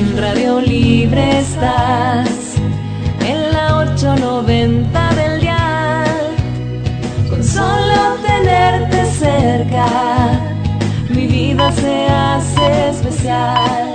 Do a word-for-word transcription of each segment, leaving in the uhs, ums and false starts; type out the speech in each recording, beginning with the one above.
En Radio Libre estás, en la ochocientos noventa del dial. Con solo tenerte cerca, mi vida se hace especial.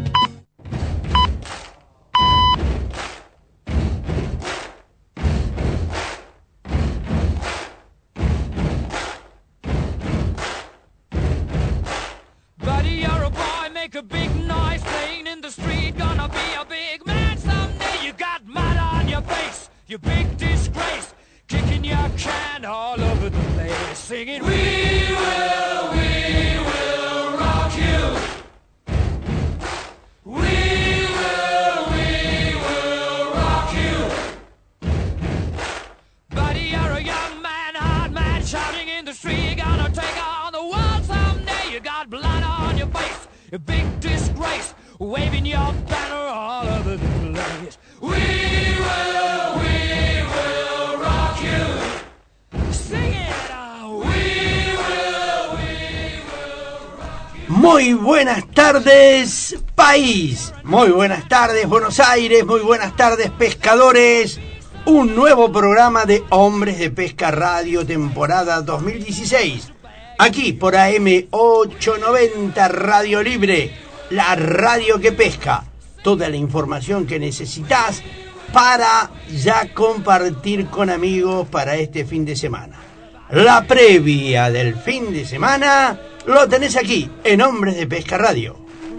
A big noise playing in the street, gonna be a big man someday. You got mud on your face, you big disgrace, kicking your can all over the place, singing, we will, we will rock you. We will, we will rock you. Buddy, you're a young man, hard man, shouting in the street, gonna take on the world someday. You got blood on your face, a big disgrace, waving your banner all over the place. We will, we will rock you. Sing it out. We will, we will rock you. Muy buenas tardes, país. Muy buenas tardes, Buenos Aires. Muy buenas tardes, pescadores. Un nuevo programa de Hombres de Pesca Radio, temporada dos mil dieciséis. Aquí por A M ochocientos noventa Radio Libre, la radio que pesca. Toda la información que necesitas para ya compartir con amigos para este fin de semana. La previa del fin de semana lo tenés aquí en Hombres de Pesca Radio.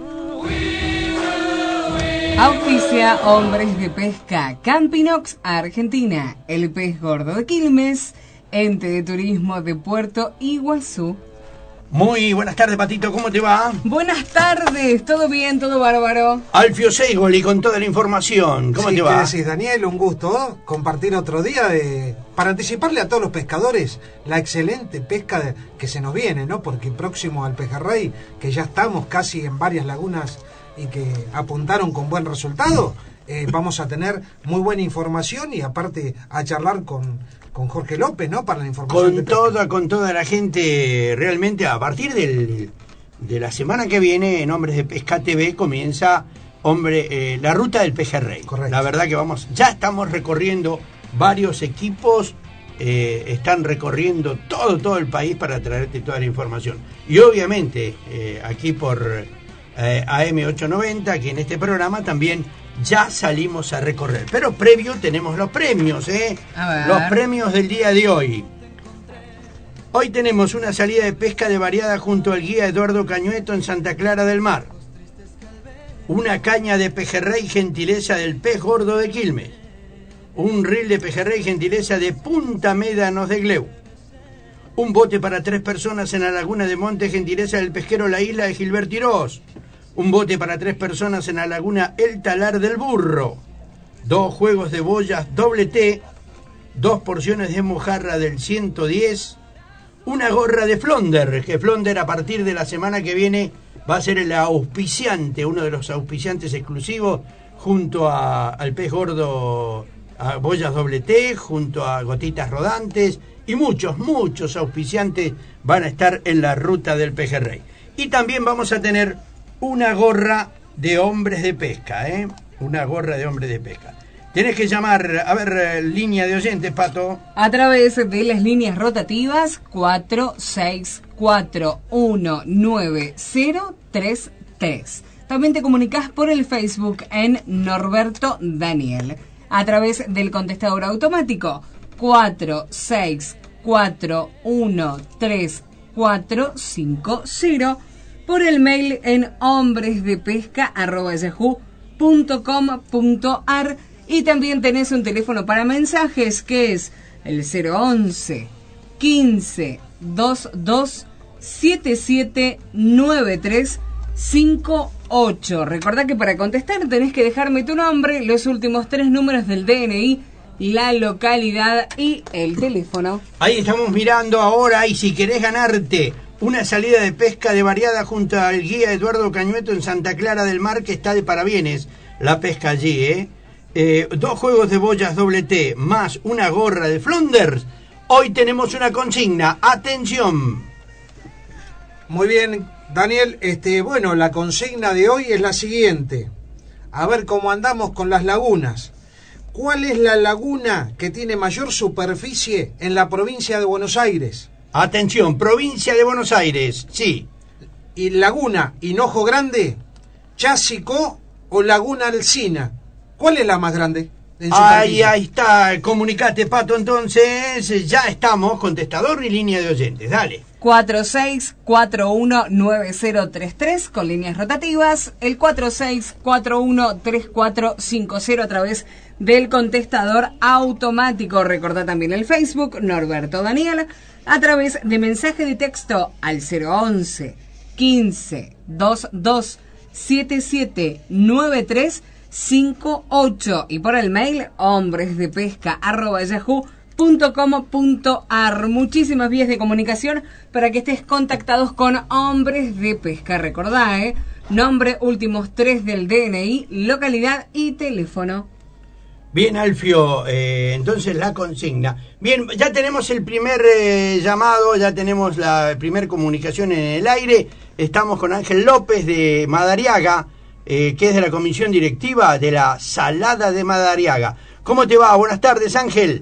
Auspicia Hombres de Pesca, Campinox Argentina, el pez gordo de Quilmes, Ente de Turismo de Puerto Iguazú. Muy buenas tardes, Patito, ¿cómo te va? Buenas tardes, ¿todo bien? ¿Todo bárbaro? Alfio Seigoli con toda la información, ¿cómo sí, te ¿qué va? decís, Daniel? Un gusto compartir otro día de, para anticiparle a todos los pescadores la excelente pesca de, que se nos viene, ¿no? Porque próximo al Pejerrey, que ya estamos casi en varias lagunas y que apuntaron con buen resultado, eh, vamos a tener muy buena información y aparte a charlar con... con Jorge López, ¿no? Para la información. Con de toda, con toda la gente, realmente a partir del, de la semana que viene en Hombres de Pesca T V comienza hombre eh, la ruta del Pejerrey. Correcto. La verdad que vamos, ya estamos recorriendo varios equipos, eh, están recorriendo todo, todo el país para traerte toda la información. Y obviamente eh, aquí por eh, A M ochocientos noventa, que en este programa también ya salimos a recorrer. Pero previo tenemos los premios, ¿eh? A ver. Los premios del día de hoy. Hoy tenemos una salida de pesca de variada junto al guía Eduardo Cañueto en Santa Clara del Mar. Una caña de pejerrey gentileza del pez gordo de Quilmes. Un reel de pejerrey gentileza de Punta Médanos de Gleu. Un bote para tres personas en la laguna de Monte gentileza del pesquero La Isla de Gilbert Tirós. Un bote para tres personas en la laguna El Talar del Burro. Dos juegos de boyas doble T. Dos porciones de mojarra del ciento diez. Una gorra de Flonder, que Flonder a partir de la semana que viene va a ser el auspiciante, uno de los auspiciantes exclusivos, junto a, al pez gordo, a boyas doble T, junto a gotitas rodantes, y muchos, muchos auspiciantes van a estar en la ruta del Pejerrey. Y también vamos a tener una gorra de hombres de pesca, ¿eh? Una gorra de hombres de pesca. Tenés que llamar, a ver, línea de oyentes, Pato. A través de las líneas rotativas cuatro seis cuatro uno nueve cero tres tres. También te comunicas por el Facebook en Norberto Daniel. A través del contestador automático cuatro seis cuatro uno tres cuatro cinco cero. Por el mail en hombresdepesca arroba yahoo punto com punto ar. Y también tenés un teléfono para mensajes que es el cero once quince veintidós setenta y siete noventa y tres cincuenta y ocho. Recordá que para contestar tenés que dejarme tu nombre, los últimos tres números del D N I, la localidad y el teléfono. Ahí estamos mirando ahora, y si querés ganarte una salida de pesca de variada junto al guía Eduardo Cañueto en Santa Clara del Mar, que está de parabienes la pesca allí, ¿eh? Eh, dos juegos de boyas doble T más una gorra de Flonders. Hoy tenemos una consigna. Atención. Muy bien, Daniel. Este, bueno, la consigna de hoy es la siguiente. a ver cómo andamos con las lagunas. ¿Cuál es la laguna que tiene mayor superficie en la provincia de Buenos Aires? Atención, provincia de Buenos Aires, sí. ¿Y laguna Hinojo Grande, Chásico o Laguna Alsina? ¿Cuál es la más grande? Ahí, ahí está, comunicate, Pato, entonces, ya estamos, contestador y línea de oyentes, dale. cuatro seis cuatro uno nueve cero tres tres con líneas rotativas, el cuatro seis cuatro uno tres cuatro cinco cero a través del contestador automático. Recordá también el Facebook, Norberto Daniel, a través de mensaje de texto al cero once quince veintidós setenta y siete noventa y tres cincuenta y ocho y por el mail hombresdepesca arroba yahoo punto com punto ar. Muchísimas vías de comunicación para que estés contactados con Hombres de Pesca. Recordá, ¿eh? Nombre, últimos tres del D N I, localidad y teléfono. Bien, Alfio, eh, entonces la consigna. Bien, ya tenemos el primer eh, llamado, ya tenemos la primera comunicación en el aire. Estamos con Ángel López de Madariaga, eh, que es de la comisión directiva de la Salada de Madariaga. ¿Cómo te va? Buenas tardes, Ángel.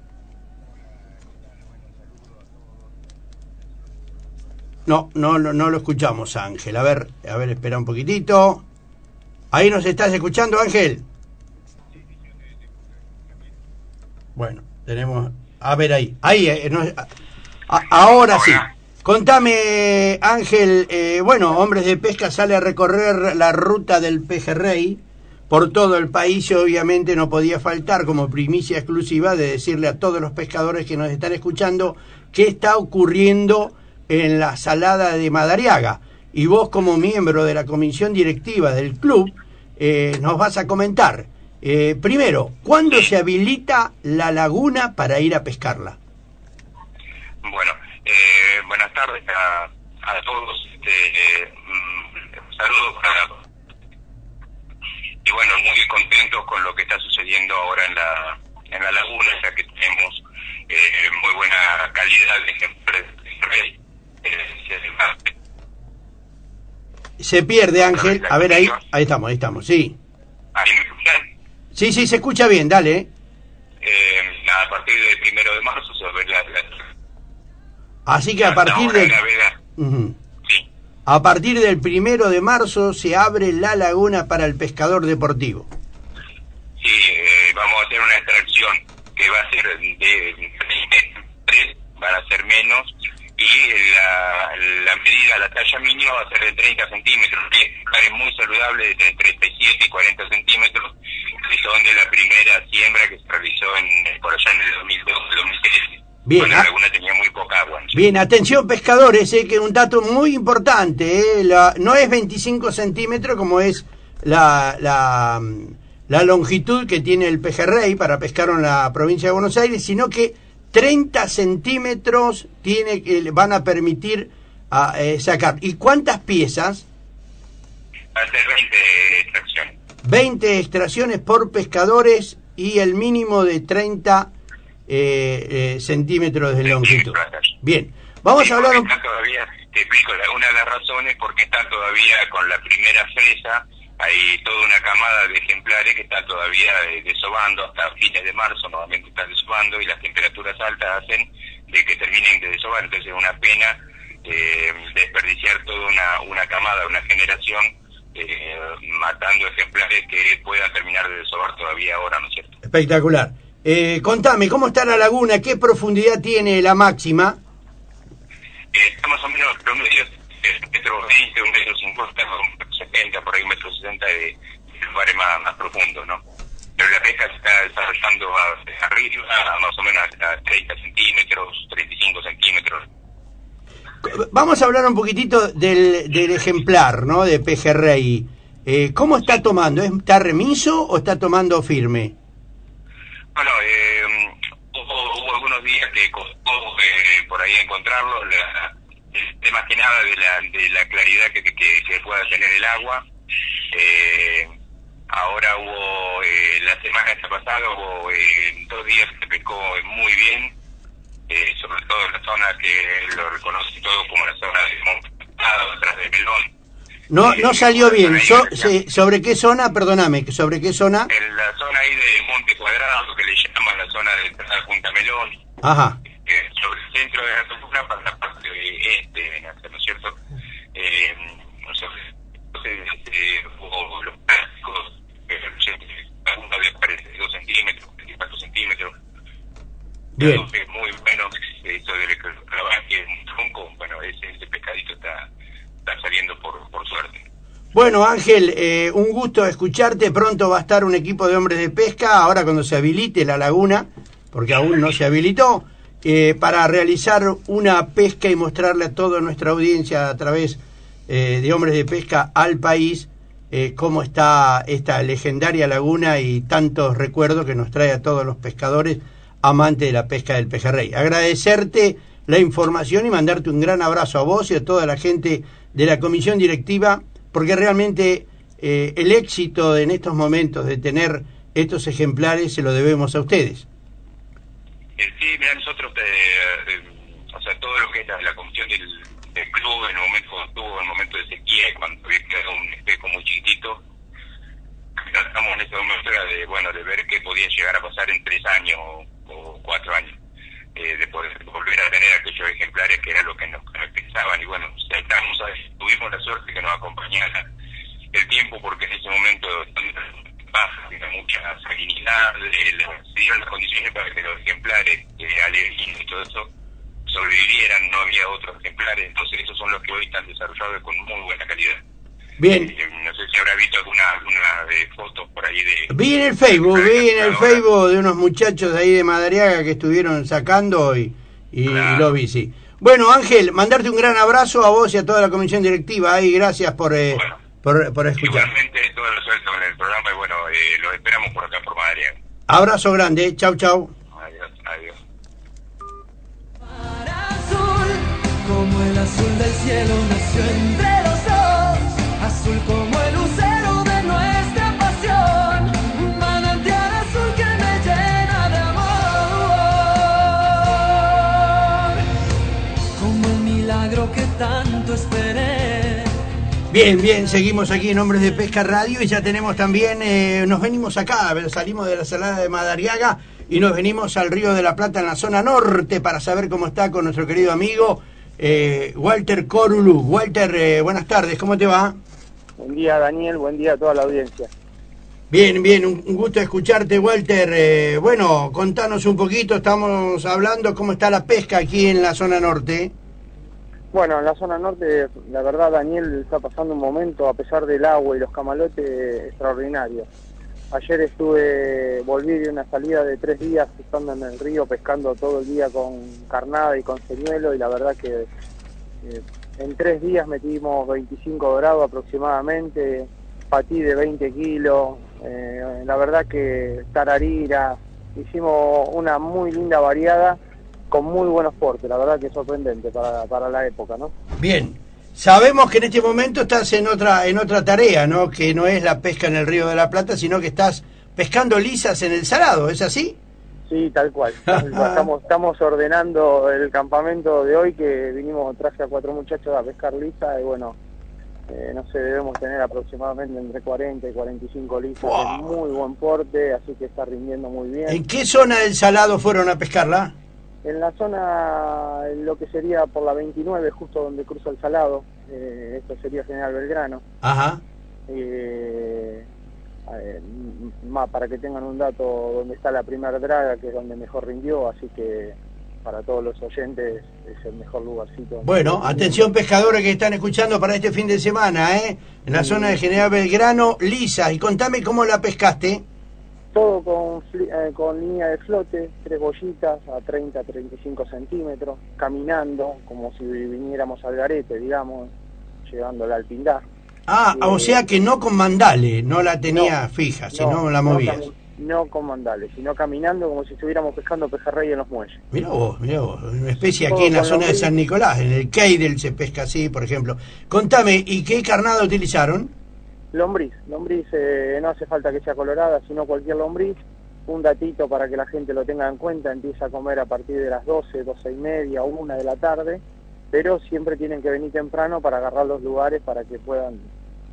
No, no, no, no lo escuchamos, Ángel. A ver, a ver, espera un poquitito. ¿Ahí nos estás escuchando, Ángel? Bueno, tenemos... A ver ahí. Ahí, eh, no, a, ahora sí. Contame, Ángel, eh, bueno, Hombres de Pesca sale a recorrer la ruta del pejerrey por todo el país y obviamente no podía faltar como primicia exclusiva de decirle a todos los pescadores que nos están escuchando qué está ocurriendo en la Salada de Madariaga. Y vos como miembro de la comisión directiva del club eh, nos vas a comentar, eh, primero, ¿cuándo se habilita la laguna para ir a pescarla? Bueno, eh, buenas tardes a, a todos, este, eh, mm, saludos para... Y bueno, muy contentos con lo que está sucediendo ahora en la en la laguna, ya que tenemos eh, muy buena calidad de ejemplares de rey. Eh, se pierde, Ángel. A ver, ahí ahí estamos, ahí estamos, sí. ¿Ahí me escuchan? Sí, sí, se escucha bien, dale. Eh, a partir del primero de marzo se va a ver la... la Así que a partir del... Uh-huh. Sí. A partir del primero de marzo se abre la laguna para el pescador deportivo. Sí, eh, vamos a hacer una extracción que va a ser de tres, van a ser menos, y la, la medida, la talla mínima va a ser de treinta centímetros, ejemplares muy saludables de treinta y siete y cuarenta centímetros, que son de la primera siembra que se realizó en, por allá en el dos mil doce, dos mil trece. Bien, cuando la laguna tenía muy poca agua. Bien, atención pescadores, eh, que un dato muy importante, eh, la, no es veinticinco centímetros como es la, la, la longitud que tiene el pejerrey para pescar en la provincia de Buenos Aires, sino que treinta centímetros tiene que van a permitir a, eh, sacar. ¿Y cuántas piezas? Va a ser veinte extracciones. veinte extracciones por pescadores y el mínimo de treinta Eh, eh, centímetros de longitud. Bien, vamos sí, a hablar un... todavía, te explico, una de las razones porque están todavía con la primera fresa, hay toda una camada de ejemplares que están todavía eh, desobando, hasta fines de marzo nuevamente están desobando, y las temperaturas altas hacen de que terminen de desovar. Entonces es una pena eh, desperdiciar toda una, una camada, una generación, eh, matando ejemplares que puedan terminar de desovar todavía ahora, ¿no es cierto? Espectacular. Eh, contame, ¿cómo está la laguna? ¿Qué profundidad tiene la máxima? Eh, está más o menos promedio un metro veinte, un metro cincuenta, un metro setenta, por ahí un metro sesenta de, de lugares más, más profundos, ¿no? Pero la pesca se está desarrollando a, arriba, a más o menos a treinta centímetros, treinta y cinco centímetros. Vamos a hablar un poquitito del, del ejemplar, ¿no? De pejerrey. Eh, ¿Cómo está tomando? ¿Está remiso o está tomando firme? Bueno, eh, hubo, hubo algunos días que costó eh, por ahí encontrarlo, la, de más que nada de la, de la claridad que, que, que pueda tener el agua. Eh, ahora hubo, eh, la semana esta pasada, hubo eh, dos días que se pescó muy bien, eh, sobre todo en la zona que lo reconoce todo como la zona de Montada, atrás de Melón. No, no salió bien. So, Ahí, se- ¿Sobre qué zona? Perdóname, ¿sobre qué zona? en la zona ahí de Monte Cuadrado, que le llaman la zona de entrada de Punta Melón, Ajá. eh, sobre el centro de la comuna para la parte este, ¿no es cierto? Eh, sobre, entonces, eh, hubo los plásticos, eh, la uno de cuarenta y dos centímetros, veinticuatro centímetros. Bien. Algo que es muy bueno, eso de que lo trabaje en un tronco, bueno, ese, ese pescadito está, está saliendo por, por suerte. Bueno, Ángel, eh, un gusto escucharte. Pronto va a estar un equipo de hombres de pesca, ahora cuando se habilite la laguna, porque aún no se habilitó, eh, para realizar una pesca y mostrarle a toda nuestra audiencia a través eh, de hombres de pesca al país eh, cómo está esta legendaria laguna y tantos recuerdos que nos trae a todos los pescadores amantes de la pesca del pejerrey. Agradecerte la información y mandarte un gran abrazo a vos y a toda la gente de la comisión directiva, porque realmente eh, el éxito de, en estos momentos de tener estos ejemplares se lo debemos a ustedes. Eh, sí, mira, nosotros, eh, eh, o sea, todo lo que es la, la comisión del, del club, en el momento cuando estuvo, en el momento de sequía, cuando había quedado un espejo muy chiquitito, tratamos en ese momento era de, bueno, de ver qué podía llegar a pasar en tres años o, o cuatro años, eh, de poder volver a tener aquellos ejemplares que era lo que nos caracterizaban, y bueno, tratamos, tuvimos la suerte que nos acompañara el tiempo, porque en ese momento baja, tiene mucha salinidad, eh, se dieron las condiciones para que los ejemplares eh, alevines y todo eso sobrevivieran, no había otros ejemplares, entonces esos son los que hoy están desarrollados con muy buena calidad. Bien. Eh, no sé si habrá visto alguna, alguna de fotos por ahí de... Vi en el Facebook, vi en el Ahora, Facebook de unos muchachos de ahí de Madariaga que estuvieron sacando y, y, Claro. y lo vi, sí. Bueno, Ángel, mandarte un gran abrazo a vos y a toda la comisión directiva ahí, gracias por, eh, Bueno. por, por escuchar. Igualmente, todo lo suelto en el programa y bueno, eh, los esperamos por acá por Madariaga. Abrazo grande, chau, chau. Adiós, adiós. Azul, como el azul del cielo nació entre los dos, azul como el lucero de nuestra pasión, un manantial azul que me llena de amor, como el milagro que tanto esperé. Bien, bien, seguimos aquí en Hombres de Pesca Radio y ya tenemos también, eh, nos venimos acá, salimos de la salada de Madariaga y nos venimos al Río de la Plata en la zona norte para saber cómo está con nuestro querido amigo eh, Walter Corulu. Walter, eh, buenas tardes, ¿cómo te va? Buen día, Daniel, buen día a toda la audiencia. Bien, bien, un, un gusto escucharte, Walter. Eh, bueno, contanos un poquito, estamos hablando cómo está la pesca aquí en la zona norte. Bueno, en la zona norte, la verdad, Daniel, está pasando un momento, a pesar del agua y los camalotes, extraordinario. Ayer estuve, volví de una salida de tres días estando en el río, pescando todo el día con carnada y con señuelo, y la verdad que eh, en tres días metimos veinticinco dorados aproximadamente, patí de veinte kilos, eh, la verdad que tararira, hicimos una muy linda variada, con muy buenos portes, la verdad que es sorprendente para, para la época, ¿no? Bien, sabemos que en este momento estás en otra en otra tarea, ¿no? Que no es la pesca en el Río de la Plata, sino que estás pescando lisas en el Salado, ¿es así? Sí, tal cual. Tal cual. Estamos, estamos ordenando el campamento de hoy, que vinimos, traje a cuatro muchachos a pescar lisa, y bueno, eh, no sé, debemos tener aproximadamente entre cuarenta y cuarenta y cinco lisas, Wow. de muy buen porte, así que está rindiendo muy bien. ¿En qué zona del Salado fueron a pescarla? En la zona, en lo que sería por la veintinueve, justo donde cruza el Salado, eh, esto sería General Belgrano. Ajá. Eh, eh, más para que tengan un dato, donde está la primera draga, que es donde mejor rindió, así que para todos los oyentes es el mejor lugarcito. Bueno, atención pescadores que están escuchando para este fin de semana, ¿eh? En la zona de General Belgrano, lisas. Y contame cómo la pescaste. Todo con, eh, con línea de flote, tres bollitas a treinta a treinta y cinco centímetros, caminando como si viniéramos al garete, digamos, llevándola al pindar. Ah, Eh, o sea que no con mandales, no la tenía no, fija, no, sino la no movías. cami- No con mandales, sino caminando como si estuviéramos pescando pejerrey en los muelles. Mirá vos, mirá vos, una especie aquí Todo en la con zona de lombriz. San Nicolás, en el Keidel se pesca así, por ejemplo. Contame, ¿y qué carnada utilizaron? Lombriz, lombriz eh, no hace falta que sea colorada, sino cualquier lombriz. Un datito para que la gente lo tenga en cuenta: empieza a comer a partir de las doce, doce y media, una de la tarde, pero siempre tienen que venir temprano para agarrar los lugares para que puedan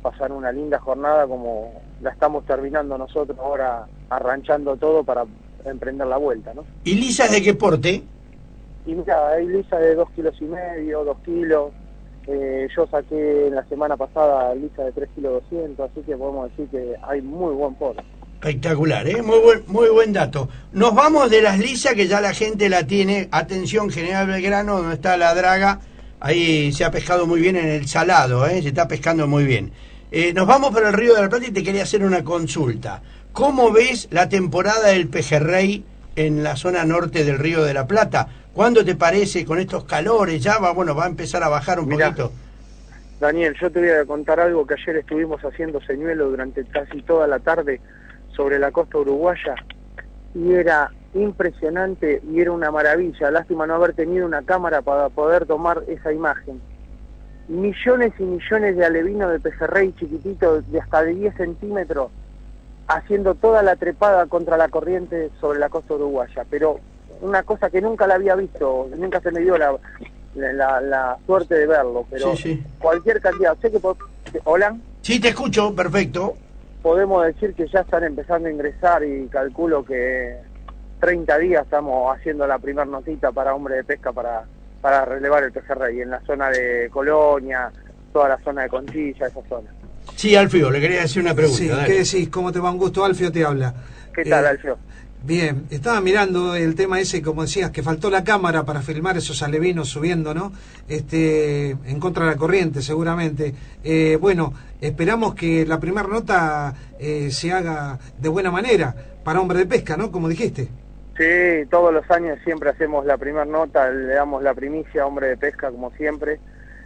pasar una linda jornada como la estamos terminando nosotros ahora, arranchando todo para emprender la vuelta, ¿no? ¿Y lisas de qué porte? Y mira, hay lisas de dos kilos y medio, dos kilos. Eh, yo saqué la semana pasada lisa de tres kilos doscientos, así que podemos decir que hay muy buen porte. Espectacular, ¿eh? Muy buen, muy buen dato. Nos vamos de las lisas, que ya la gente la tiene. Atención, General Belgrano, donde está la draga. Ahí se ha pescado muy bien en el salado, ¿eh? Se está pescando muy bien. Eh, nos vamos por el Río de la Plata y te quería hacer una consulta. ¿Cómo ves la temporada del pejerrey en la zona norte del Río de la Plata? ¿Cuándo te parece con estos calores? Ya va, bueno, va a empezar a bajar un Mirá, poquito. Daniel, yo te voy a contar algo que ayer estuvimos haciendo señuelo durante casi toda la tarde sobre la costa uruguaya y era impresionante y era una maravilla. Lástima no haber tenido una cámara para poder tomar esa imagen. Millones y millones de alevinos de pejerrey chiquititos de hasta de diez centímetros haciendo toda la trepada contra la corriente sobre la costa uruguaya, pero una cosa que nunca la había visto, nunca se me dio la, la, la suerte de verlo, pero Sí, sí. cualquier cantidad. Sé que po- ¿Hola? Sí, te escucho, perfecto. Podemos decir que ya están empezando a ingresar y calculo que treinta días estamos haciendo la primer notita para hombre de pesca para, para relevar el pejerrey en la zona de Colonia, toda la zona de Conchilla, esa zona. Sí, Alfio, le quería hacer una pregunta. Sí, dale. ¿qué decís? ¿Cómo te va? Un gusto, Alfio te habla. ¿Qué tal, Eh, Alfio? Bien, estaba mirando el tema ese, como decías, que faltó la cámara para filmar esos alevinos subiendo, ¿no? Este, en contra de la corriente, seguramente. Eh, bueno, esperamos que la primera nota eh, se haga de buena manera para hombre de pesca, ¿no? Como dijiste. Sí, todos los años siempre hacemos la primera nota, le damos la primicia a hombre de pesca como siempre.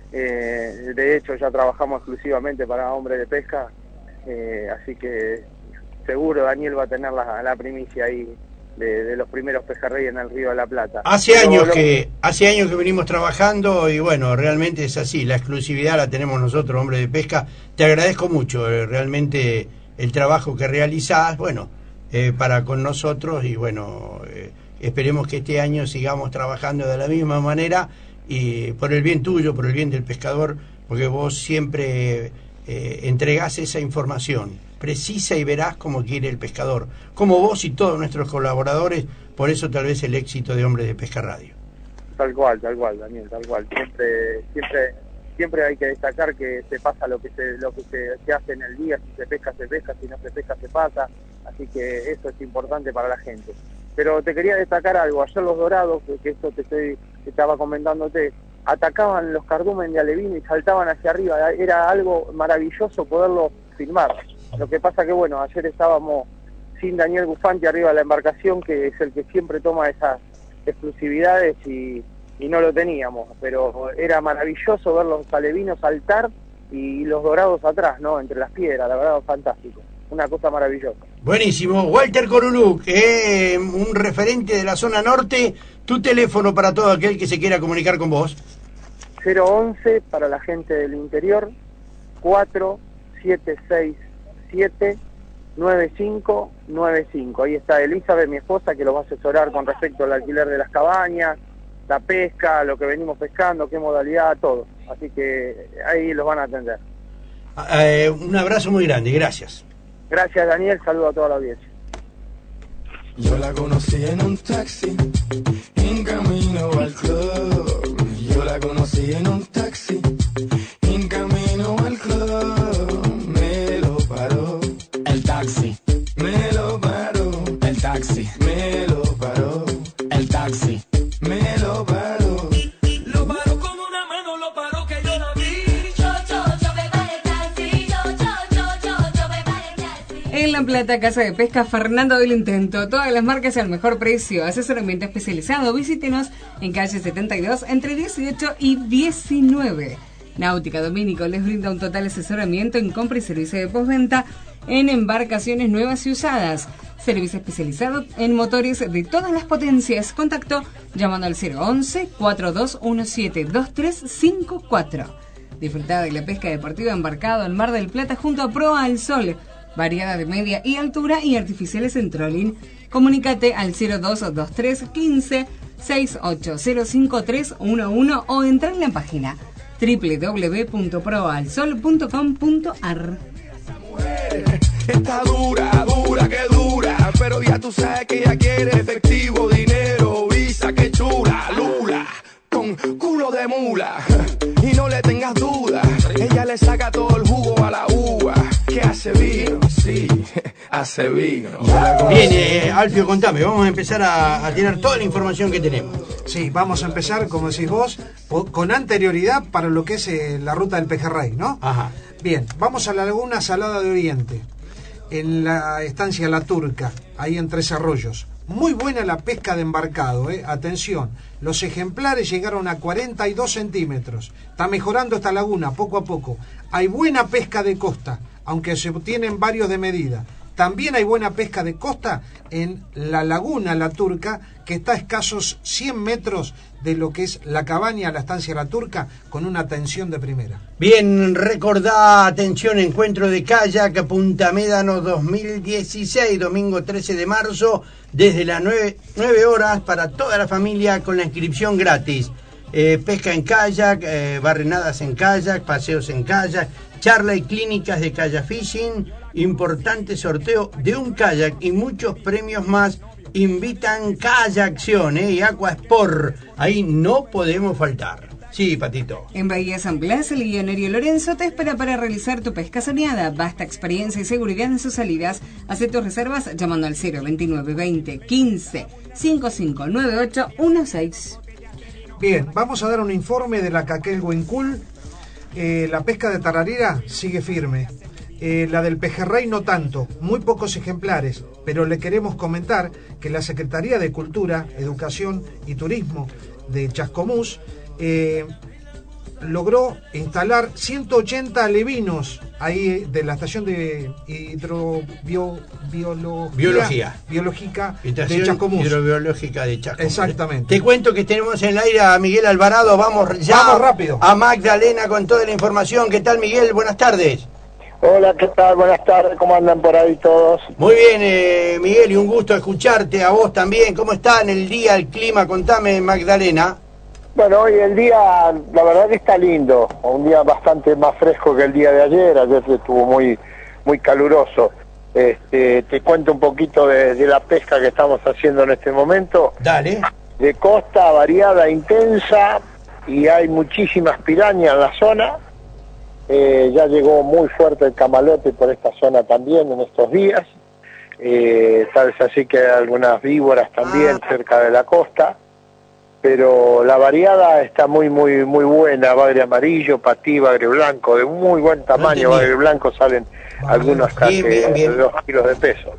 Eh, de hecho ya trabajamos exclusivamente para hombre de pesca, eh, así que seguro Daniel va a tener la, la primicia ahí de, de los primeros pejerrey en el Río de la Plata. Hace Pero años lo- que hace años que venimos trabajando y bueno, realmente es así, la exclusividad la tenemos nosotros, hombre de pesca. Te agradezco mucho, eh, realmente el trabajo que realizás, bueno, eh, para con nosotros y bueno, eh, esperemos que este año sigamos trabajando de la misma manera y por el bien tuyo, por el bien del pescador, porque vos siempre eh, entregás esa información precisa y veraz como quiere el pescador, como vos y todos nuestros colaboradores. Por eso tal vez el éxito de Hombres de Pesca Radio. Tal cual, tal cual, Daniel, tal cual. Siempre, siempre, siempre hay que destacar que se pasa lo que se, lo que se, se hace en el día. Si se pesca, se pesca; si no se pesca, se pasa. Así que eso es importante para la gente. Pero te quería destacar algo. Ayer los dorados, que, que esto te, estoy, te estaba comentándote, atacaban los cardumen de alevino y saltaban hacia arriba. Era algo maravilloso poderlo filmar. Lo que pasa que, bueno, ayer estábamos sin Daniel Bufante arriba de la embarcación, que es el que siempre toma esas exclusividades, y, y no lo teníamos, pero era maravilloso ver los alevinos saltar y los dorados atrás, ¿no? Entre las piedras, la verdad, fantástico, una cosa maravillosa. Buenísimo. Walter Corulú, eh, un referente de la zona norte, tu teléfono para todo aquel que se quiera comunicar con vos. cero once para la gente del interior, cuatro siete seis siete nueve cinco nueve cinco. Ahí está Elizabeth, mi esposa, que los va a asesorar con respecto al alquiler de las cabañas, la pesca, lo que venimos pescando, qué modalidad, todo. Así que ahí los van a atender. Eh, un abrazo muy grande, gracias. Gracias, Daniel, saludo a toda la audiencia. Yo la conocí en un taxi, en camino al club. Yo la conocí en un taxi, en camino al club. Me lo paró el taxi, me lo paró el taxi, me lo paró el taxi, me lo paró. Lo paró con una mano, lo paró que yo la vi. Yo, yo, yo me paré el taxi, yo, yo, yo, yo, yo me paré el taxi. En La Plata, Casa de Pesca Fernando del Intento. Todas las marcas al mejor precio. Asesoramiento especializado. Visítenos en calle setenta y dos entre dieciocho y diecinueve. Náutica Domínico les brinda un total asesoramiento en compra y servicio de postventa en embarcaciones nuevas y usadas. Servicio especializado en motores de todas las potencias. Contacto llamando al cero once cuatro dos uno siete dos tres cinco cuatro. Disfruta de la pesca deportiva embarcado en Mar del Plata junto a Proa al Sol. Variada de media y altura y artificiales en trolling. Comunícate al cero dos dos tres uno cinco seis ocho cero cinco tres uno uno o entra en la página doble u doble u doble u punto proalsol punto com punto ar. Está dura, dura, que dura, pero ya tú sabes que ella quiere efectivo, dinero, visa, que chula, lula, con culo de mula, y no le tengas duda, ella le saca todo el jugo a la uva, que hace vino, sí, hace vino. Bien, eh, Alfio, contame, vamos a empezar a, a tirar toda la información que tenemos. Sí, vamos a empezar, como decís vos, po- con anterioridad para lo que es eh, la ruta del Pejerrey, ¿no? Ajá. Bien, vamos a la Laguna Salada de Oriente, en la estancia La Turca, ahí en Tres Arroyos. Muy buena la pesca de embarcado, ¿eh? Atención, los ejemplares llegaron a cuarenta y dos centímetros. Está mejorando esta laguna poco a poco. Hay buena pesca de costa, aunque se obtienen varios de medida. También hay buena pesca de costa en la Laguna La Turca, que está a escasos cien metros de lo que es la cabaña, la estancia La Turca, con una tensión de primera. Bien, recordá, atención, encuentro de kayak Punta Médano dos mil dieciséis, domingo trece de marzo, desde las nueve horas para toda la familia con la inscripción gratis. Eh, pesca en kayak, eh, barrenadas en kayak, paseos en kayak, charla y clínicas de kayak fishing, importante sorteo de un kayak y muchos premios más. Invitan Kayakción, ¿eh? Y Aqua Sport, ahí no podemos faltar. Sí, Patito. En Bahía San Blas, el guionario Lorenzo te espera para realizar tu pesca soñada. Basta experiencia y seguridad en sus salidas. Haz tus reservas llamando al cero veintinueve veinte quince cincuenta y cinco noventa y ocho dieciséis. Bien, vamos a dar un informe de la Caquel Huencul. Eh, la pesca de tararira sigue firme. Eh, la del pejerrey no tanto, muy pocos ejemplares, pero le queremos comentar que la Secretaría de Cultura, Educación y Turismo de Chascomús eh, logró instalar ciento ochenta alevinos ahí de la estación de hidrobiología Biología. biológica de Estación Chascomús. hidrobiológica de Chascomús. Exactamente. Te cuento que tenemos en el aire a Miguel Alvarado. Vamos ya Vamos rápido. a Magdalena con toda la información. ¿Qué tal, Miguel? Buenas tardes. Hola, ¿qué tal? Buenas tardes, ¿cómo andan por ahí todos? Muy bien, eh, Miguel, y un gusto escucharte, a vos también. ¿Cómo está en el día, el clima? Contame, Magdalena. Bueno, hoy el día, la verdad que está lindo, un día bastante más fresco que el día de ayer, ayer estuvo muy muy caluroso. Este, te cuento un poquito de, de la pesca que estamos haciendo en este momento. Dale. De costa, variada, intensa, y hay muchísimas pirañas en la zona. Eh, ya llegó muy fuerte el camalote por esta zona también en estos días. Eh, tal vez así que hay algunas víboras también cerca de la costa. Pero la variada está muy, muy, muy buena. Bagre amarillo, patí, bagre blanco, de muy buen tamaño. No bagre blanco salen algunos casi bien, bien. de dos kilos de peso.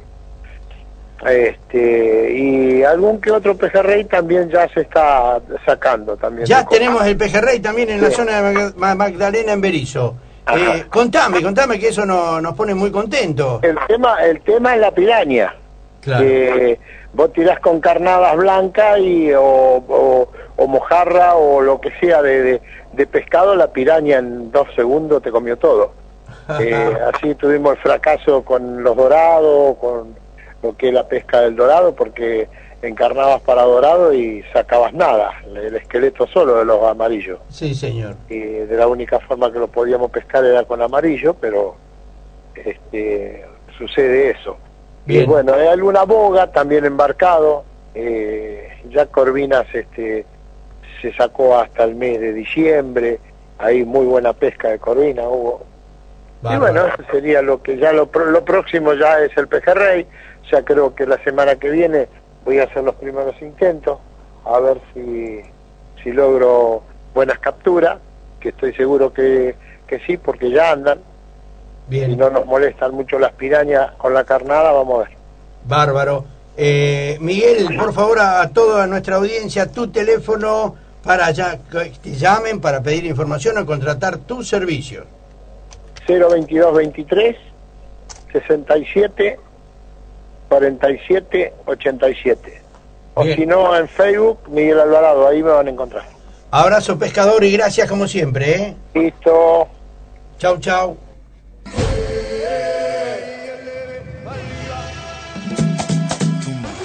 Este, y algún que otro pejerrey también ya se está sacando también. Ya tenemos el pejerrey también en Sí. la zona de Mag- Ma- Magdalena en Berizo. Ajá. Eh, contame, contame que eso no- nos pone muy contentos. El tema, el tema es la piraña. Claro. Que vos tirás con carnadas blancas y o, o, o mojarra o lo que sea de, de, de pescado, la piraña en dos segundos te comió todo. Eh, así tuvimos el fracaso con los dorados, con lo que es la pesca del dorado, porque encarnabas para dorado y sacabas nada, el esqueleto solo de los amarillos. Sí, señor. Y de la única forma que lo podíamos pescar era con amarillo, pero este, sucede eso. Bien. Y bueno, hay alguna boga también embarcado, eh, ya Corvinas este, se sacó hasta el mes de diciembre, hay muy buena pesca de corvina hubo. Y bueno, eso sería lo que ya lo, pro- lo próximo ya es el pejerrey. Ya creo que la semana que viene voy a hacer los primeros intentos, a ver si, si logro buenas capturas, que estoy seguro que, que sí, porque ya andan. Bien. Si no nos molestan mucho las pirañas con la carnada, vamos a ver. Bárbaro. Eh, Miguel, por favor, a, a toda nuestra audiencia, tu teléfono para ya, que te llamen para pedir información o contratar tus servicios. cero veintidós veintitrés sesenta y siete cuarenta y siete ochenta y siete. O Bien. si no, en Facebook, Miguel Alvarado, ahí me van a encontrar. Abrazo, pescador, y gracias como siempre, ¿eh? Listo. Chau, chau.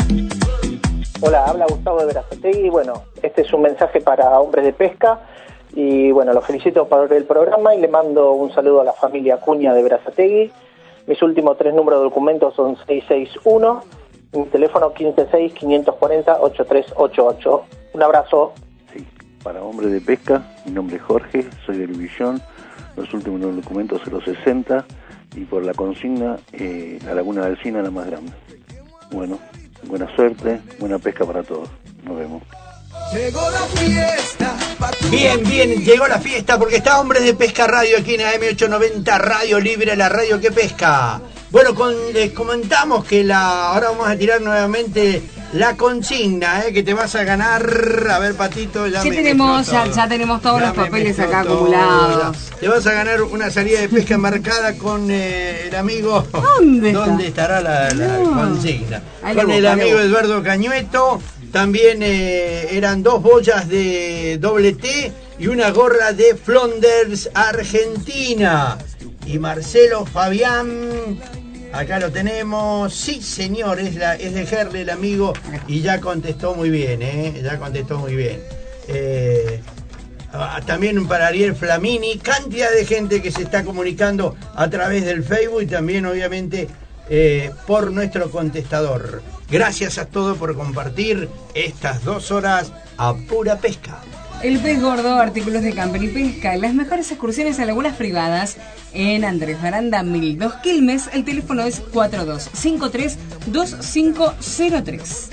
Hola, habla Gustavo de Berazategui. Bueno, este es un mensaje para hombres de pesca Y bueno, los felicito por el programa y le mando un saludo a la familia Acuña de Berazategui. Mis últimos tres números de documentos son seis seis uno, mi teléfono quince seis, quinientos cuarenta, ochenta y tres ochenta y ocho. Un abrazo. Sí, para Hombres de Pesca, mi nombre es Jorge, soy de Luvillón, los últimos documentos cero sesenta y por la consigna, eh, la Laguna de Alsina, la más grande. Bueno, buena suerte, buena pesca para todos. Nos vemos. Llegó la fiesta. Bien, bien, llegó la fiesta porque está Hombres de Pesca Radio aquí en A M ochocientos noventa, Radio Libre, la radio que pesca. Bueno, con, les comentamos que la ahora vamos a tirar nuevamente la consigna, ¿eh? Que te vas a ganar. A ver, Patito, ya Ya me tenemos, ya, todo. ya tenemos todos Ya los me papeles mezcló acá todo, acumulados. ya. Te vas a ganar una salida de pesca embarcada con eh, el amigo. ¿Dónde está? ¿Dónde estará la, la No. consigna? Ahí le Con busco, el ahí le amigo busco. Eduardo Cañueto. También eh, eran dos boyas de doble T y una gorra de Flanders, Argentina. Y Marcelo Fabián, acá lo tenemos. Sí, señor, es, la, es de Gerle, el amigo, y ya contestó muy bien, ¿eh? Ya contestó muy bien. Eh, ah, también para Ariel Flamini, cantidad de gente que se está comunicando a través del Facebook y también, obviamente, eh, por nuestro contestador. Gracias a todos por compartir estas dos horas a pura pesca. El Pez Gordo, artículos de camper y pesca, las mejores excursiones a lagunas privadas en Andrés Baranda mil dos Quilmes. El teléfono es cuatro dos cinco tres, dos cinco cero tres.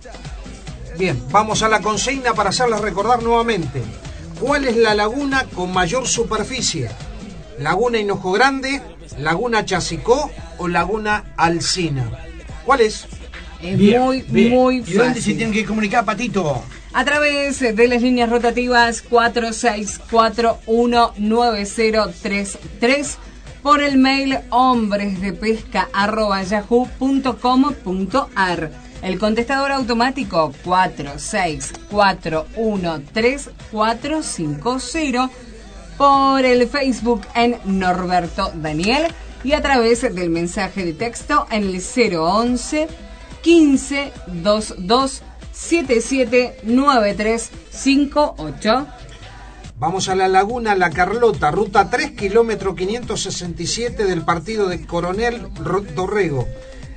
Bien, vamos a la consigna para hacerles recordar nuevamente. ¿Cuál es la laguna con mayor superficie? ¿Laguna Hinojo Grande, Laguna Chasicó o Laguna Alsina? ¿Cuál es? Es Bien, muy, bien. muy ¿Y dónde se fácil. tienen que comunicar, Patito? A través de las líneas rotativas cuatro seis cuatro uno nueve cero tres tres, por el mail hombresdepesca arroba yahoo punto com punto ar. El contestador automático cuatro seis cuatro uno tres cuatro cinco cero, por el Facebook en Norberto Daniel y a través del mensaje de texto en el cero once quince veintidós setenta y siete noventa y tres cincuenta y ocho. Vamos a la laguna La Carlota, ruta tres, kilómetro quinientos sesenta y siete del partido de Coronel Dorrego.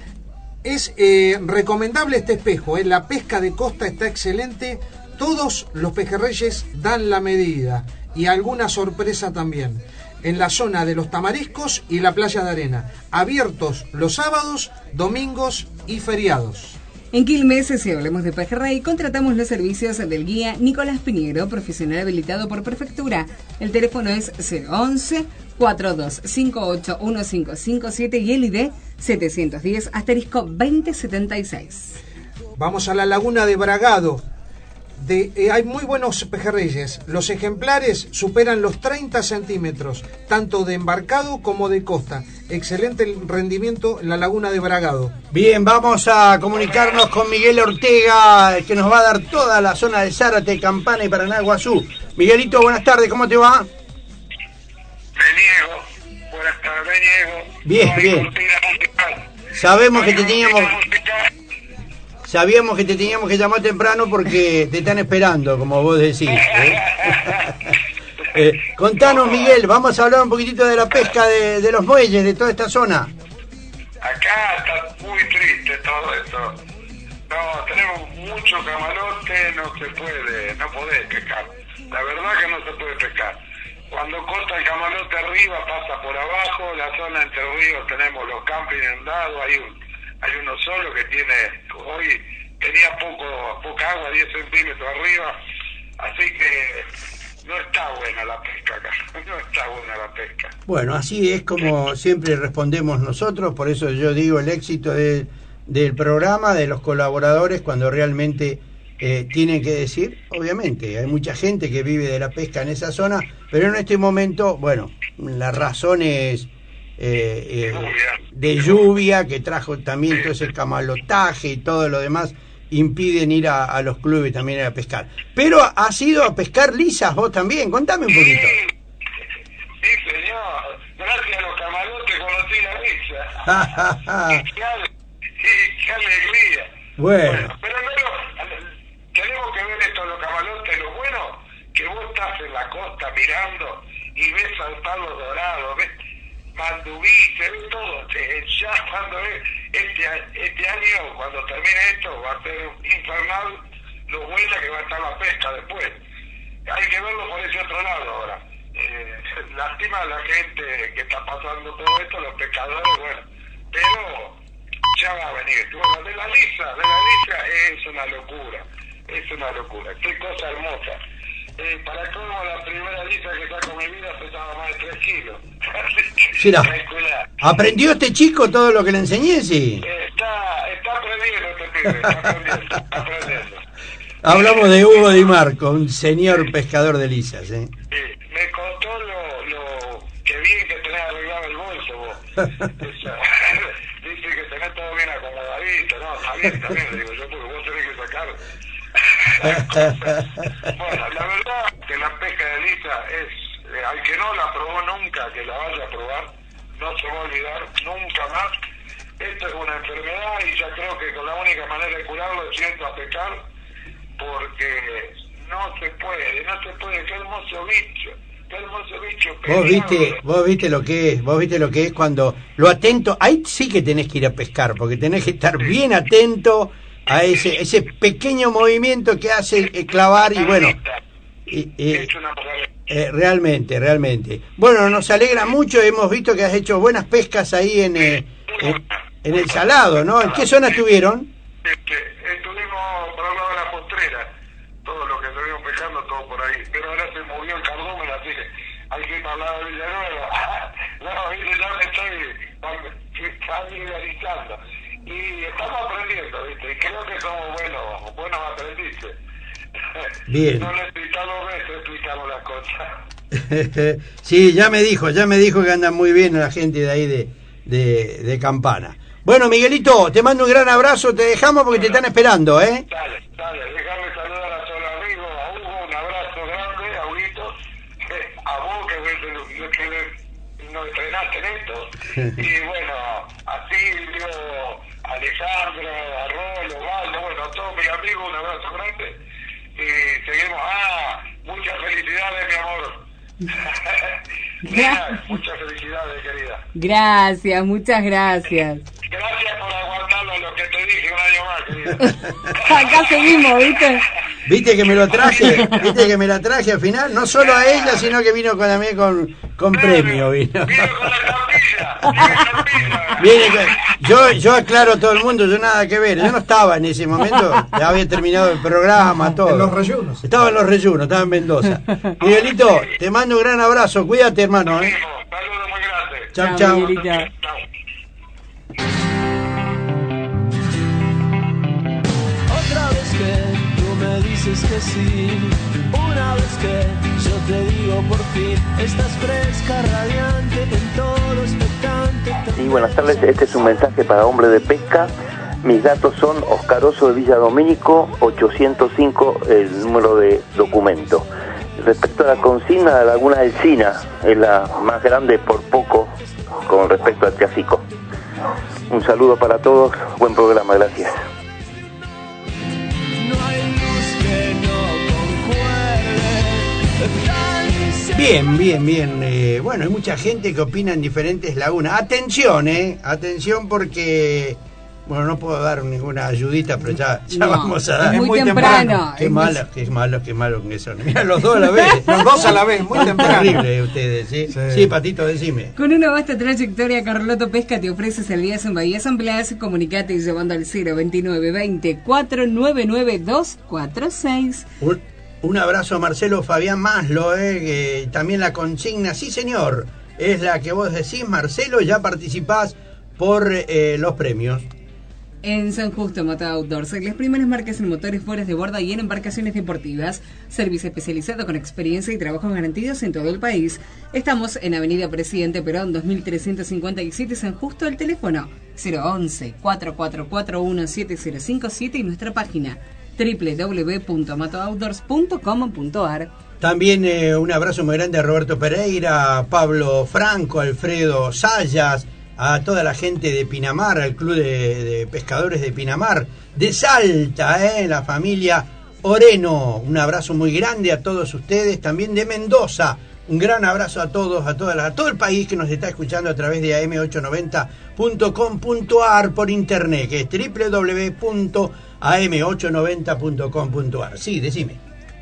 Es eh, recomendable este espejo, eh. La pesca de costa está excelente, todos los pejerreyes dan la medida y alguna sorpresa también. En la zona de los Tamariscos y la playa de arena, abiertos los sábados, domingos y feriados. En Quilmes, si hablamos de pejerrey, contratamos los servicios del guía Nicolás Piñero, profesional habilitado por prefectura. El teléfono es cero once cuatro dos cinco ocho uno cinco cinco siete y el I D setecientos diez asterisco veinte setenta y seis. Vamos a la laguna de Bragado. De, eh, hay muy buenos pejerreyes. Los ejemplares superan los treinta centímetros, tanto de embarcado como de costa. Excelente el rendimiento en la laguna de Bragado. Bien, vamos a comunicarnos con Miguel Ortega, que nos va a dar toda la zona de Zárate, Campana y Paranaguazú. Miguelito, buenas tardes, ¿cómo te va? Me niego. Buenas tardes, me niego. Bien, No hay bien. cortina musical. Sabemos que te No hay teníamos... cortina musical. Sabíamos que te teníamos que llamar temprano porque te están esperando, como vos decís. ¿eh? Eh, contanos, Miguel, vamos a hablar un poquitito de la pesca de, de los muelles, de toda esta zona. Acá está muy triste todo esto. No, tenemos mucho camalote, no se puede, no podés pescar. La verdad que no se puede pescar. Cuando corta el camalote arriba, pasa por abajo, la zona entre ríos tenemos los campos inundados, hay un hay uno solo que tiene, hoy tenía poco poca agua, diez centímetros arriba, así que no está buena la pesca acá, no está buena la pesca. Bueno, así es como siempre respondemos nosotros, por eso yo digo el éxito de, del programa, de los colaboradores, cuando realmente eh, tienen que decir, obviamente, hay mucha gente que vive de la pesca en esa zona, pero en este momento, bueno, las razones eh, eh, de lluvia, que trajo también todo ese camalotaje y todo lo demás, impiden ir a, a los clubes también a pescar. Pero has ido a pescar lisas vos también, contame un poquito. Sí, señor, gracias a los camalotes conocí la lisa. qué, ale- qué- qué alegría. Bueno, Pero no, lo- tenemos que ver esto, los camalotes, lo bueno que vos estás en la costa mirando y ves saltar los dorados, ves mandubí, se ve todo. Eh, Ya cuando ves, este, este año, cuando termine esto, va a ser infernal lo buena que va a estar la pesca después. Hay que verlo por ese otro lado ahora. Eh, lástima a la gente que está pasando todo esto, los pescadores, bueno, pero ya va a venir. Bueno, de la lisa, de la lisa es una locura, es una locura, qué cosa hermosa. Eh, para cómo la primera lisa que saco en mi vida pesaba más de tres kilos. Mira, ¿aprendió este chico todo lo que le enseñé? Sí. Eh, está, está aprendiendo este pibe, está aprendiendo, está aprendiendo. Hablamos de Hugo Di Marco, un señor pescador de lisas, ¿eh? Sí, me contó lo, lo que bien que tenés arreglado el bolso vos. Esa, dice que tenés todo bien acomodadito, no, está bien también, le digo yo, porque vos tenés que sacar. Bueno, la verdad que la pesca de lisa es, eh, al que no la probó nunca, que la vaya a probar, no se va a olvidar nunca más. Esto es una enfermedad y ya creo que con la única manera de curarlo es yendo a pescar, porque no se puede, no se puede, qué hermoso bicho, qué hermoso bicho. Vos viste, vos viste lo que es, vos viste lo que es cuando lo atento, ahí sí que tenés que ir a pescar, porque tenés que estar bien atento a ese ese pequeño movimiento que hace el clavar y bueno, y, y, eh, realmente, realmente. Bueno, nos alegra mucho, hemos visto que has hecho buenas pescas ahí en, eh, en, en el Salado, ¿no? ¿En qué zona estuvieron? Este, estuvimos por el lado de la Postrera, todo lo que estuvimos pescando, todo por ahí, pero ahora se movió el cardúmeno, así que hay que ir para el lado de Villanueva. No, viste, ya me estoy familiarizando. Y estamos aprendiendo, ¿viste? Y creo que somos buenos, buenos aprendices. Bien. No le explicamos veces, explicamos las cosas. Sí, ya me dijo, ya me dijo que andan muy bien la gente de ahí de, de, de Campana. Bueno, Miguelito, te mando un gran abrazo, te dejamos porque te están esperando, ¿eh? Dale, dale, déjame saludar a todos los amigos, a Hugo, un abrazo grande, a Huguito, eh, a vos que, que, que nos entrenaste en esto, y bueno, a Silvio, a Alejandro, a Rolo, Osvaldo, bueno, a todos mis amigos, un abrazo grande, y seguimos, ah, muchas felicidades, mi amor. Mira, muchas felicidades, querida. Gracias, muchas gracias. Gracias por aguantarlo lo que te dije un año más, querida. Acá seguimos, ¿viste? Viste que me lo traje, viste que me la traje al final, no solo a ella, sino que vino con a mí con, con premio, vino. Viene con, yo, yo aclaro a todo el mundo, yo nada que ver, yo no estaba en ese momento, ya había terminado el programa, todo. En los reyunos. Estaba en los reyunos, estaba en Mendoza. Miguelito, te mando un gran abrazo, cuídate, hermano, ¿eh? Saludos muy grandes. Chau, chau. Otra vez que tú me dices que sí, una vez que yo te digo por fin, estás fresca, radiante, en todo expectante. Sí, buenas tardes, este es un mensaje para Hombre de Pesca. Mis datos son Oscar Oso de Villa Domínico, ochocientos cinco, el número de documento. Respecto a la consigna, la Laguna del Sina es la más grande por poco con respecto al Triásico. Un saludo para todos, buen programa, gracias. Bien, bien, bien. Eh, bueno, hay mucha gente que opina en diferentes lagunas. Atención, eh. Atención porque... Bueno, no puedo dar ninguna ayudita, pero ya, ya No, vamos a dar. es muy muy temprano. temprano. Qué Es malo, muy- qué malo, qué malo que son. Mira, los dos a la vez. Los dos a la vez, muy temprano. Terrible ustedes, ¿sí? Sí. Sí, Patito, decime. Con una vasta trayectoria, Carloto Pesca te ofrece salidas en Bahías Ampliadas. Comunicate llamando al cero veintinueve veinte cuatro nueve nueve dos cuatro seis. Un, un abrazo a Marcelo Fabián Maslo, eh, que también la consigna, sí señor, es la que vos decís, Marcelo, ya participás por eh, los premios. En San Justo, Moto Outdoors, las primeras marcas en motores fuera de borda y en embarcaciones deportivas. Servicio especializado con experiencia y trabajos garantidos en todo el país. Estamos en Avenida Presidente Perón, dos mil trescientos cincuenta y siete, San Justo. El teléfono cero once, cuatro cuatro cuatro uno, siete cero cinco siete y nuestra página doble u doble u doble u punto moto outdoors punto com punto a r. También eh, un abrazo muy grande a Roberto Pereira, a Pablo Franco, Alfredo Sayas, a toda la gente de Pinamar, al Club de, de Pescadores de Pinamar, de Salta, eh, la familia Oreno. Un abrazo muy grande a todos ustedes, también de Mendoza, Un gran abrazo a todos, a, todas las, a todo el país que nos está escuchando a través de a eme ochocientos noventa punto com punto a r por internet, que es doble u doble u doble u punto a eme ochocientos noventa punto com punto a r. Sí, decime.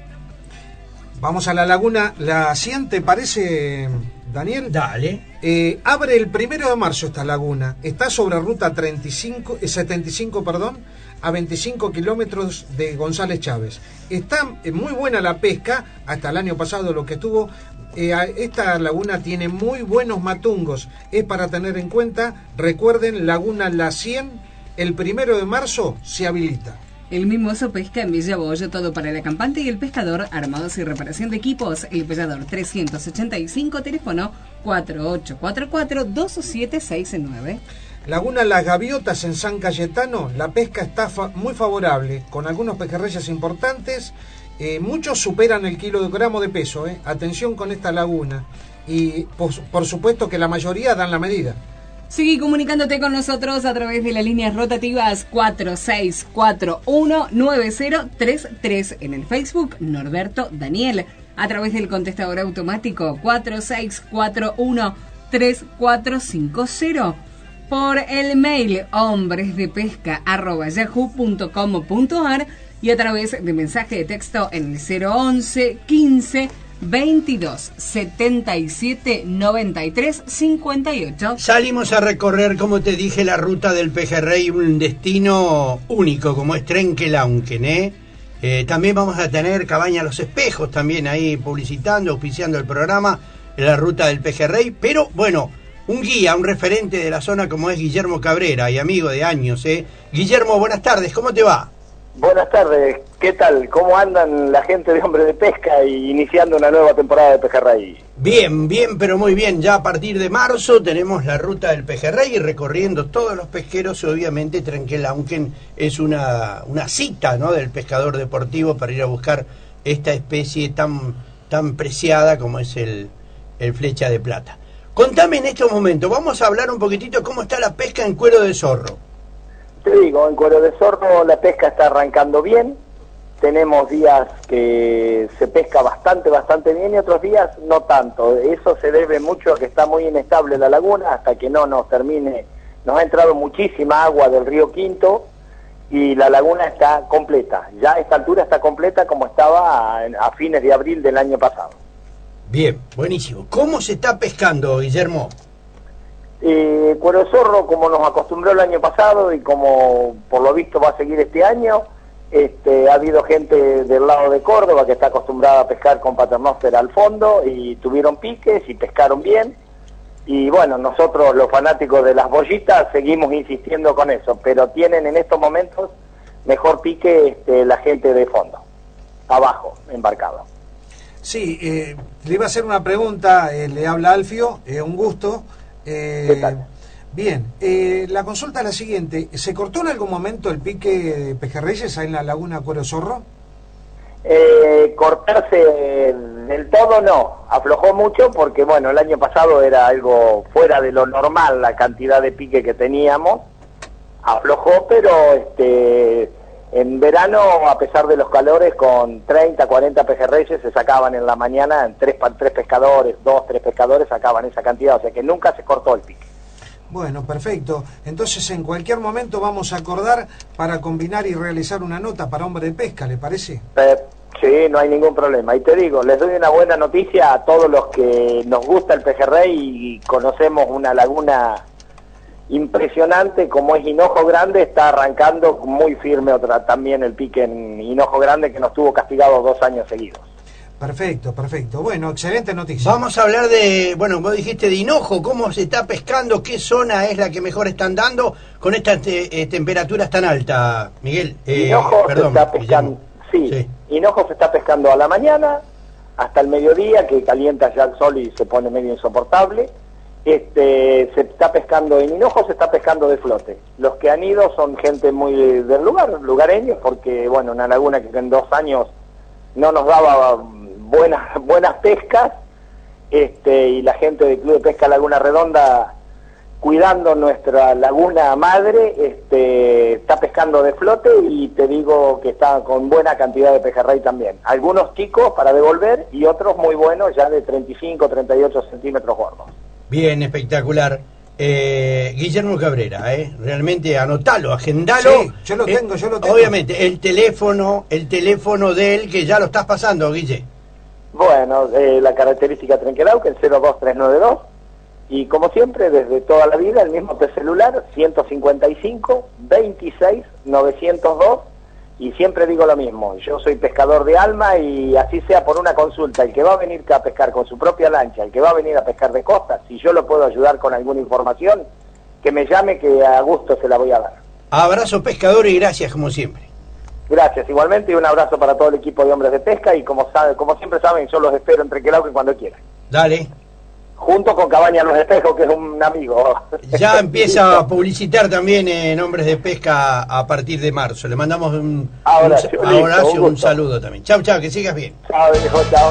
Vamos a la laguna La cien, ¿te parece, Daniel? Dale. Eh, abre el primero de marzo esta laguna. Está sobre ruta treinta y cinco, eh, setenta y cinco, perdón, a veinticinco kilómetros de González Chávez. Está eh, muy buena la pesca, hasta el año pasado lo que estuvo. Eh, esta laguna tiene muy buenos matungos. Es para tener en cuenta. Recuerden, Laguna La cien, el primero de marzo se habilita. El Mimoso pesca en Villa Bollo, todo para el acampante y el pescador, armados y reparación de equipos. El Pescador trescientos ochenta y cinco, teléfono cuatro ocho cuatro cuatro, dos siete seis nueve. Laguna Las Gaviotas en San Cayetano, la pesca está fa muy favorable, con algunos pejerreyes importantes. Eh, muchos superan el kilogramo de peso. Eh. Atención con esta laguna. Y por, por supuesto que la mayoría dan la medida. Sigue comunicándote con nosotros a través de las líneas rotativas cuatro seis cuatro uno nueve cero tres tres, en el Facebook Norberto Daniel, a través del contestador automático cuatro seis cuatro uno tres cuatro cinco cero, por el mail hombresdepesca arroba yahoo punto com punto a r y a través de mensaje de texto en el cero once quince veintidós setenta y siete noventa y tres cincuenta y ocho. Salimos a recorrer, como te dije, la ruta del pejerrey, un destino único como es Trenquelauquen, ¿eh? Eh, también vamos a tener Cabaña Los Espejos también ahí publicitando, auspiciando el programa, la ruta del pejerrey. Pero bueno, un guía, un referente de la zona como es Guillermo Cabrera, y amigo de años, ¿eh? Guillermo, buenas tardes, ¿cómo te va? Buenas tardes, ¿qué tal? ¿Cómo andan la gente de Hombre de Pesca y iniciando una nueva temporada de Pejerrey? Bien, bien, pero muy bien. Ya a partir de marzo tenemos la ruta del pejerrey y recorriendo todos los pesqueros. Obviamente Trenquelauquen es una, una cita, ¿no?, del pescador deportivo para ir a buscar esta especie tan, tan preciada como es el, el flecha de plata. Contame en estos momentos, vamos a hablar un poquitito cómo está la pesca en cuero de zorro. Te digo, en cuero de zorro la pesca está arrancando bien. Tenemos días que se pesca bastante, bastante bien y otros días no tanto. Eso se debe mucho a que está muy inestable la laguna hasta que no nos termine. Nos ha entrado muchísima agua del río Quinto y la laguna está completa. Ya a esta altura está completa como estaba a, a fines de abril del año pasado. Bien, buenísimo. ¿Cómo se está pescando, Guillermo? Eh, cuero de zorro, como nos acostumbró el año pasado y como por lo visto va a seguir este año, este, ha habido gente del lado de Córdoba que está acostumbrada a pescar con paternóster al fondo y tuvieron piques y pescaron bien. Y bueno, nosotros los fanáticos de las bollitas seguimos insistiendo con eso, pero tienen en estos momentos mejor pique este, la gente de fondo, abajo, embarcado. Sí, eh, le iba a hacer una pregunta, eh, le habla Alfio, eh, un gusto. Eh, ¿Qué tal? Bien, eh, la consulta es la siguiente. ¿Se cortó en algún momento el pique de pejerreyes ahí en la laguna Cuero Zorro? Eh, cortarse del todo no, aflojó mucho porque bueno, el año pasado era algo fuera de lo normal la cantidad de pique que teníamos, aflojó, pero este en verano, a pesar de los calores, con treinta, cuarenta pejerreyes se sacaban en la mañana, tres, tres pescadores, dos, tres pescadores sacaban esa cantidad, o sea que nunca se cortó el pique. Bueno, perfecto. Entonces en cualquier momento vamos a acordar para combinar y realizar una nota para Hombre de Pesca, ¿le parece? Eh, sí, no hay ningún problema. Y te digo, les doy una buena noticia a todos los que nos gusta el pejerrey y conocemos una laguna impresionante como es Hinojo Grande. Está arrancando muy firme otra también el pique en Hinojo Grande, que nos tuvo castigado dos años seguidos. Perfecto, perfecto. Bueno, excelente noticia. Vamos a hablar de, bueno, vos dijiste de Hinojo, cómo se está pescando, qué zona es la que mejor están dando con estas te, eh, temperaturas tan altas, Miguel. Eh, Hinojo perdón, se está pescando, sí, sí, Hinojo se está pescando a la mañana hasta el mediodía, que calienta ya el sol y se pone medio insoportable. Este, se está pescando en Hinojo, se está pescando de flote. Los que han ido son gente muy del lugar, lugareños, porque bueno, una laguna que en dos años no nos daba buenas buenas pescas, este, y la gente del Club de Pesca Laguna Redonda cuidando nuestra laguna madre, este, está pescando de flote y te digo que está con buena cantidad de pejerrey también. Algunos chicos para devolver y otros muy buenos ya de treinta y cinco, treinta y ocho centímetros gordos. Bien, espectacular. Eh, Guillermo Cabrera, ¿eh? Realmente anotalo, agendalo. Sí, yo lo tengo, Eh, yo lo tengo. Obviamente, el teléfono, el teléfono de él, que ya lo estás pasando, Guille. Bueno, eh, la característica Trenquelau, que es el cero dos tres nueve dos. Y como siempre, desde toda la vida, el mismo T celular, ciento cincuenta y cinco, veintiséis, novecientos dos, y siempre digo lo mismo, yo soy pescador de alma y así sea por una consulta, el que va a venir a pescar con su propia lancha, el que va a venir a pescar de costa, si yo lo puedo ayudar con alguna información, que me llame, que a gusto se la voy a dar. Abrazo pescador y gracias como siempre. Gracias, igualmente, y un abrazo para todo el equipo de Hombres de Pesca, y como sabe, como siempre saben, yo los espero en Trenquelau cuando quieran. Dale. Junto con Cabaña Los Espejos, que es un amigo. Ya empieza a publicitar también en Hombres de Pesca a partir de marzo. Le mandamos un, Ahora, un, sí, a listo, Horacio un un, gusto. saludo también. Chau, chau, que sigas bien. Chao, viejo, chao.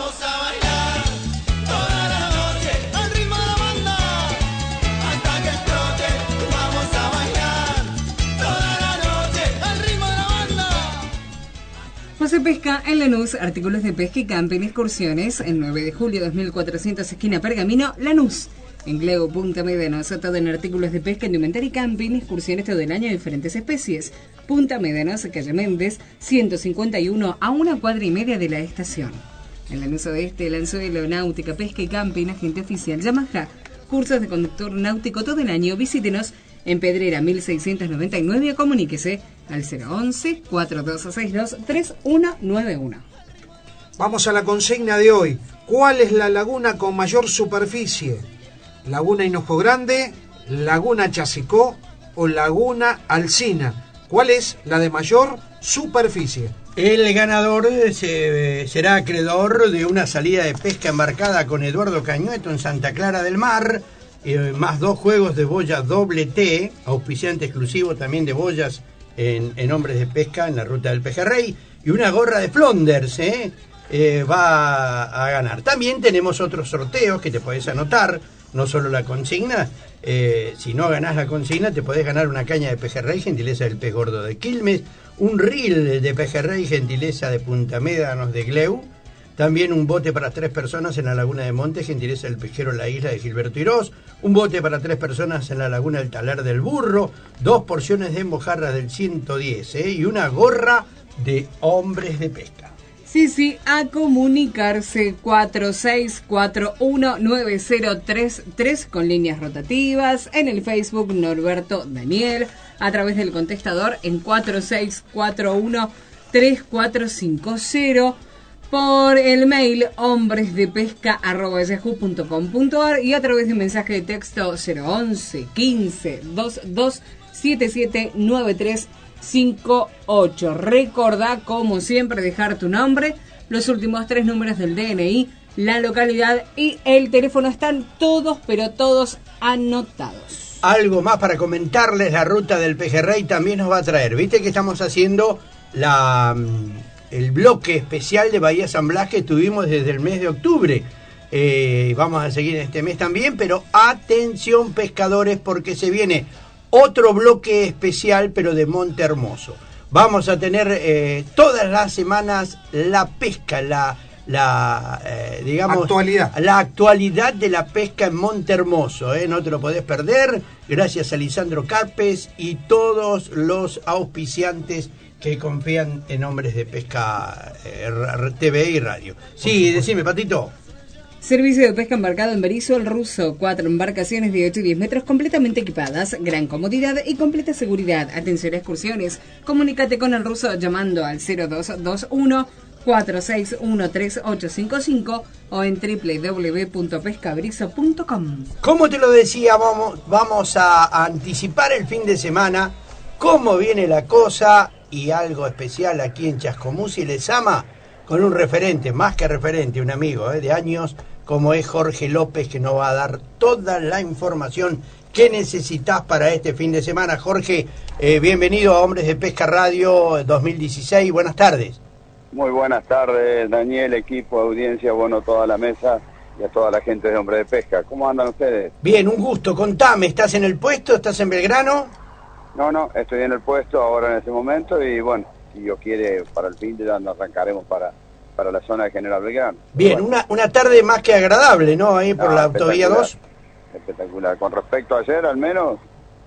José Pesca en Lanús, artículos de pesca y camping, excursiones, el nueve de julio dos mil cuatrocientos, esquina Pergamino, Lanús. En Gleo, Punta Médanos, todo en artículos de pesca, indumentaria y camping, excursiones todo el año de diferentes especies. Punta Médanos, calle Méndez, ciento cincuenta y uno, a una cuadra y media de la estación. En Lanús Oeste, Lanzuelo, náutica, pesca y camping, agente oficial Yamaha. Cursos de conductor náutico todo el año, visítenos en Pedrera mil seiscientos noventa y nueve, comuníquese al cero once, cuatro dos seis dos, tres uno nueve uno. Vamos a la consigna de hoy. ¿Cuál es la laguna con mayor superficie? ¿Laguna Hinojo Grande, Laguna Chasicó o Laguna Alsina? ¿Cuál es la de mayor superficie? El ganador se, será acreedor de una salida de pesca embarcada con Eduardo Cañueto en Santa Clara del Mar, eh, más dos juegos de boya doble T, auspiciante exclusivo también de boyas en, en Hombres de Pesca en la ruta del Pejerrey, y una gorra de Flonders, ¿eh? Eh, va a ganar. También tenemos otros sorteos que te podés anotar, no solo la consigna. Eh, si no ganás la consigna, te podés ganar una caña de pejerrey, gentileza del pez gordo de Quilmes, un reel de pejerrey, gentileza de Punta Médanos de Gleu, también un bote para tres personas en la Laguna de Monte, gentileza del pesquero La Isla de Gilberto Irós, un bote para tres personas en la Laguna del Talar del Burro, dos porciones de mojarra del ciento diez, ¿eh? Y una gorra de Hombres de Pesca. Sí, sí, a comunicarse cuatro seis cuatro uno nueve cero tres tres con líneas rotativas, en el Facebook Norberto Daniel, a través del contestador en cuatro seis cuatro uno tres cuatro cinco cero, por el mail hombresdepesca arroba yahoo punto com punto ar y a través de mensaje de texto cero once quince veintidós setenta y siete noventa y tres cincuenta y ocho. Recordá, como siempre, dejar tu nombre, los últimos tres números del D N I, la localidad y el teléfono. Están todos, pero todos anotados. Algo más para comentarles, la ruta del Pejerrey también nos va a traer. Viste que estamos haciendo la el bloque especial de Bahía San Blas que tuvimos desde el mes de octubre. Eh, vamos a seguir en este mes también, pero atención pescadores, porque se viene otro bloque especial, pero de Monte Hermoso. Vamos a tener eh, todas las semanas la pesca, la, la eh, digamos, actualidad. la actualidad de la pesca en Monte Hermoso. ¿eh? No te lo podés perder. Gracias a Lisandro Carpes y todos los auspiciantes que confían en Hombres de Pesca, eh, T V y radio. Sí, decime, Patito. Servicio de pesca embarcado en Berizo el Ruso. Cuatro embarcaciones de ocho y diez metros completamente equipadas. Gran comodidad y completa seguridad. Atención a excursiones. Comunícate con el Ruso llamando al cero dos dos uno cuatro seis uno tres ocho cinco cinco o en doble u doble u doble u punto pescabrizo punto com. Como te lo decía, vamos, vamos a anticipar el fin de semana. Cómo viene la cosa y algo especial aquí en Chascomús y Lezama, con un referente, más que referente, un amigo eh, de años, como es Jorge López, que nos va a dar toda la información que necesitas para este fin de semana. Jorge, eh, bienvenido a Hombres de Pesca Radio dos mil dieciséis, buenas tardes. Muy buenas tardes, Daniel, equipo, audiencia, bueno, toda la mesa. y a toda la gente de Hombre de Pesca. ¿Cómo andan ustedes? Bien, un gusto. Contame, ¿estás en el puesto? ¿Estás en Belgrano? No, no, estoy en el puesto ahora en este momento y bueno, si Dios quiere, para el fin de ya nos arrancaremos para, para la zona de General Belgrano. Bien, Bueno, una, una tarde más que agradable, ¿no? Ahí por no, la autovía espectacular, dos. Espectacular. Con respecto a ayer, al menos,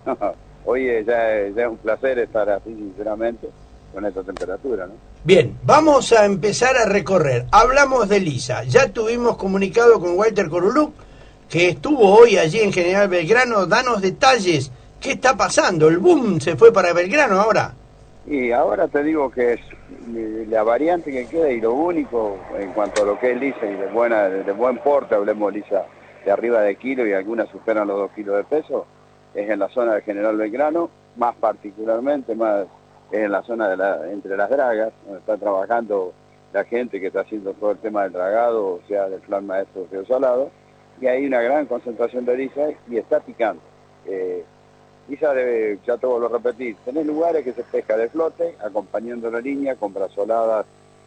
hoy eh, ya, es- ya es un placer estar así, sinceramente, con esta temperatura, ¿no? Bien, vamos a empezar a recorrer. Hablamos de Lisa. Ya tuvimos comunicado con Walter Coruluc, que estuvo hoy allí en General Belgrano. Danos detalles. ¿Qué está pasando? ¿El boom se fue para Belgrano ahora? Y ahora te digo que es eh, la variante que queda y lo único en cuanto a lo que es lisa y de buena de buen porte, hablemos lisa de arriba de kilo y algunas superan los dos kilos de peso, es en la zona de General Belgrano, más particularmente, más es en la zona de la, entre las dragas, donde está trabajando la gente que está haciendo todo el tema del dragado, o sea, del plan maestro Río Salado, y hay una gran concentración de lisa y está picando. Eh, Lisa, debe, ya te vuelvo a repetir, tenés lugares que se pesca de flote, acompañando la línea con brazoladas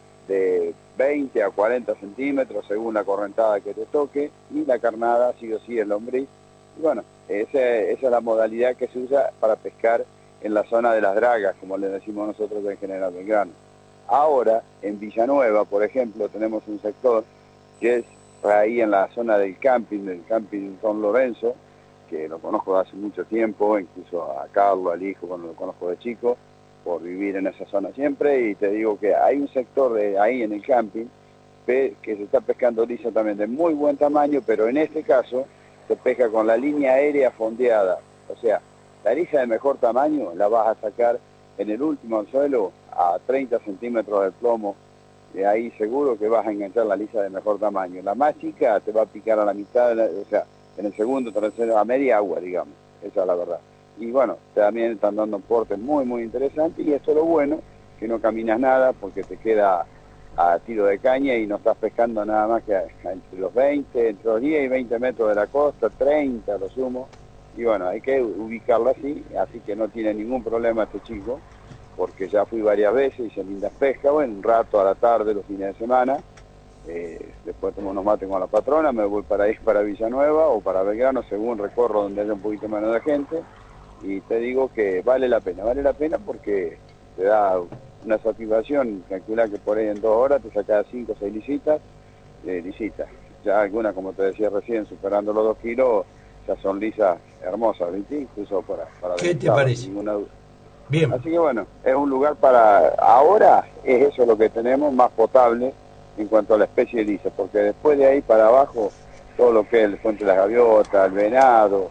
de veinte a cuarenta centímetros según la correntada que te toque, y la carnada sí o sí es lombriz. Y bueno, esa, esa es la modalidad que se usa para pescar en la zona de las dragas, como le decimos nosotros en General Belgrano. Ahora, en Villanueva, por ejemplo, tenemos un sector que es ahí en la zona del camping, del camping Don Lorenzo, que lo conozco de hace mucho tiempo, incluso a Carlos, al hijo, cuando lo conozco de chico, por vivir en esa zona siempre, y te digo que hay un sector de ahí en el camping que se está pescando lisa también de muy buen tamaño, pero en este caso se pesca con la línea aérea fondeada, o sea, la lisa de mejor tamaño la vas a sacar en el último anzuelo a treinta centímetros del plomo, y ahí seguro que vas a enganchar la lisa de mejor tamaño. La más chica te va a picar a la mitad, de la- o sea, en el segundo, tercero, a media agua, digamos, esa es la verdad. Y bueno, también están dando un porte muy, muy interesante, y esto es lo bueno, que no caminas nada porque te queda a tiro de caña y no estás pescando nada más que a- a entre los veinte, entre los diez y veinte metros de la costa, treinta lo sumo, y bueno, hay que ubicarlo así, así que no tiene ningún problema este chico, porque ya fui varias veces, hice lindas pescas, bueno, un rato a la tarde, los fines de semana, eh, después tomo unos mates con la patrona, me voy para ir para Villanueva o para Belgrano, según recorro donde haya un poquito menos de gente, y te digo que vale la pena, vale la pena porque te da una satisfacción, calcula que por ahí en dos horas te sacas cinco o seis lisitas, eh, lisitas, ya algunas, como te decía recién, superando los dos kilos, ya son lisas hermosas, ¿viste? Incluso para, para ¿Qué te deleitar, parece? ninguna duda. Bien. Así que bueno, es un lugar para, ahora es eso lo que tenemos, más potable en cuanto a la especie de lisa, porque después de ahí para abajo, todo lo que es el Puente de las Gaviotas, el Venado,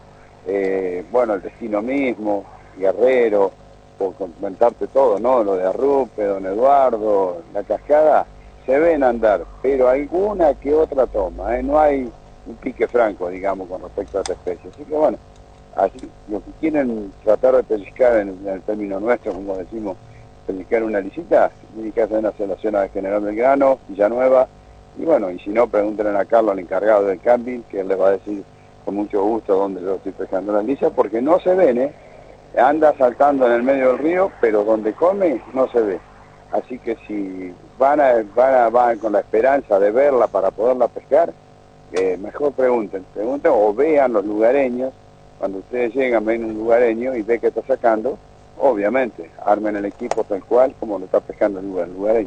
eh, bueno, el Destino mismo, Guerrero, por comentarte todo, ¿no? Lo de Arrupe, Don Eduardo, la Cascada, se ven andar, pero alguna que otra toma, ¿eh? No hay un pique franco, digamos, con respecto a esta especie. Así que bueno, así, los que quieren tratar de pellizcar en, en el término nuestro, como decimos, pellizcar una lisita, tienen que hacer hacia la zona de General Belgrano, Villanueva, y bueno, y si no, pregúntenle a Carlos, al encargado del camping, que él les va a decir con mucho gusto dónde yo estoy pescando las lisas, porque no se ven, ¿eh? Anda saltando en el medio del río, pero donde come no se ve. Así que si van, a, van, a, van con la esperanza de verla para poderla pescar, eh, mejor pregunten, pregunten o vean los lugareños. Cuando ustedes llegan, ven un lugareño y ve que está sacando, obviamente, armen el equipo tal cual como lo está pescando el lugar- el lugareño.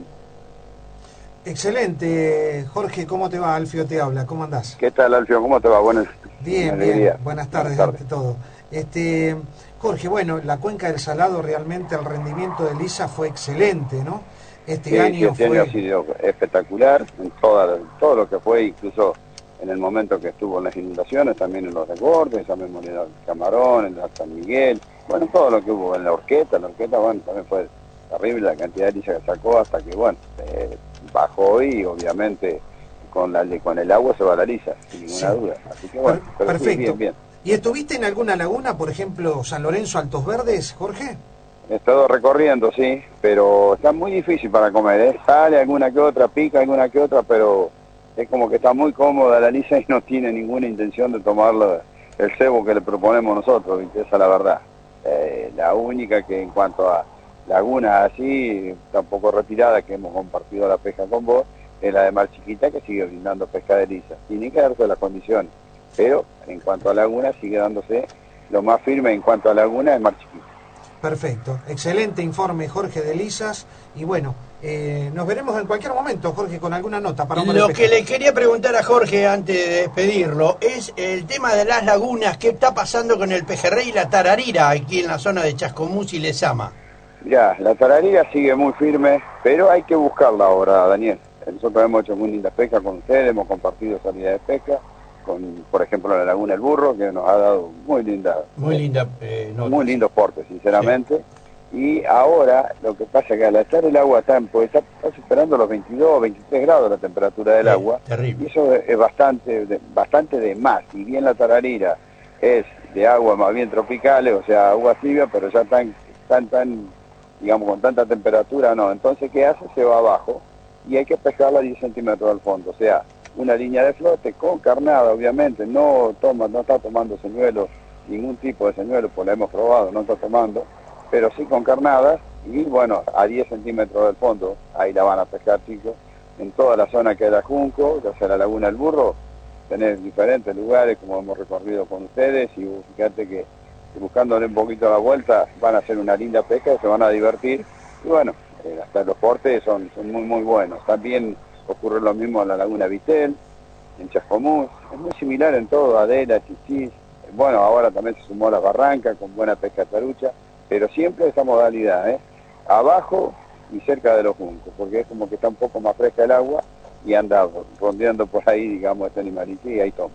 Excelente, Jorge, ¿cómo te va? Alfio te habla, ¿cómo andás? ¿Qué tal, Alfio? ¿Cómo te va? Buenas, Bien, una bien, alegría. buenas tardes, Buenas ante todo. Este, Jorge, bueno, la cuenca del Salado realmente el rendimiento de Lisa fue excelente, ¿no? Este Sí, año este fue... año ha sido espectacular en toda, todo lo que fue, incluso en el momento que estuvo en las inundaciones, también en los desbordes, también en el Camarón, en la San Miguel, bueno, todo lo que hubo en la Orqueta, la Orqueta, bueno, también fue terrible la cantidad de lisa que sacó hasta que, bueno, eh, bajó y obviamente con la con el agua se va la lisa, sin ninguna Sí. duda. Así que bueno, pero sí, Perfecto. bien, bien. ¿Y estuviste en alguna laguna, por ejemplo, San Lorenzo, Altos Verdes, Jorge? He estado recorriendo, sí, pero está muy difícil para comer, ¿eh? Sale alguna que otra, pica alguna que otra, pero es como que está muy cómoda la lisa y no tiene ninguna intención de tomarlo el cebo que le proponemos nosotros, ¿viste? Esa es la verdad. Eh, la única que en cuanto a lagunas así, está un poco retirada, que hemos compartido la pesca con vos, es la de Mar Chiquita, que sigue brindando pesca de lisa. Tiene que darse las condiciones, pero en cuanto a laguna sigue dándose lo más firme en cuanto a laguna es Mar Chiquita. Perfecto, excelente informe Jorge de Lisas, y bueno, eh, nos veremos en cualquier momento, Jorge, con alguna nota para Lo que le quería preguntar a Jorge antes de despedirlo es el tema de las lagunas. ¿Qué está pasando con el pejerrey y la tararira aquí en la zona de Chascomús y Lezama? Ya, la tararira sigue muy firme, pero hay que buscarla ahora, Daniel. Nosotros hemos hecho muy lindas pescas con ustedes, hemos compartido salida de pesca, con, por ejemplo, la Laguna El Burro, que nos ha dado muy linda, Muy linda eh, nota. muy lindos portes, sinceramente. Sí. Y ahora, lo que pasa es que al estar el agua tan, pues está, está superando los veintidós, veintitrés grados la temperatura del sí, agua, terrible. Y eso es bastante de, bastante de más. Si bien la tararira es de agua más bien tropicales, o sea, agua tibia, pero ya tan, tan, tan, digamos, con tanta temperatura, no. Entonces, ¿qué hace? Se va abajo y hay que pescarla a diez centímetros al fondo, o sea, una línea de flote con carnada, obviamente, no toma, no está tomando señuelos, ningún tipo de señuelo, pues lo hemos probado, no está tomando, pero sí con carnadas, y bueno, a diez centímetros del fondo, ahí la van a pescar, chicos, en toda la zona que era Junco, ya sea la Laguna El Burro, tenés diferentes lugares, como hemos recorrido con ustedes, y fíjate que buscándole un poquito la vuelta, van a hacer una linda pesca, se van a divertir, y bueno, eh, hasta los portes son, son muy, muy buenos. También ocurre lo mismo en la Laguna Vitel, en Chascomús, es muy similar en todo, Adela, Chichís, bueno, ahora también se sumó la Barranca con buena pesca de tarucha, pero siempre esa modalidad, ¿eh? Abajo y cerca de los juncos, porque es como que está un poco más fresca el agua y anda rondeando por ahí, digamos, este animalito y ahí toma.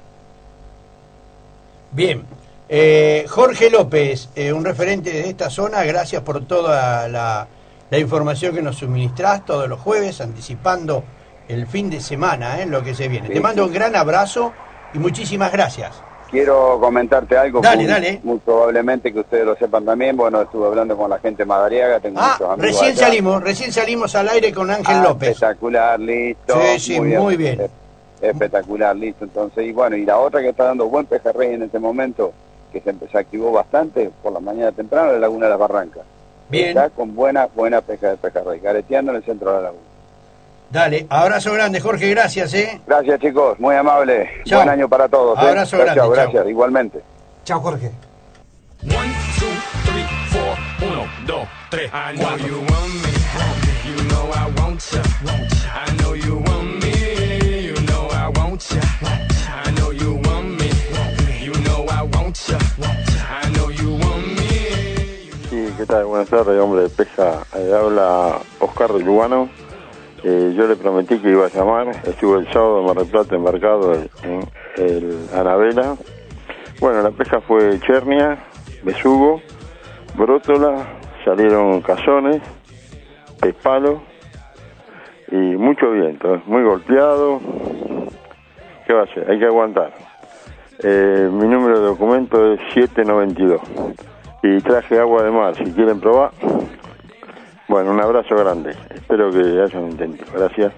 Bien, eh, Jorge López, eh, un referente de esta zona, gracias por toda la, la información que nos suministrás todos los jueves, anticipando el fin de semana, ¿eh? Lo que se viene. Sí, Te mando sí. un gran abrazo y muchísimas gracias. Quiero comentarte algo, dale, muy, dale. muy probablemente que ustedes lo sepan también. Bueno, estuve hablando con la gente de Madariaga, tengo ah, muchos amigos recién allá. salimos, recién salimos al aire con Ángel ah, López. Espectacular, listo. Sí, sí, muy bien. Muy bien. Espectacular, listo. Entonces, y bueno, y la otra que está dando buen pejerrey en este momento, que se, se activó bastante por la mañana temprano, es la Laguna de las Barrancas. Bien. Está con buena, buena pesca de pejerrey, careteando en el centro de la laguna. Dale, abrazo grande, Jorge, gracias, ¿eh? Gracias, chicos, muy amable. Chau. Buen año para todos. Abrazo ¿eh? grande, chau, chau. Gracias, igualmente. Chao, Jorge. One, two, three, four, uno, dos, tres, I know you want me, you know I want ya, I know you want me, you know I want ya, I know you want me, you know I want ya, I know you want me. Sí, ¿qué tal? Buenas tardes, hombre de pesca. Eh, habla Oscar de Lugano. Eh, yo le prometí que iba a llamar. Estuve el sábado en Mar del Plata embarcado en, en el Anabela. Bueno, la pesca fue chernia, besugo, brótola, salieron cazones, pespalo y mucho viento, muy golpeado. ¿Qué va a hacer? Hay que aguantar. Eh, mi número de documento es siete noventa y dos y traje agua de mar, si quieren probar. Bueno, un abrazo grande. Espero que hayan intento. Gracias.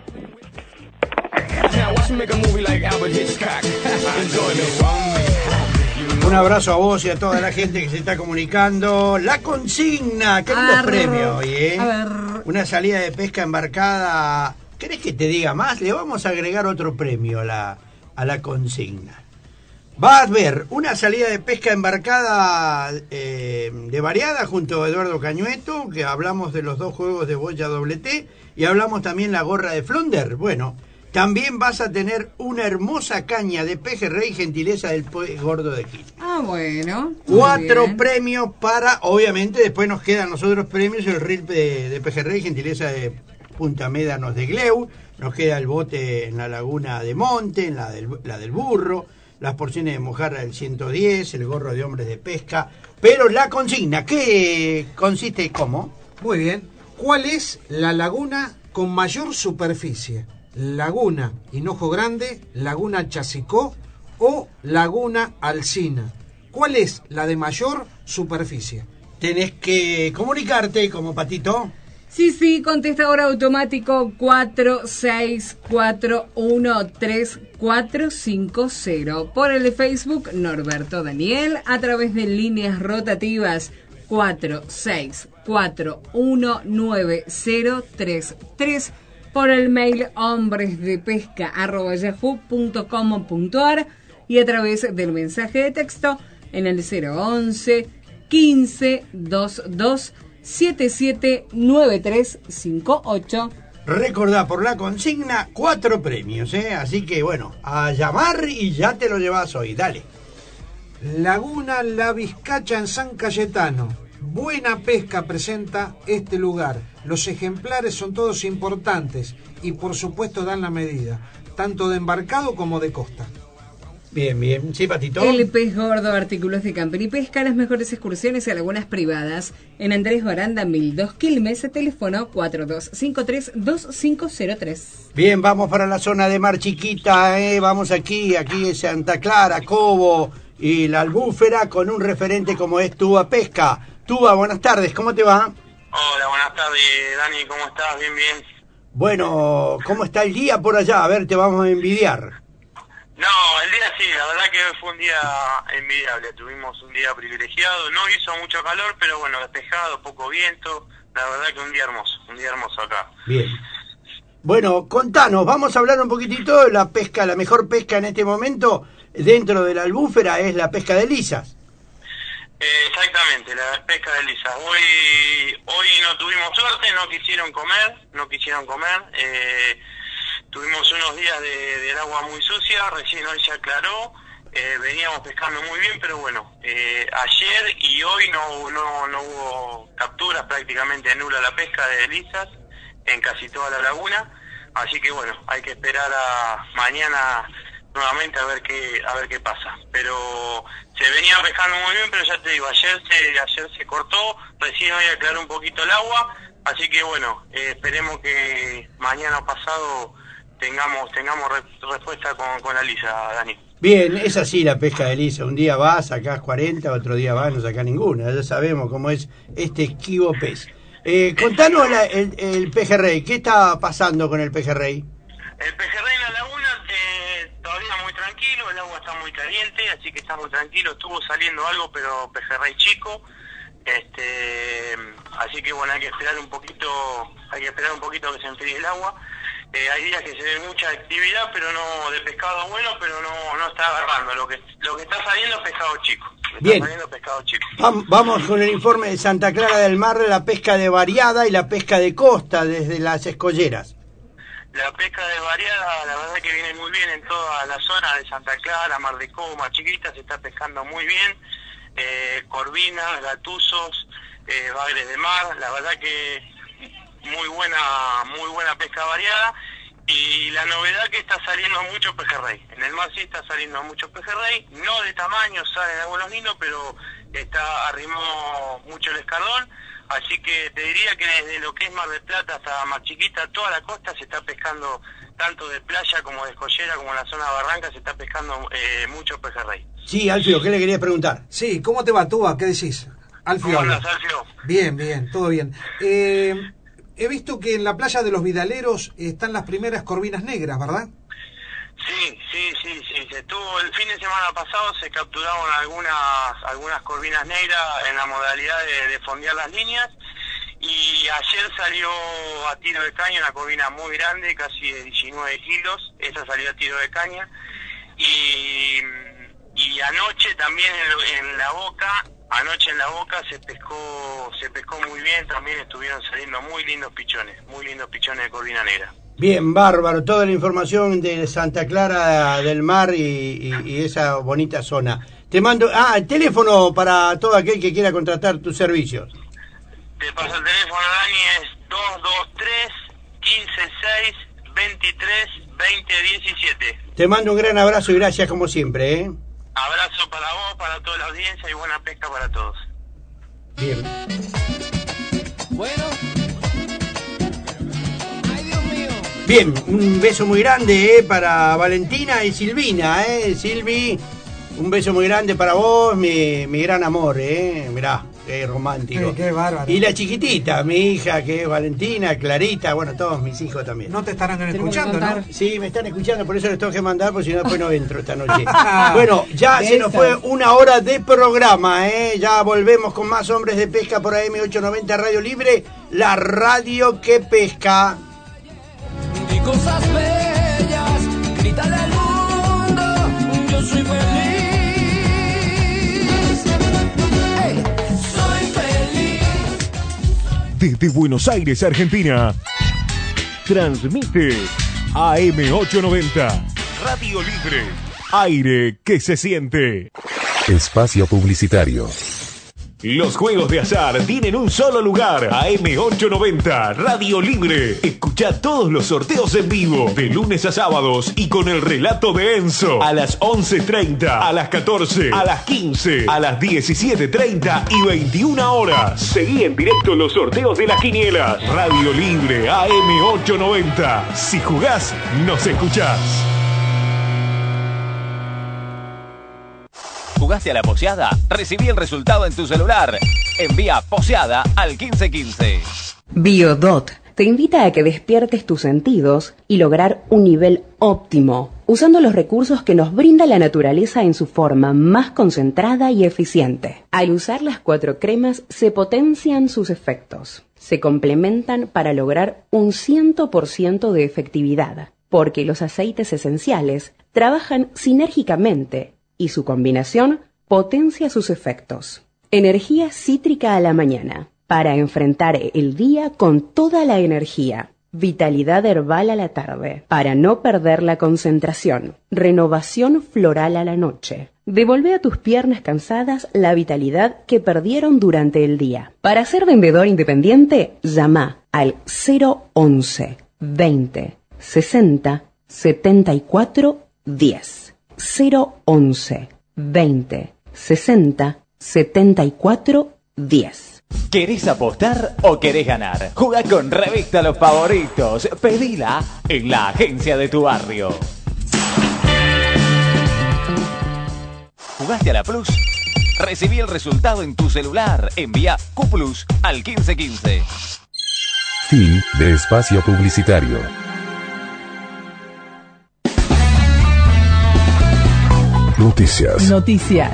Un abrazo a vos y a toda la gente que se está comunicando. La consigna, qué lindos premios hoy, ¿eh? A ver. Una salida de pesca embarcada. ¿Querés que te diga más? Le vamos a agregar otro premio a la, a la consigna. Va a ver una salida de pesca embarcada eh, de variada junto a Eduardo Cañueto, que hablamos de los dos juegos de boya doble T, y hablamos también la gorra de Flonder. Bueno, también vas a tener una hermosa caña de pejerrey, gentileza del pez gordo de Quilmes. Ah, bueno. Muy Cuatro bien. premios para, obviamente, después nos quedan los otros premios, el reel de, de pejerrey, gentileza de Punta Médanos de Gleu, nos queda el bote en la laguna de Monte, en la del, la del Burro, las porciones de mojarra del ciento diez, el gorro de hombres de pesca, pero la consigna, ¿qué consiste y cómo? Muy bien. ¿Cuál es la laguna con mayor superficie? ¿Laguna Hinojo Grande, Laguna Chasicó o Laguna Alsina? ¿Cuál es la de mayor superficie? Tenés que comunicarte como Patito. Sí, sí, contestador automático cuatro seis cuatro uno tres cuatro cinco cero. Por el de Facebook, Norberto Daniel, a través de líneas rotativas cuatro seis cuatro uno nueve cero tres tres por el mail hombresdepesca arroba yahoo punto com punto ar y a través del mensaje de texto en el cero once quince veintidós setenta y siete noventa y tres cincuenta y ocho. Recordá por la consigna cuatro premios, ¿eh? Así que bueno, a llamar y ya te lo llevas hoy, dale. Laguna La Vizcacha en San Cayetano. Buena Pesca presenta este lugar. Los ejemplares son todos importantes y por supuesto dan la medida, tanto de embarcado como de costa. Bien, bien. Sí, Patito. El Pez Gordo, artículos de camper y pesca, las mejores excursiones a lagunas privadas. En Andrés Baranda, mil dos Quilmes, teléfono cuatro dos cinco tres dos cinco cero tres. Bien, vamos para la zona de Mar Chiquita, ¿eh? Vamos aquí, aquí en Santa Clara, Cobo y la Albúfera con un referente como es Tuba Pesca. Tuba, buenas tardes, ¿cómo te va? Hola, buenas tardes, Dani, ¿cómo estás? Bien, bien. Bueno, ¿cómo está el día por allá? A ver, te vamos a envidiar. No, el día sí, la verdad que fue un día envidiable, tuvimos un día privilegiado, no hizo mucho calor, pero bueno, despejado, poco viento, la verdad que un día hermoso, un día hermoso acá. Bien. Bueno, contanos, vamos a hablar un poquitito de la pesca, la mejor pesca en este momento dentro de la Albúfera es la pesca de lisas. Eh, exactamente, la pesca de lisas. Hoy, hoy no tuvimos suerte, no quisieron comer, no quisieron comer, eh... Tuvimos unos días de, del agua muy sucia, recién hoy se aclaró, eh, veníamos pescando muy bien, pero bueno, eh, ayer y hoy no, no, no hubo capturas, prácticamente nula la pesca de lisas en casi toda la laguna, así que bueno, hay que esperar a mañana nuevamente a ver qué, a ver qué pasa. Pero se venía pescando muy bien, pero ya te digo, ayer se, ayer se cortó, recién hoy aclaró un poquito el agua, así que bueno, eh, esperemos que mañana o pasado tengamos tengamos re, respuesta con, con la lisa, Dani. Bien, es así la pesca de lisa. Un día vas, sacás cuarenta, otro día vas, no sacás ninguna. Ya sabemos cómo es este esquivo pez. Eh, contanos la, el, el pejerrey. ¿Qué está pasando con el pejerrey? El pejerrey en la laguna eh, todavía muy tranquilo, el agua está muy caliente, así que está muy tranquilo. Estuvo saliendo algo, pero pejerrey chico. Este, así que bueno, hay que esperar un poquito, hay que esperar un poquito que se enfríe el agua. Eh, hay días que se ve mucha actividad, pero no de pescado bueno, pero no no está agarrando. Lo que lo que está saliendo es pescado chico. Está Bien. saliendo pescado chico. Vam- Vamos con el informe de Santa Clara del Mar, la pesca de variada y la pesca de costa desde las escolleras. La pesca de variada, la verdad que viene muy bien en toda la zona de Santa Clara, Mar de Cobo, Mar Chiquita, se está pescando muy bien. Eh, corvinas, gatuzos, eh, bagres de mar, la verdad que muy buena muy buena pesca variada. Y la novedad que está saliendo mucho pejerrey. En el mar sí está saliendo mucho pejerrey, no de tamaño, salen algunos lindos, pero está arrimó mucho el escardón. Así que te diría que desde lo que es Mar del Plata hasta Mar Chiquita, toda la costa se está pescando, tanto de playa como de escollera, como en la zona de Barranca, se está pescando eh, mucho pejerrey. Sí, Alfio, ¿qué le querías preguntar? Sí, ¿cómo te va, Tuba? ¿Qué decís? Alfio. ¿Cómo andas, Alfio? Bien, bien, todo bien. Eh, he visto que en la playa de los Vidaleros están las primeras corvinas negras, ¿verdad? Sí, sí, sí, sí. Se tuvo el fin de semana pasado, se capturaron algunas algunas corvinas negras en la modalidad de, de fondear las líneas. Y ayer salió a tiro de caña una corvina muy grande, casi de diecinueve kilos. Esa salió a tiro de caña. Y, y anoche también en, en la boca, anoche en la boca se pescó, se pescó muy bien. También estuvieron saliendo muy lindos pichones, muy lindos pichones de corvina negra. Bien, bárbaro, toda la información de Santa Clara del Mar y, y, y esa bonita zona. Te mando, ah, el teléfono para todo aquel que quiera contratar tus servicios. Te paso el teléfono, Dani, es dos dos tres, quince seis, veintitrés, veinte diecisiete. Te mando un gran abrazo y gracias como siempre, ¿eh? Abrazo para vos, para toda la audiencia y buena pesca para todos. Bien. Bueno. Bien, un beso muy grande, ¿eh? Para Valentina y Silvina, ¿eh? Silvi, un beso muy grande para vos, mi, mi gran amor, ¿eh? Mirá, qué romántico. Qué, qué bárbaro. Y la chiquitita, mi hija, que es Valentina, Clarita, bueno, todos mis hijos también. No te estarán escuchando, ¿no? Sí, me están escuchando, por eso les tengo que mandar, porque si no después no entro esta noche. Bueno, ya se nos fue una hora de programa, ¿eh? Ya volvemos con más Hombres de Pesca por A M ochocientos noventa Radio Libre, la radio que pesca. cosas bellas, grítale al mundo, yo soy feliz. Hey, soy feliz. Desde Buenos Aires, Argentina, transmite A M ochocientos noventa, Radio Libre, aire que se siente. Espacio publicitario. Los juegos de azar tienen un solo lugar. A M ochocientos noventa, Radio Libre. Escucha todos los sorteos en vivo, de lunes a sábados y con el relato de Enzo. A las once treinta, a las catorce, a las quince, a las diecisiete treinta y veintiuna horas. Seguí en directo los sorteos de las quinielas. Radio Libre, A M ochocientos noventa. Si jugás, nos escuchás. ¿Jugaste a la poseada? Recibí el resultado en tu celular. Envía poseada al quince quince. Biodot te invita a que despiertes tus sentidos y lograr un nivel óptimo, usando los recursos que nos brinda la naturaleza en su forma más concentrada y eficiente. Al usar las cuatro cremas se potencian sus efectos. Se complementan para lograr un cien por ciento de efectividad, porque los aceites esenciales trabajan sinérgicamente y su combinación potencia sus efectos. Energía cítrica a la mañana, para enfrentar el día con toda la energía. Vitalidad herbal a la tarde, para no perder la concentración. Renovación floral a la noche. Devolve a tus piernas cansadas la vitalidad que perdieron durante el día. Para ser vendedor independiente, llama al cero once veinte sesenta setenta y cuatro diez. cero once veinte sesenta setenta y cuatro diez. ¿Querés apostar o querés ganar? Jugá con Revista Los Favoritos. Pedila en la agencia de tu barrio. ¿Jugaste a la Plus? Recibí el resultado en tu celular. Envía Q Plus al quince quince. Fin de espacio publicitario. Noticias. Noticias.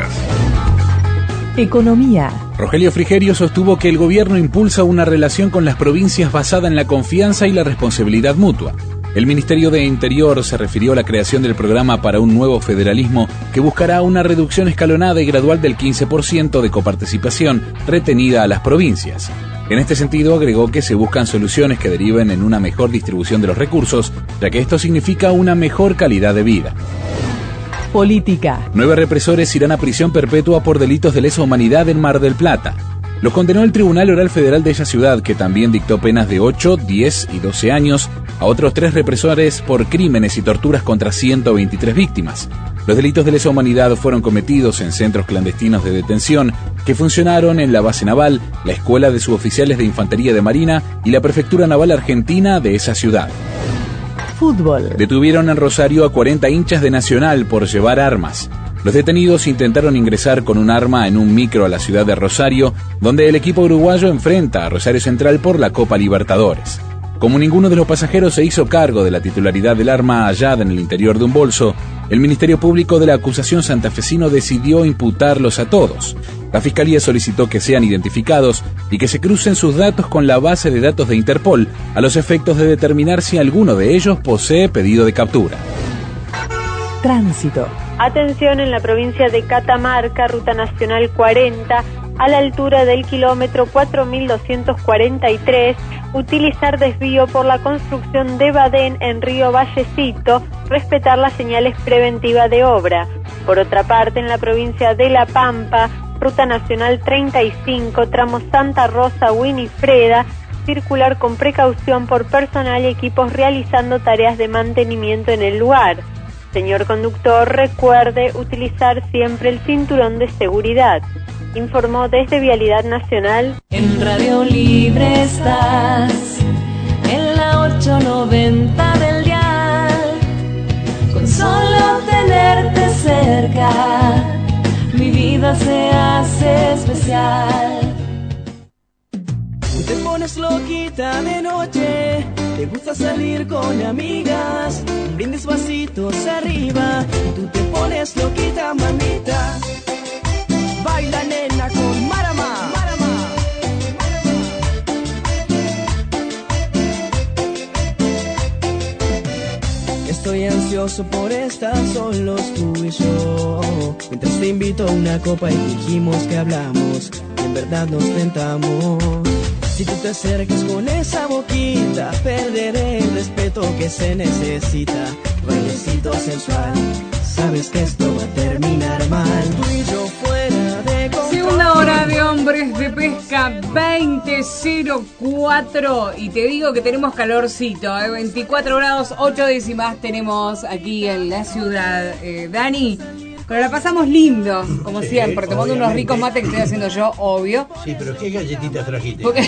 Economía. Rogelio Frigerio sostuvo que el gobierno impulsa una relación con las provincias basada en la confianza y la responsabilidad mutua. El Ministerio de Interior se refirió a la creación del programa para un nuevo federalismo que buscará una reducción escalonada y gradual del quince por ciento de coparticipación retenida a las provincias. En este sentido, agregó que se buscan soluciones que deriven en una mejor distribución de los recursos, ya que esto significa una mejor calidad de vida. Política. Nueve represores irán a prisión perpetua por delitos de lesa humanidad en Mar del Plata. Los condenó el Tribunal Oral Federal de esa ciudad, que también dictó penas de ocho, diez y doce años a otros tres represores por crímenes y torturas contra ciento veintitrés víctimas. Los delitos de lesa humanidad fueron cometidos en centros clandestinos de detención que funcionaron en la base naval, la Escuela de Suboficiales de Infantería de Marina y la Prefectura Naval Argentina de esa ciudad. Fútbol. Detuvieron en Rosario a cuarenta hinchas de Nacional por llevar armas. Los detenidos intentaron ingresar con un arma en un micro a la ciudad de Rosario, donde el equipo uruguayo enfrenta a Rosario Central por la Copa Libertadores. Como ninguno de los pasajeros se hizo cargo de la titularidad del arma hallada en el interior de un bolso, el Ministerio Público de la acusación santafesino decidió imputarlos a todos. La Fiscalía solicitó que sean identificados y que se crucen sus datos con la base de datos de Interpol, a los efectos de determinar si alguno de ellos posee pedido de captura. Tránsito. Atención en la provincia de Catamarca, Ruta Nacional cuarenta, a la altura del kilómetro cuatro mil doscientos cuarenta y tres, utilizar desvío por la construcción de Badén en Río Vallecito, respetar las señales preventivas de obra. Por otra parte, en la provincia de La Pampa, Ruta Nacional treinta y cinco, tramo Santa Rosa Winifreda, circular con precaución por personal y equipos realizando tareas de mantenimiento en el lugar. Señor conductor, recuerde utilizar siempre el cinturón de seguridad. Informó desde Vialidad Nacional. En Radio Libre estás, en la ochocientos noventa del dial. Con solo tenerte cerca, mi vida se hace especial. Te pones loquita de noche, te gusta salir con amigas, brindes vasitos arriba, tú te pones loquita, mamita. Baila nena con Marama. estoy ansioso por estar solos tú y yo. Mientras te invito a una copa y dijimos que hablamos y en verdad nos tentamos. Si tú te acercas con esa boquita, perderé el respeto que se necesita. Bailecito sensual, sabes que esto va a terminar mal. Tú y yo fuera de control. Segunda hora de Hombres de Pesca, veinte cero cuatro. Y te digo que tenemos calorcito, ¿eh? veinticuatro grados, ocho décimas tenemos aquí en la ciudad, eh, Dani. Pero la pasamos lindo, como Sí, siempre, tomando unos obviamente. ricos mates que estoy haciendo yo, obvio. Sí, pero ¿qué galletitas trajiste? Porque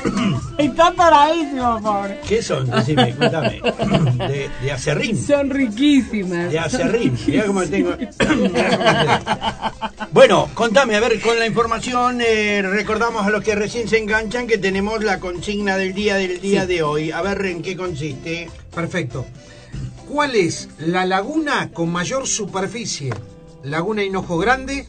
está paradísimo, pobre. ¿Qué son? Decime, contame. De, de acerrín. Son riquísimas. De acerrín. Mirá cómo tengo. Mirá cómo tengo. Bueno, contame, a ver, con la información eh, recordamos a los que recién se enganchan que tenemos la consigna del día del día Sí. de hoy. A ver en qué consiste. Perfecto. ¿Cuál es la laguna con mayor superficie? ¿Laguna Hinojo Grande,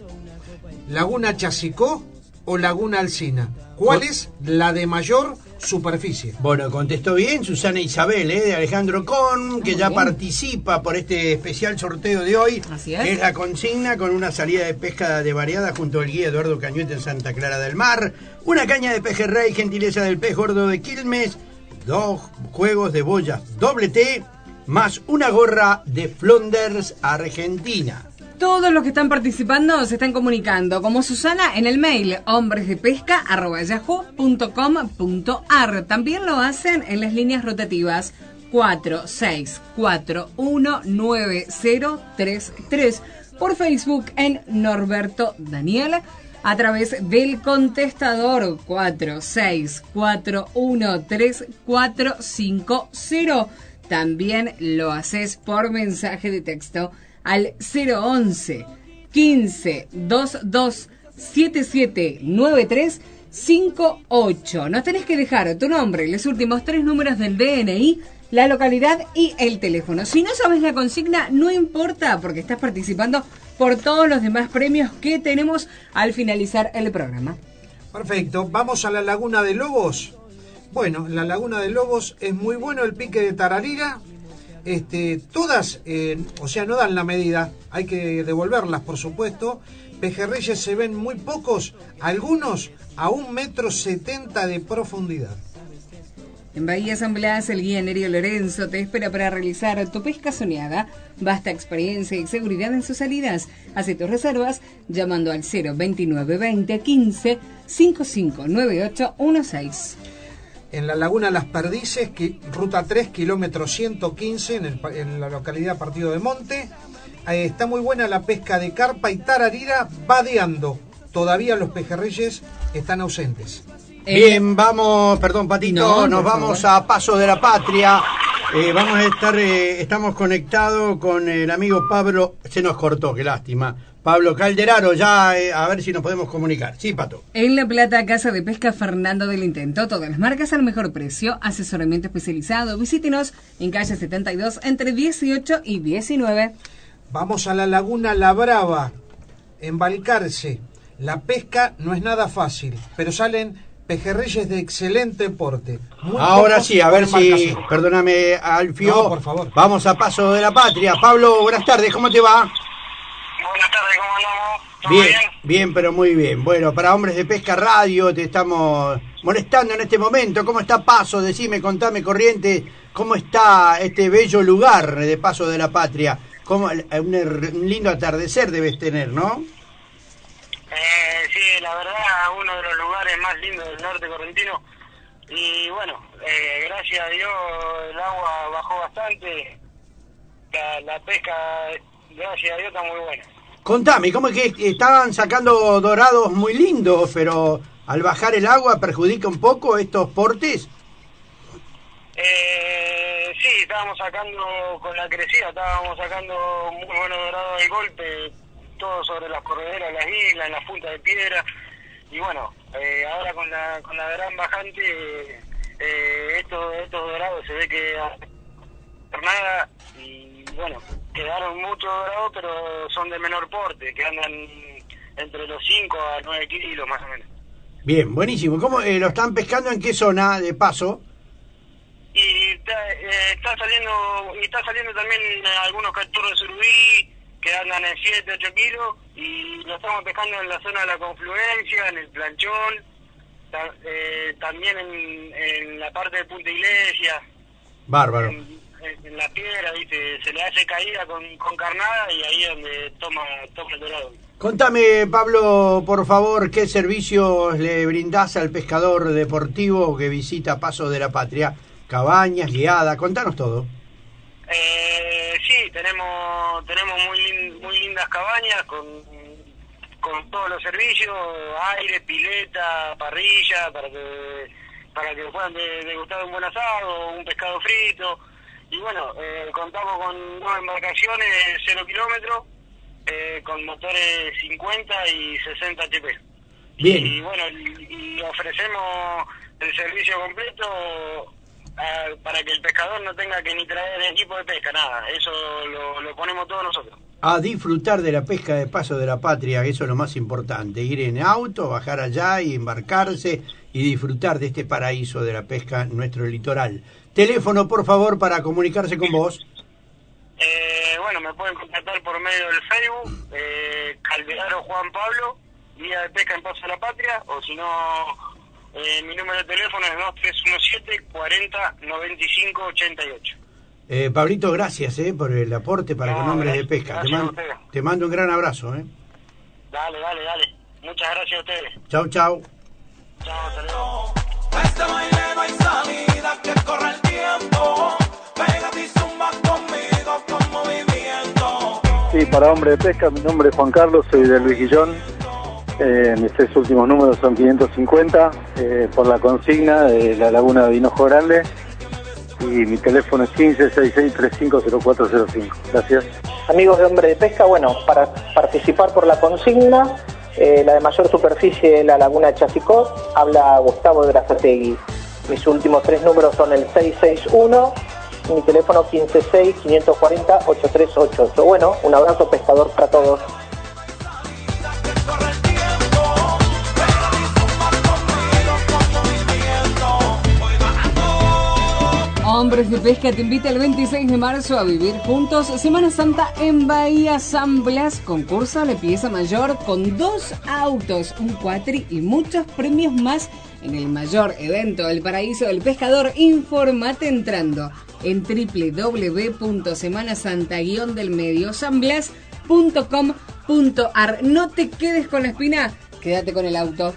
Laguna Chasicó o Laguna Alsina? ¿Cuál es la de mayor superficie? Bueno, contestó bien Susana Isabel, ¿eh? De Alejandro Con, que Muy ya bien. participa por este especial sorteo de hoy. Así es. Que es la consigna con una salida de pesca de variada junto al guía Eduardo Cañuete en Santa Clara del Mar, una caña de pejerrey, gentileza del pez gordo de Quilmes, dos juegos de boyas doble T, más una gorra de Flanders Argentina. Todos los que están participando se están comunicando como Susana en el mail hombresdepesca arroba yahoo punto com punto ar. También lo hacen en las líneas rotativas cuatro seis cuatro uno nueve cero tres tres, por Facebook en Norberto Daniel, a través del contestador cuatro seis cuatro uno tres cuatro cinco cero. También lo haces por mensaje de texto al cero once quince veintidós setenta y siete noventa y tres cincuenta y ocho. Nos tenés que dejar tu nombre, los últimos tres números del D N I, la localidad y el teléfono. Si no sabes la consigna, no importa, porque estás participando por todos los demás premios que tenemos al finalizar el programa. Perfecto. Vamos a la Laguna de Lobos. Bueno, en la Laguna de Lobos es muy bueno el pique de tararira. Este, todas, eh, o sea, no dan la medida, hay que devolverlas, por supuesto. Pejerreyes se ven muy pocos, algunos a un metro setenta de profundidad. En Bahía San Blas, el guía Nerio Lorenzo te espera para realizar tu pesca soñada. Basta experiencia y seguridad en sus salidas. Hace tus reservas llamando al cero veintinueve veinte quince cincuenta y cinco noventa y ocho dieciséis. En la Laguna Las Perdices, que, ruta tres, kilómetro ciento quince, en, el, en la localidad Partido de Monte, eh, está muy buena la pesca de carpa y tararira vadeando. Todavía los pejerreyes están ausentes. Bien, vamos, perdón Patito, No, nos por vamos favor. a Paso de la Patria. Eh, vamos a estar, eh, estamos conectados con el amigo Pablo, se nos cortó, qué lástima. Pablo Calderaro, ya eh, a ver si nos podemos comunicar. Sí, Pato. En La Plata, Casa de Pesca Fernando del Intento, todas las marcas al mejor precio, asesoramiento especializado. Visítenos en calle setenta y dos entre dieciocho y diecinueve. Vamos a la Laguna La Brava, en Balcarce. La pesca no es nada fácil, pero salen pejerreyes de excelente porte. Muy Ahora pocos sí, a por ver si, embarcación. perdóname, Alfio. No, por favor. Vamos a Paso de la Patria. Pablo, buenas tardes, ¿cómo te va? Buenas tardes, ¿cómo andamos? ¿Todo Bien, bien? bien, pero muy bien. Bueno, para Hombres de Pesca Radio te estamos molestando en este momento. ¿Cómo está Paso? Decime, contame, Corriente, ¿cómo está este bello lugar de Paso de la Patria? ¿Cómo, un, un lindo atardecer debes tener, ¿no? Eh, sí, la verdad, uno de los lugares más lindos del norte correntino. Y bueno, eh, gracias a Dios el agua bajó bastante. La, la pesca, gracias a Dios, está muy buena. Contame, ¿cómo es que estaban sacando dorados muy lindos, pero al bajar el agua perjudica un poco estos portes? Eh, sí, estábamos sacando con la crecida, estábamos sacando muy buenos dorados al golpe, todo sobre las correderas, las islas, en las puntas de piedra. Y bueno, eh, ahora con la con la gran bajante, eh, estos, estos dorados se ve que nada, y bueno, quedaron muchos dorados, pero son de menor porte, que andan entre los cinco a nueve kilos más o menos. Bien, buenísimo. ¿Cómo eh, lo están pescando en qué zona de Paso? Y está, eh, está saliendo, y está saliendo también algunos capturos de surubí que andan en siete, ocho kilos, y lo estamos pescando en la zona de la confluencia, en el planchón, ta, eh, también en, en la parte de Punta Iglesia. Bárbaro. En, en la piedra, ¿viste? Se le hace caída con, con carnada y ahí es donde toma, toma el dorado. Contame, Pablo, por favor, ¿qué servicios le brindás al pescador deportivo que visita Paso de la Patria? Cabañas, guiada, contanos todo. Eh, sí, tenemos tenemos muy lin, muy lindas cabañas con, con todos los servicios, aire, pileta, parrilla, para que para que puedan degustar un buen asado, un pescado frito. Y bueno, eh, contamos con dos embarcaciones de cero kilómetros, eh, con motores cincuenta y sesenta H P. Bien. Y bueno, y, y ofrecemos el servicio completo a, para que el pescador no tenga que ni traer equipo de pesca, nada. Eso lo, lo ponemos todos nosotros. A disfrutar de la pesca de Paso de la Patria, que eso es lo más importante. Ir en auto, bajar allá y embarcarse y disfrutar de este paraíso de la pesca en nuestro litoral. Teléfono, por favor, para comunicarse con vos. Eh, bueno, me pueden contactar por medio del Facebook, eh, Calderaro Juan Pablo, Guía de Pesca en Paso de la Patria, o si no, eh, mi número de teléfono es dos tres uno siete, cuarenta, noventa y cinco, ochenta y ocho. Eh, Pablito, gracias eh, por el aporte para No, con hombres gracias, de pesca. Te, gracias man- a ustedes. te mando un gran abrazo. Eh. Dale, dale, dale. Muchas gracias a ustedes. Chau, chau. Chao, hasta luego. Este baile no hay salida, que corre el tiempo. Pégate y zumba conmigo con movimiento. Sí, para hombre de pesca, mi nombre es Juan Carlos, soy de Luis Guillón. Eh, mis seis últimos números son quinientos cincuenta, eh, por la consigna de la Laguna de Hinojo Grande. Y mi teléfono es quince, sesenta y seis, treinta y cinco, cero cuatro cero cinco. Gracias. Amigos de Hombre de Pesca, bueno, para participar por la consigna, eh, la de mayor superficie de la Laguna de Chasicó, habla Gustavo de Berazategui. Mis últimos tres números son el seis seis uno, mi teléfono quince seis, quinientos cuarenta, ochenta y tres ochenta y ocho. Bueno, un abrazo pescador para todos. Hombres de Pesca te invita el veintiséis de marzo a vivir juntos Semana Santa en Bahía San Blas. Concursa la pieza mayor con dos autos, un cuatri y muchos premios más en el mayor evento del Paraíso del Pescador. Informate entrando en doble u doble u doble u punto semana santa guion del medio san blas punto com punto ar. No te quedes con la espina, quédate con el auto.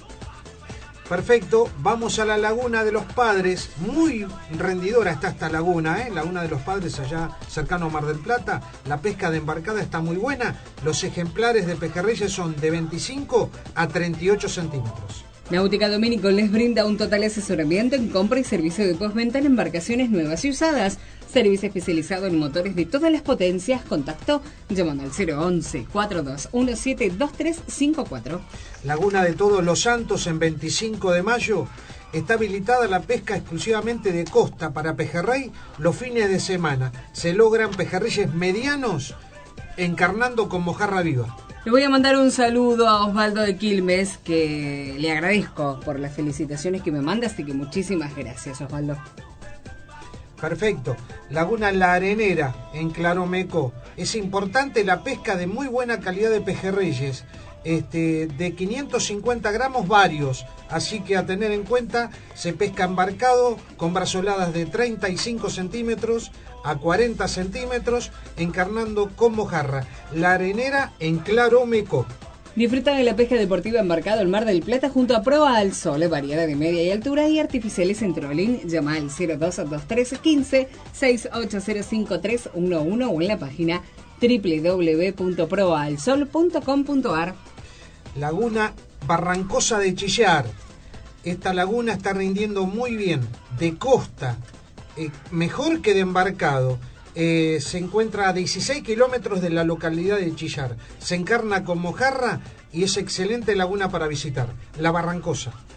Perfecto, vamos a la Laguna de los Padres. Muy rendidora está esta laguna, ¿eh? Laguna de los Padres, allá cercano a Mar del Plata. La pesca de embarcada está muy buena. Los ejemplares de pejerreyes son de veinticinco a treinta y ocho centímetros. Náutica Domínico les brinda un total asesoramiento en compra y servicio de postventa en embarcaciones nuevas y usadas. Servicio especializado en motores de todas las potencias. Contacto llamando al cero once, cuarenta y dos diecisiete, veintitrés cincuenta y cuatro. Laguna de Todos los Santos en veinticinco de mayo. Está habilitada la pesca exclusivamente de costa para pejerrey los fines de semana. Se logran pejerreyes medianos encarnando con mojarra viva. Le voy a mandar un saludo a Osvaldo de Quilmes, que le agradezco por las felicitaciones que me manda, así que muchísimas gracias, Osvaldo. Perfecto. Laguna La Arenera, en Claromeco. Es importante la pesca de muy buena calidad de pejerreyes. Este, de quinientos cincuenta gramos varios, así que a tener en cuenta, se pesca embarcado con brazoladas de treinta y cinco centímetros a cuarenta centímetros, encarnando con mojarra. La Arenera en Claromeco. Disfruta de la pesca deportiva embarcado en Mar del Plata junto a Proa al Sol, variedad de media y altura y artificiales en trolling. Llama al cero dos dos tres quince, sesenta y ocho cero cinco tres uno uno o en la página doble u doble u doble u punto proa al sol punto com punto ar. Laguna Barrancosa de Chillar. Esta laguna está rindiendo muy bien, de costa, eh, mejor que de embarcado. Eh, se encuentra a dieciséis kilómetros de la localidad de Chillar. Se encarna con mojarra y es excelente laguna para visitar. La Barrancosa.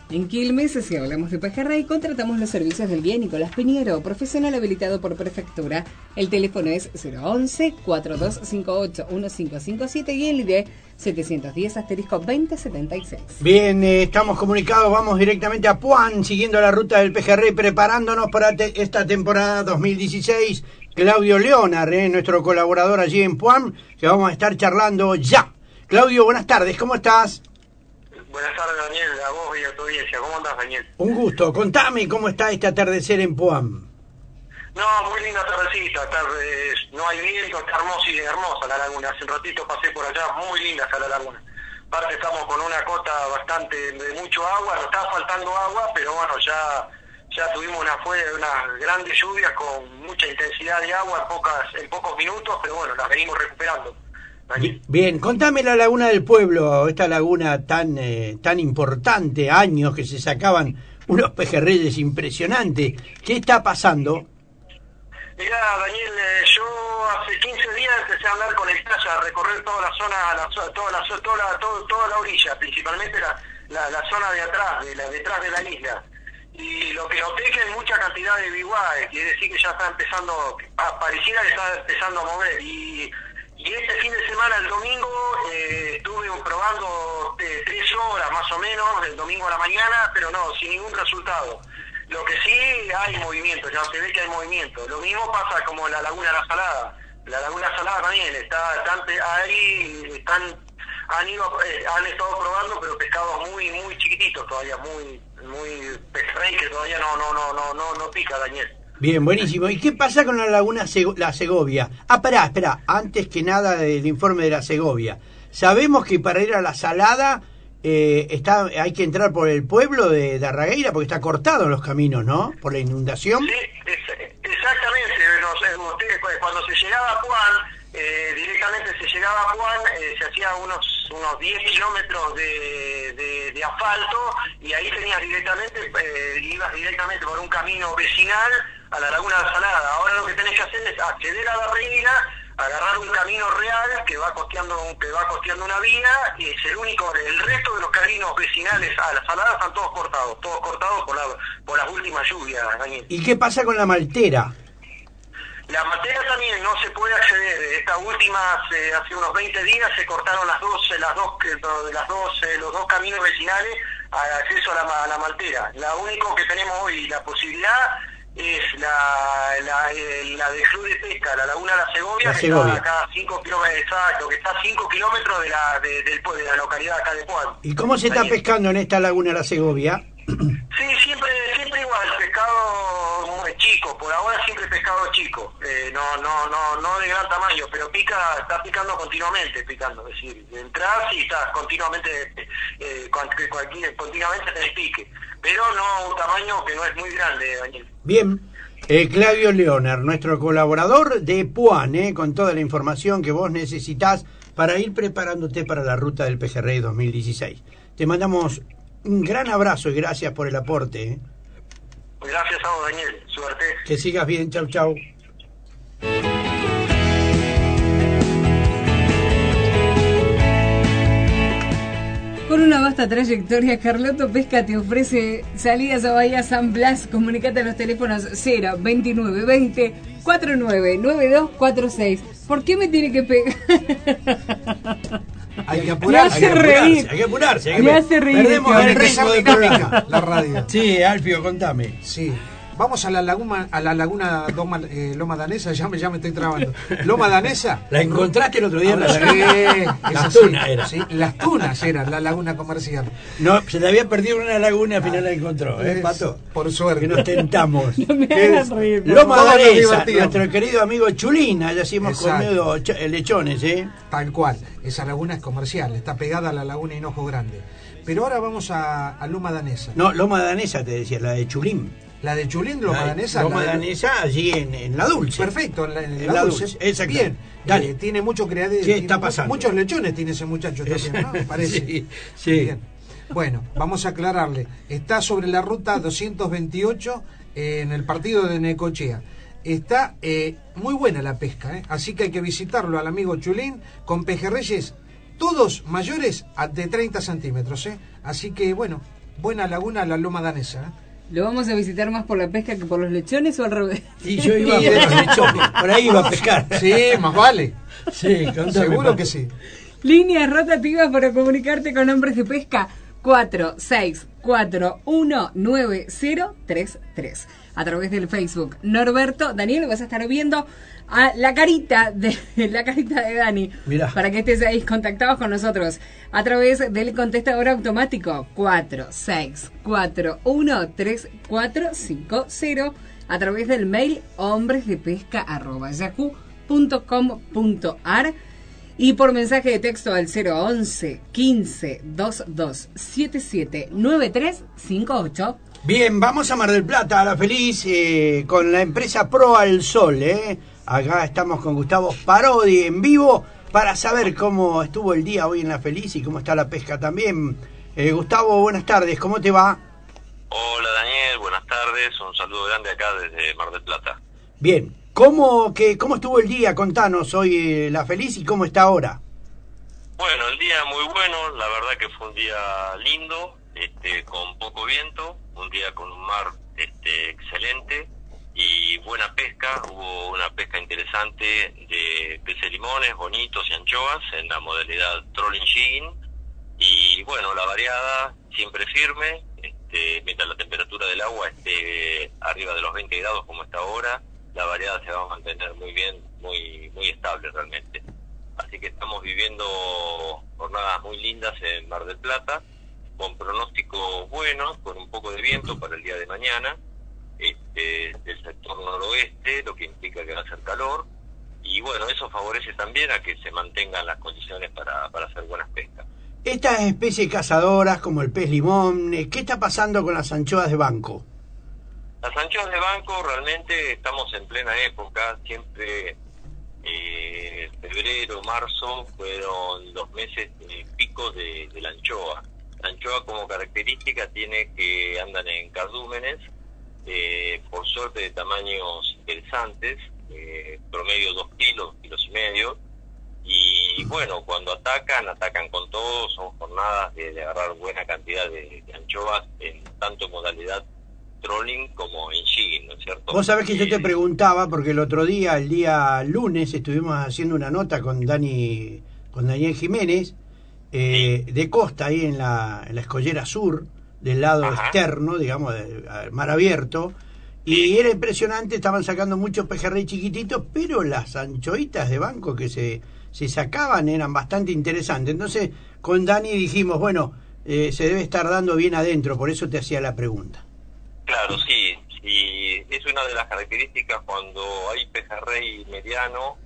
En Quilmes, si hablamos de pejerrey, contratamos los servicios del guía Nicolás Piñero, profesional habilitado por prefectura. El teléfono es cero once, cuatro dos cinco ocho, uno cinco cinco siete y el I D setecientos diez asterisco veinte setenta y seis. Bien, eh, estamos comunicados, vamos directamente a Puan, siguiendo la ruta del pejerrey, preparándonos para te esta temporada dos mil dieciséis. Claudio Leonar, eh, nuestro colaborador allí en Puan, que vamos a estar charlando ya. Claudio, buenas tardes, ¿cómo estás? Buenas tardes, Daniel, a vos y a tu audiencia. ¿Cómo andás, Daniel? Un gusto. Contame cómo está este atardecer en Puan. No, muy linda tardecita. Tarde, no hay viento, está hermosa y hermosa la laguna. Hace un ratito pasé por allá, muy linda está la laguna. Aparte estamos con una cota bastante de mucho agua, nos está faltando agua, pero bueno, ya ya tuvimos una fue unas grandes lluvias con mucha intensidad de agua en pocas en pocos minutos, pero bueno, las venimos recuperando. Bien, contame la laguna del pueblo, esta laguna tan eh, tan importante, años que se sacaban unos pejerreyes impresionantes. ¿Qué está pasando? Mirá, Daniel, eh, yo hace quince días empecé a hablar con el Talla, a recorrer toda la zona, la, toda, la, toda, la, toda, toda la orilla, principalmente la, la, la zona de atrás, de la, detrás de la isla. Y lo que noté es que hay mucha cantidad de biguaes, quiere decir que ya está empezando, pareciera que está empezando a mover. Y Y este fin de semana, el domingo, eh, estuve probando eh, tres horas más o menos, el domingo a la mañana, pero no, sin ningún resultado. Lo que sí hay movimiento, ya se ve que hay movimiento. Lo mismo pasa como la Laguna La Salada. La Laguna Salada también está, están, ahí están, han ido, eh, han estado probando, pero pescados muy, muy chiquititos todavía, muy, muy pejerrey que todavía no, no, no, no, no, no pica, Daniel. Bien, buenísimo. ¿Y qué pasa con la laguna Sego la Segovia? Ah, esperá, esperá, antes que nada del informe de la Segovia. Sabemos que para ir a la Salada eh, está, hay que entrar por el pueblo de, de Arragueira porque está cortado los caminos, ¿no? Por la inundación. Sí, es, exactamente. No sé, usted, cuando se llegaba a Puan, eh, directamente se llegaba a Puan, eh, se hacía unos unos diez kilómetros de, de, de asfalto y ahí tenías directamente, eh, ibas directamente por un camino vecinal a la Laguna de la Salada. Ahora lo que tenés que hacer es acceder a la reina, agarrar un camino real que va costeando que va costeando una vía y es el único, el resto de los caminos vecinales a la Salada están todos cortados, todos cortados por, la, por las últimas lluvias, Daniel. ¿Y qué pasa con la Maltera? La Maltera también no se puede acceder. Estas últimas, eh, hace unos veinte días se cortaron las dos, las dos, las dos, eh, los dos caminos vecinales al acceso a la, a la Maltera. La único que tenemos hoy la posibilidad es la, la, eh, la de Club de Pesca, la Laguna de la Segovia, la que Segovia. está acá a cinco kilómetros, exacto, que está a cinco kilómetros de la, de, del, de la localidad acá de Puan. ¿Y cómo se está Daniel. pescando en esta Laguna de la Segovia? Sí, siempre siempre igual, pescado muy chico, por ahora siempre pescado chico, eh, no no no no de gran tamaño, pero pica, está picando continuamente, picando, es decir, entras y estás continuamente, eh, cualquier, cualquier, continuamente tenés pique, pero no un tamaño que no es muy grande, Daniel. Bien, eh, Claudio Leonar, nuestro colaborador de Puan, eh, con toda la información que vos necesitás para ir preparándote para la ruta del Pejerrey dos mil dieciséis. Te mandamos un gran abrazo y gracias por el aporte. ¿eh? Gracias a vos, Daniel. Suerte. Que sigas bien. Chau, chau. Con una vasta trayectoria, Carlotto Pesca te ofrece salidas a Bahía San Blas. Comunicate a los teléfonos cero veintinueve veinte cuarenta y nueve noventa y dos cuarenta y seis. ¿Por qué me tiene que pegar? Hay que apurarse, hay que reír. Hay que apurarse. Hay que Me apurarse. hace reír. Perdemos el ritmo de dinámica, la radio. Sí, Alfio, contame. Sí. Vamos a la laguna, a la laguna Loma, eh, Loma Danesa, ya me, ya me estoy trabando. Loma Danesa. ¿La encontraste el otro día en la sí, laguna? Las sí, Tunas era. Sí, Las Tunas era la laguna comercial. No, se le había perdido una laguna, al final la encontró, ¿eh, Es, Pato? Por suerte. Que nos tentamos. No me hagas reír. Loma Todos nos Danesa, divertimos. nuestro querido amigo Chulina, ya hicimos Exacto. comido ch- lechones, ¿eh? Tal cual. Esa laguna es comercial, está pegada a la laguna Hinojo Grande. Pero ahora vamos a, a Loma Danesa. No, Loma Danesa te decía, la de Chulín. La de Chulín, Loma La- Danesa. Loma la de- Danesa, allí en, en La Dulce. Perfecto, en la, en En la la dulce. Dulce, exacto. Bien, Dale. eh, tiene mucho creadero. ¿Qué está pasando? Muchos lechones tiene ese muchacho también, ¿no? Me parece. Sí, sí. Bien. Bueno, vamos a aclararle. Está sobre la ruta doscientos veintiocho eh, en el partido de Necochea. Está eh, muy buena la pesca, ¿eh? Así que hay que visitarlo al amigo Chulín con pejerreyes todos mayores a de treinta centímetros, ¿eh? Así que bueno, buena laguna la Loma Danesa. ¿eh? ¿Lo vamos a visitar más por la pesca que por los lechones o al revés? Y yo iba por los lechones, por ahí iba a pescar. Sí, más vale. Sí, seguro que sí. Líneas rotativas para comunicarte con hombres de pesca: cuatro seis cuatro uno nueve cero tres tres. A través del Facebook. Norberto, Daniel, vas a estar viendo a la carita de la carita de Dani. Mirá. Para que estés ahí contactados con nosotros a través del contestador automático cuatro seis cuatro uno tres cuatro cinco cero, a través del mail hombresdepesca arroba yahoo punto com punto ar y por mensaje de texto al cero once quince veintidós setenta y siete noventa y tres cincuenta y ocho. Bien, vamos a Mar del Plata, a La Feliz, eh, con la empresa Pro al Sol. Eh. Acá estamos con Gustavo Parodi en vivo para saber cómo estuvo el día hoy en La Feliz y cómo está la pesca también. Eh, Gustavo, buenas tardes, ¿cómo te va? Hola Daniel, buenas tardes, un saludo grande acá desde Mar del Plata. Bien, ¿cómo, que, cómo estuvo el día? Contanos hoy eh, La Feliz y cómo está ahora. Bueno, el día muy bueno, la verdad que fue un día lindo, este, con poco viento, un día con un mar este, excelente y buena pesca. Hubo una pesca interesante de peces limones, bonitos y anchoas en la modalidad trolling jigging, y bueno, la variada siempre firme, este, mientras la temperatura del agua esté arriba de los veinte grados como está ahora, la variada se va a mantener muy bien, muy muy estable realmente. Así que estamos viviendo jornadas muy lindas en Mar del Plata, con pronósticos buenos, con un poco de viento para el día de mañana, este, del sector noroeste, lo que implica que va a hacer calor, y bueno, eso favorece también a que se mantengan las condiciones para, para hacer buenas pescas. Estas especies cazadoras como el pez limón, ¿qué está pasando con las anchoas de banco? Las anchoas de banco realmente estamos en plena época, siempre eh, febrero, marzo fueron los meses eh, picos de, de la anchoa. La anchoa como característica tiene que andan en cardúmenes, eh, por suerte de tamaños interesantes, eh, promedio dos kilos, kilos y medio, y bueno, cuando atacan, atacan con todo, son jornadas de, de agarrar buena cantidad de, de anchoas en tanto modalidad trolling como en jigging, ¿no es cierto? Vos sabés que yo te preguntaba, porque el otro día, el día lunes, estuvimos haciendo una nota con Dani, con Daniel Jiménez, eh, de costa, ahí en la, en la Escollera Sur, del lado Ajá. externo, digamos, del mar abierto, y era impresionante, estaban sacando muchos pejerrey chiquititos, pero las anchoitas de banco que se, se sacaban eran bastante interesantes. Entonces, con Dani dijimos, bueno, eh, se debe estar dando bien adentro, por eso te hacía la pregunta. Claro, sí, sí, es una de las características cuando hay pejerrey mediano,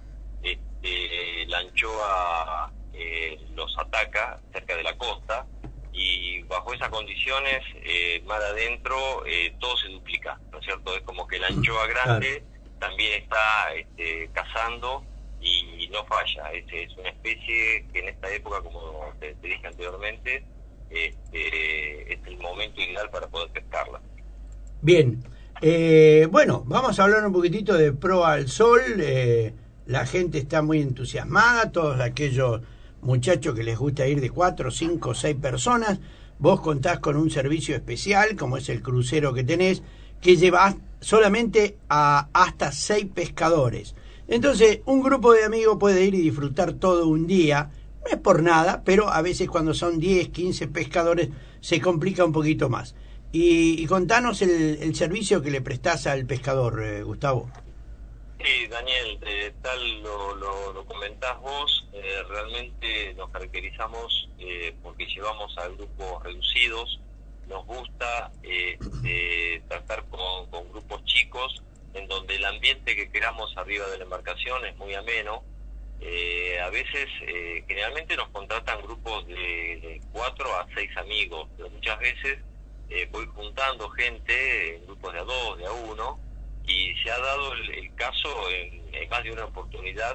este, la anchoa eh, los ataca cerca de la costa, y bajo esas condiciones, eh, mar adentro, eh, todo se duplica, ¿no es cierto? Es como que la anchoa grande claro. también está este, cazando y no falla. Es, es una especie que en esta época, como te, te dije anteriormente, este, es el momento ideal para poder pescarla. Bien, eh, bueno, vamos a hablar un poquitito de Pro al Sol. Eh, la gente está muy entusiasmada, todos aquellos muchachos que les gusta ir de cuatro, cinco, seis personas. Vos contás con un servicio especial, como es el crucero que tenés, que lleva solamente a hasta seis pescadores. Entonces, un grupo de amigos puede ir y disfrutar todo un día. No es por nada, pero a veces cuando son diez, quince pescadores se complica un poquito más. Y, y contanos el, el servicio que le prestás al pescador, eh, Gustavo. Sí, Daniel, eh, tal lo, lo, lo comentás vos, eh, realmente nos caracterizamos eh, porque llevamos a grupos reducidos, nos gusta eh, eh, tratar con, con grupos chicos, en donde el ambiente que queramos arriba de la embarcación es muy ameno. Eh, a veces, eh, generalmente nos contratan grupos de, de cuatro a seis amigos, pero muchas veces eh, voy juntando gente en grupos de a dos, de a uno, y se ha dado el, el caso en, en más de una oportunidad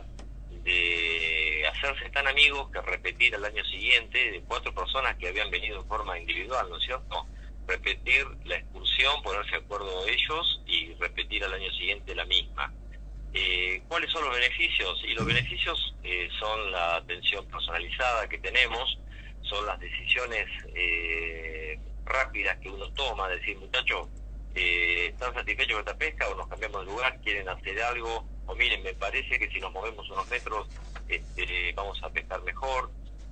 de hacerse tan amigos que repetir al año siguiente, de cuatro personas que habían venido en forma individual, ¿no es cierto? Repetir la excursión, ponerse de acuerdo ellos y repetir al año siguiente la misma. Eh, ¿Cuáles son los beneficios? Y los beneficios eh, son la atención personalizada que tenemos, son las decisiones eh, rápidas que uno toma, decir, muchachos, eh, ¿están satisfechos con esta pesca o nos cambiamos de lugar? ¿Quieren hacer algo? O miren, me parece que si nos movemos unos metros este, vamos a pescar mejor.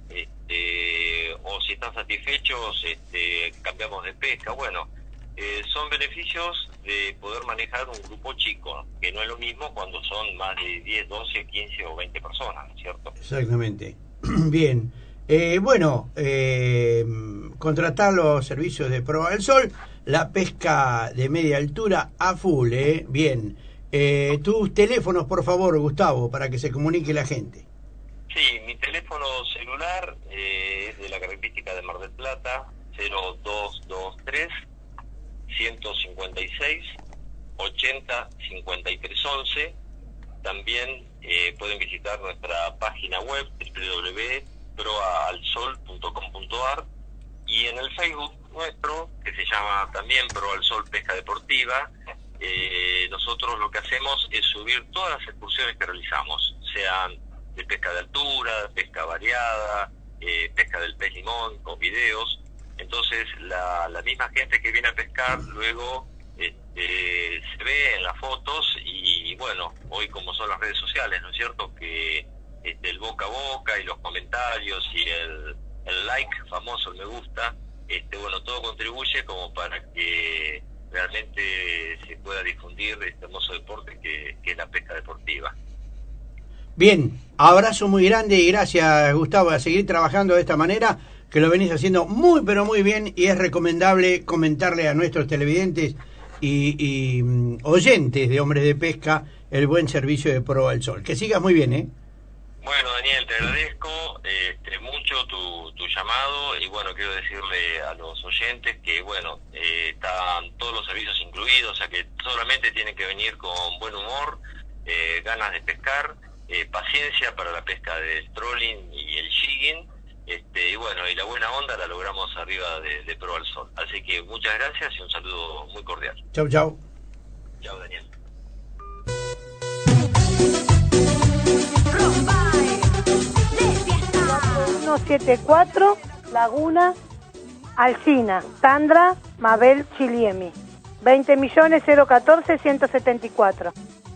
Este, o si están satisfechos, este, cambiamos de pesca. Bueno, eh, son beneficios de poder manejar un grupo chico, que no es lo mismo cuando son más de diez, doce, quince o veinte personas, ¿no es cierto? Exactamente. Bien. Eh, bueno, eh, contratar los servicios de Proa del Sol, la pesca de media altura a full, ¿eh? Bien. Eh, tus teléfonos, por favor, Gustavo, para que se comunique la gente. Sí, mi teléfono celular eh, es de la característica de Mar del Plata, cero dos dos tres, uno cinco seis, ochenta, cincuenta y tres once. También eh, pueden visitar nuestra página web doble u doble u doble u punto proa al sol punto com punto a r y en el Facebook nuestro, que se llama también Proa al Sol Pesca Deportiva. Eh, nosotros lo que hacemos es subir todas las excursiones que realizamos, sean de pesca de altura, pesca variada, eh, pesca del pez limón, con videos. Entonces la, la misma gente que viene a pescar luego este, se ve en las fotos y bueno, hoy como son las redes sociales, ¿no es cierto? Que este, el boca a boca y los comentarios y el, el like famoso, el me gusta, este, bueno, todo contribuye como para que realmente se pueda difundir este hermoso deporte que, que es la pesca deportiva. Bien, abrazo muy grande y gracias, Gustavo, a seguir trabajando de esta manera, que lo venís haciendo muy pero muy bien y es recomendable comentarle a nuestros televidentes y, y um, oyentes de Hombres de Pesca el buen servicio de Proa del Sol. Que sigas muy bien, ¿eh? Bueno, Daniel, te agradezco este, mucho tu, tu llamado y bueno, quiero decirle a los oyentes que bueno, eh, están todos los servicios incluidos, o sea que solamente tienen que venir con buen humor, eh, ganas de pescar, eh, paciencia para la pesca del trolling y el jigging, este, y bueno, y la buena onda la logramos arriba de, de Proa al Sol. Así que muchas gracias y un saludo muy cordial. Chau, chau. Chau, Daniel. uno siete cuatro, Laguna, Alsina, Sandra, Mabel, Chiliemi. veinte millones cero catorce ciento setenta y cuatro.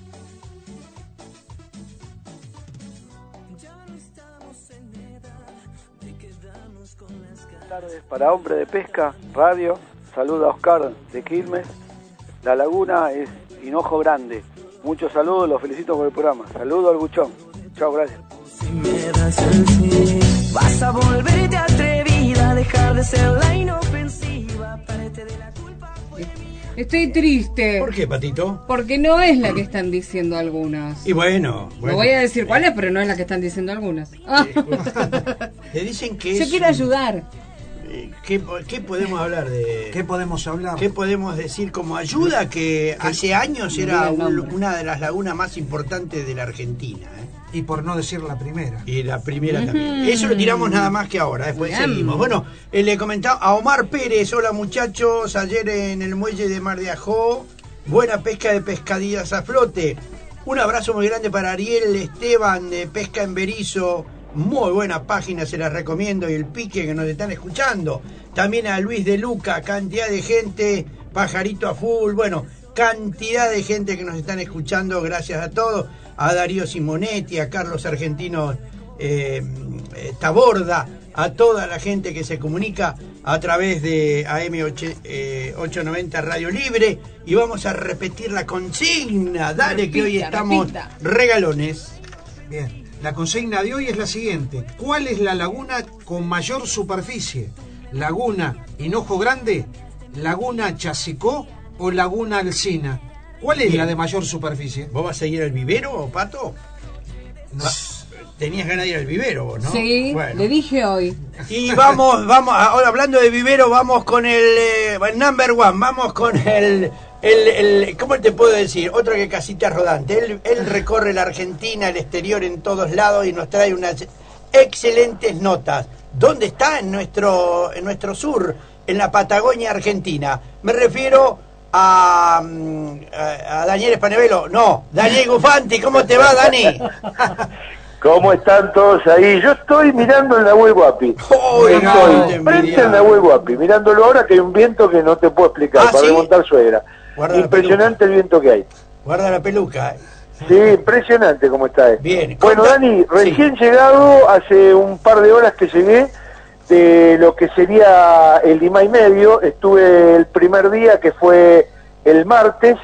Buenas tardes para Hombre de Pesca, Radio. Saluda a Oscar de Quilmes. La Laguna es Hinojo Grande. Muchos saludos, los felicito por el programa. Saludos al Buchón. Chao, gracias. Si me das el sí, vas a volverte atrevida, dejar de ser la inofensiva, parte de la culpa. Estoy triste. ¿Por qué, Patito? Porque no es la que están diciendo algunas. Y bueno, bueno. No voy a decir cuál es, pero no es la que están diciendo algunas. Le dicen que Yo es quiero un- ayudar. ¿Qué, ¿Qué podemos hablar de...? ¿Qué podemos hablar? ¿Qué podemos decir como ayuda? Que hace años Me era diga el un- nombre. una de las lagunas más importantes de la Argentina. ¿eh? Y por no decir la primera. Y la primera Ujú. también. Eso lo tiramos nada más que ahora, después Bien. seguimos. Bueno, eh, le comentaba a Omar Pérez, hola muchachos, ayer en el muelle de Mar de Ajó, buena pesca de pescadillas a flote. Un abrazo muy grande para Ariel Esteban de Pesca en Berizo, muy buena página, se las recomiendo, y el pique que nos están escuchando. También a Luis de Luca, cantidad de gente, pajarito a full, bueno, cantidad de gente que nos están escuchando, gracias a todos. A Darío Simonetti, a Carlos Argentino eh, eh, Taborda, a toda la gente que se comunica a través de A M ochocientos noventa Radio Libre. Y vamos a repetir la consigna. Dale, que hoy Repita, estamos repita. regalones. Bien, la consigna de hoy es la siguiente. ¿Cuál es la laguna con mayor superficie? ¿Laguna Hinojo Grande, Laguna Chasicó o Laguna Alsina? ¿Cuál es Bien. la de mayor superficie? ¿Vos vas a ir al vivero, Pato? Va- Tenías ganas de ir al vivero, vos, ¿no? Sí, Bueno. le dije hoy. Y vamos, vamos, ahora hablando de vivero, vamos con el eh, number one, vamos con el, el, el, ¿cómo te puedo decir? Otro que casita rodante. Él, él recorre la Argentina, el exterior, en todos lados y nos trae unas excelentes notas. ¿Dónde está? En nuestro, en nuestro sur, en la Patagonia Argentina. Me refiero a, mm, a, a Daniel Spanevelo. No, Daniel Gufanti, ¿cómo te va, Dani? ¿Cómo están todos ahí? Yo estoy mirando en la web Guapi. Oh, estoy frente en la web Guapi, mirándolo ahora que hay un viento que no te puedo explicar, ¿Ah, para sí? remontar suegra. Guarda Impresionante el viento que hay. Guarda la peluca. Eh. Sí, impresionante cómo está esto. Bien. Bueno, Dani, recién sí. llegado, hace un par de horas que llegué de lo que sería el Lima y Medio. Estuve el primer día, que fue el martes,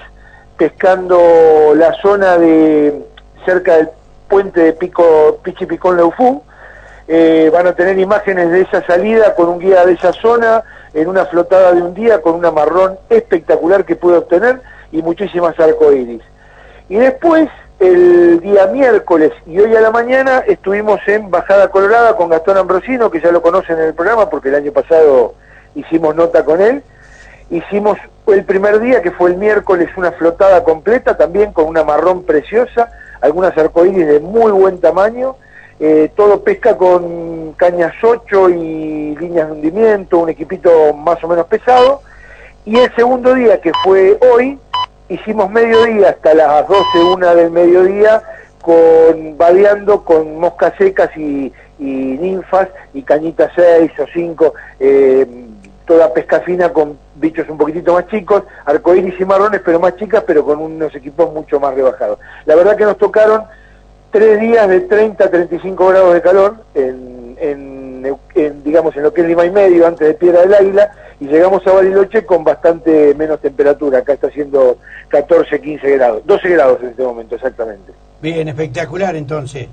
pescando la zona de cerca del puente de Pico Pichi Picón Leufú. Eh, van a tener imágenes de esa salida con un guía de esa zona, en una flotada de un día con una marrón espectacular que pude obtener y muchísimas arcoíris. Y después, el día miércoles y hoy a la mañana, estuvimos en Bajada Colorada con Gastón Ambrosino, que ya lo conocen en el programa porque el año pasado hicimos nota con él. Hicimos el primer día, que fue el miércoles, una flotada completa, también con una marrón preciosa, algunas arcoíris de muy buen tamaño, eh, todo pesca con cañas ocho y líneas de hundimiento, un equipito más o menos pesado. Y el segundo día, que fue hoy, hicimos mediodía hasta las doce, una del mediodía, con vadeando con moscas secas y, y ninfas, y cañitas seis o cinco, eh, toda pesca fina con bichos un poquitito más chicos, arcoíris y marrones, pero más chicas, pero con unos equipos mucho más rebajados. La verdad que nos tocaron tres días de treinta a treinta y cinco grados de calor, en, en, en, digamos, en lo que es Lima y Medio, antes de Piedra del Águila, y llegamos a Bariloche con bastante menos temperatura. Acá está haciendo catorce, quince grados, doce grados en este momento exactamente. Bien, espectacular entonces.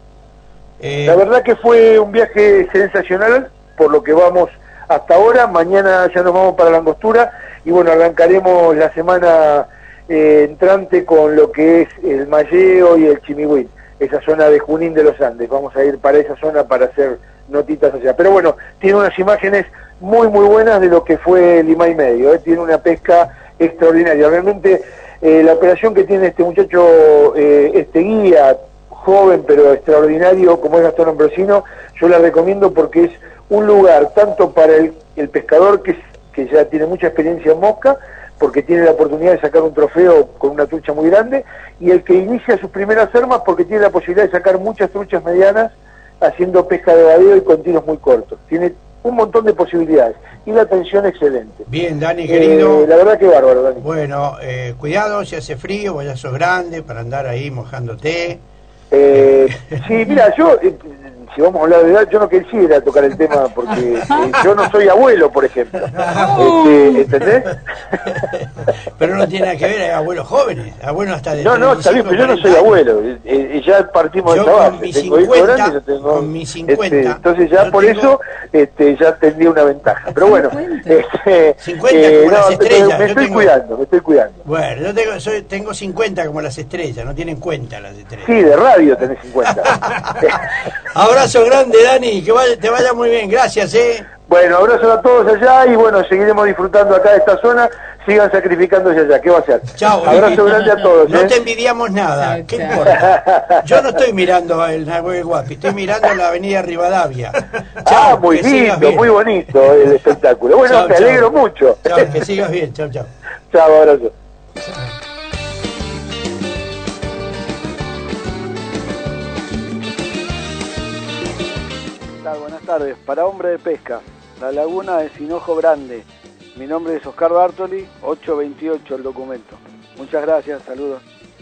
Eh... La verdad que fue un viaje sensacional, por lo que vamos hasta ahora. Mañana ya nos vamos para la Angostura y bueno, arrancaremos la semana eh, entrante con lo que es el Malleo y el Chimihuín, esa zona de Junín de los Andes. Vamos a ir para esa zona para hacer notitas allá. Pero bueno, tiene unas imágenes muy muy buenas de lo que fue Lima y Medio, ¿eh? Tiene una pesca extraordinaria. Realmente eh, la operación que tiene este muchacho, eh, este guía joven pero extraordinario como es Gastón Ambrosino, yo la recomiendo porque es un lugar tanto para el, el pescador que, que ya tiene mucha experiencia en mosca, porque tiene la oportunidad de sacar un trofeo con una trucha muy grande, y el que inicia sus primeras armas porque tiene la posibilidad de sacar muchas truchas medianas haciendo pesca de vadeo y con tiros muy cortos. Tiene un montón de posibilidades y la atención excelente. Bien, Dani, querido. Eh, la verdad que bárbaro, Dani. Bueno, eh, cuidado, si hace frío, vos ya sos grande para andar ahí mojándote. Eh, sí, mira, yo... Eh, si vamos a hablar de edad, yo no quisiera tocar el tema porque eh, yo no soy abuelo, por ejemplo. Este, ¿entendés? Pero no tiene nada que ver, hay abuelos jóvenes, abuelos hasta de No, no, está bien, pero yo no soy abuelo. Eh, eh, ya partimos yo de esa base. Con mis tengo cincuenta, hijos grandes, yo tengo, con mis cincuenta. Este, entonces ya por tengo... eso este, ya tendría una ventaja. Pero bueno, este, cincuenta eh, como no, las estrellas. Me, me estoy tengo... cuidando, me estoy cuidando. Bueno, yo tengo, soy, tengo cincuenta como las estrellas, no tienen cuenta las estrellas. Sí, de radio tenés cincuenta. Abrazo grande, Dani, que vaya, te vaya muy bien, gracias, eh. Bueno, abrazo a todos allá y bueno, seguiremos disfrutando acá de esta zona, sigan sacrificándose allá, ¿qué va a hacer? Chao. Abrazo grande a todos. No ¿eh? te envidiamos nada, ¿qué importa? Yo no estoy mirando el Nahuel Guapi, estoy mirando la avenida Rivadavia. Chao, ah, muy lindo, muy bonito el espectáculo. Bueno, chau, te chau. alegro mucho. Chao, que sigas bien, chao, chao. Chao, abrazo. Buenas tardes, para Hombre de Pesca, la laguna de Hinojo Grande. Mi nombre es Oscar Bartoli, ocho veintiocho el documento. Muchas gracias, saludos.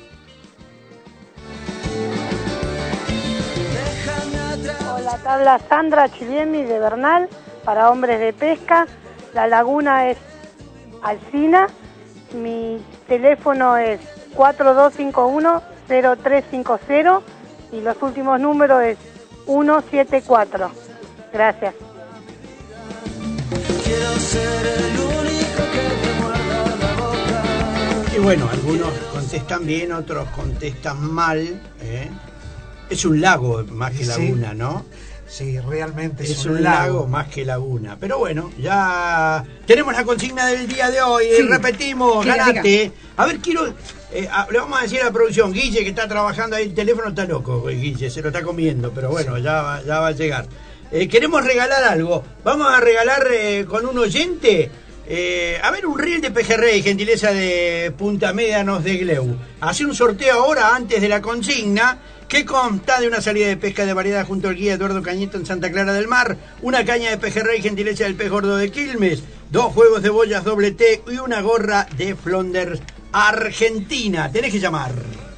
Hola, te habla Sandra Chiliemi de Bernal, para Hombres de Pesca. La laguna es Alsina, mi teléfono es cuatro dos cinco uno cero tres cinco cero y los últimos números es uno siete cuatro. Gracias. Y bueno, algunos contestan bien, otros contestan mal, ¿eh? Es un lago más que laguna, sí. ¿no? Sí, realmente es, es un, un lago. lago más que laguna. Pero bueno, ya tenemos la consigna del día de hoy. Sí. Repetimos, Diga, ganate. diga. A ver, quiero... Eh, a, le vamos a decir a la producción, Guille, que está trabajando ahí, el teléfono está loco, Guille, se lo está comiendo, pero bueno, sí. ya, va, ya va a llegar. Eh, queremos regalar algo. Vamos a regalar eh, con un oyente Eh, a ver, un reel de pejerrey, gentileza de Punta Médanos de Gleu. Hace un sorteo ahora antes de la consigna que consta de una salida de pesca de variedad junto al guía Eduardo Cañeto en Santa Clara del Mar, una caña de pejerrey, gentileza del Pez Gordo de Quilmes, dos juegos de boyas doble T y una gorra de Flanders Argentina. Tenés que llamar.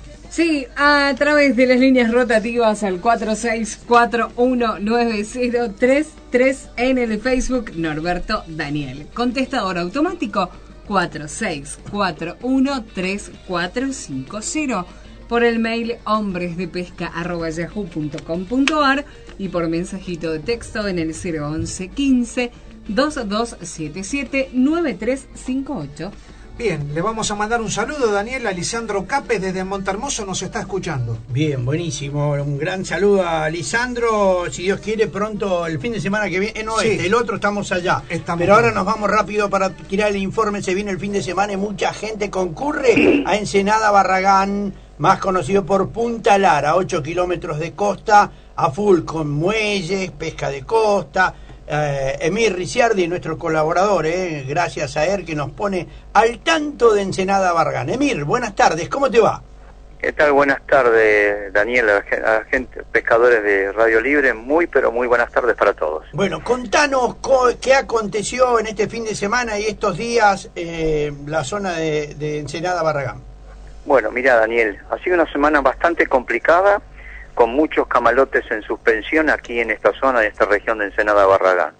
Sí, a través de las líneas rotativas al cuatro seis cuatro uno nueve cero tres tres en el Facebook Norberto Daniel. Contestador automático cuatro seis cuatro uno tres cuatro cinco cero. Por el mail hombresdepesca arroba yahoo punto com punto ar y por mensajito de texto en el cero once quince dos dos siete siete nueve tres cinco ocho. Bien, le vamos a mandar un saludo, Daniel, a Lisandro Capes desde Montermoso, nos está escuchando. Bien, buenísimo. Un gran saludo a Lisandro. Si Dios quiere, pronto, el fin de semana que viene. Eh, no, sí. este, el otro estamos allá. Estamos Pero ahora bien. Nos vamos rápido para tirar el informe. Se viene el fin de semana y mucha gente concurre a Ensenada Barragán, más conocido por Punta Lara, ocho kilómetros de costa, a full con muelles, pesca de costa. Eh, Emir Ricciardi, nuestro colaborador, eh, gracias a él que nos pone al tanto de Ensenada Barragán. Emir, buenas tardes, ¿cómo te va? ¿Qué tal? Buenas tardes, Daniel, a la gente, pescadores de Radio Libre, muy pero muy buenas tardes para todos. Bueno, contanos qué aconteció en este fin de semana y estos días en eh, la zona de, de Ensenada Barragán. Bueno, mira, Daniel, ha sido una semana bastante complicada, con muchos camalotes en suspensión aquí en esta zona, en esta región de Ensenada Barragán.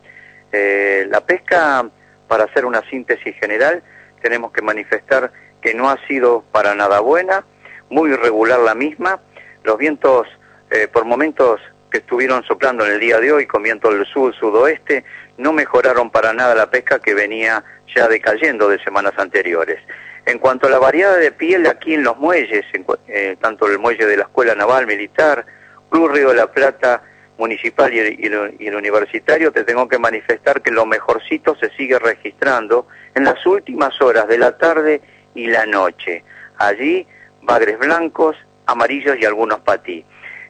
Eh, la pesca, para hacer una síntesis general, tenemos que manifestar que no ha sido para nada buena, muy irregular la misma. Los vientos, eh, por momentos que estuvieron soplando en el día de hoy, con viento del sur, sudoeste, no mejoraron para nada la pesca que venía ya decayendo de semanas anteriores. En cuanto a la variedad de piel aquí en los muelles, en, eh, tanto el muelle de la Escuela Naval Militar, Club Río de la Plata, Municipal y el, y, el, y el Universitario, te tengo que manifestar que lo mejorcito se sigue registrando en las últimas horas de la tarde y la noche. Allí, bagres blancos, amarillos y algunos patí.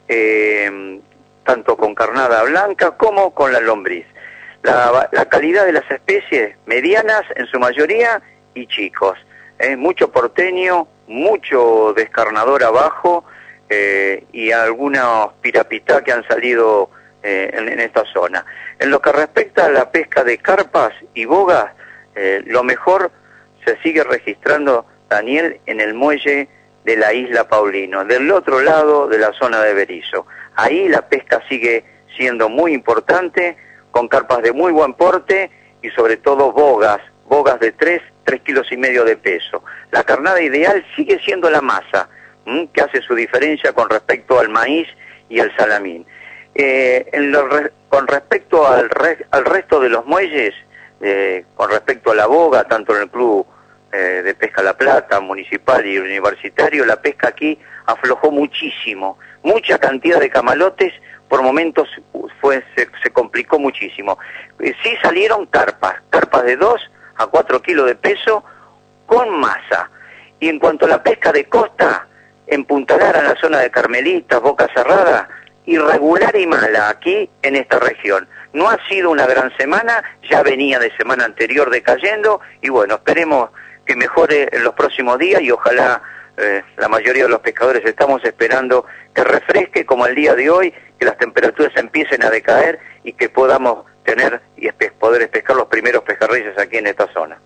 Eh, tanto con carnada blanca como con la lombriz. La, la calidad de las especies, medianas en su mayoría y chicos. Eh, mucho porteño, mucho descarnador abajo eh, y algunos pirapitá que han salido eh, en, en esta zona. En lo que respecta a la pesca de carpas y bogas, eh, lo mejor se sigue registrando, Daniel, en el muelle de la isla Paulino, del otro lado de la zona de Berizo. Ahí la pesca sigue siendo muy importante, con carpas de muy buen porte y sobre todo bogas, bogas de tres, tres kilos y medio de peso. La carnada ideal sigue siendo la masa, ¿m? que hace su diferencia con respecto al maíz y al salamín. Eh, en lo re, con respecto al, re, al resto de los muelles, eh, con respecto a la boga, tanto en el Club eh, de Pesca La Plata, Municipal y Universitario, la pesca aquí aflojó muchísimo, mucha cantidad de camalotes, por momentos fue se, se complicó muchísimo. Eh, sí salieron carpas, carpas de dos a cuatro kilos de peso con masa. Y en cuanto a la pesca de costa, en Punta Lara, en la zona de Carmelitas, Boca Cerrada, irregular y mala aquí en esta región. No ha sido una gran semana, ya venía de semana anterior decayendo y bueno, esperemos que mejore en los próximos días y ojalá eh, la mayoría de los pescadores estamos esperando que refresque como el día de hoy, que las temperaturas empiecen a decaer y que podamos tener y poder pescar los primeros pejerreyes aquí en esta zona.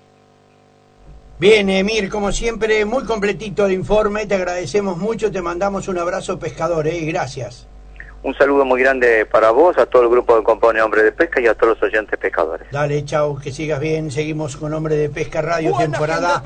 Bien, Emir, como siempre, muy completito el informe, te agradecemos mucho, te mandamos un abrazo pescador, eh, y gracias. Un saludo muy grande para vos, a todo el grupo que compone Hombre de Pesca y a todos los oyentes pescadores. Dale, chau, que sigas bien, seguimos con Hombre de Pesca Radio, temporada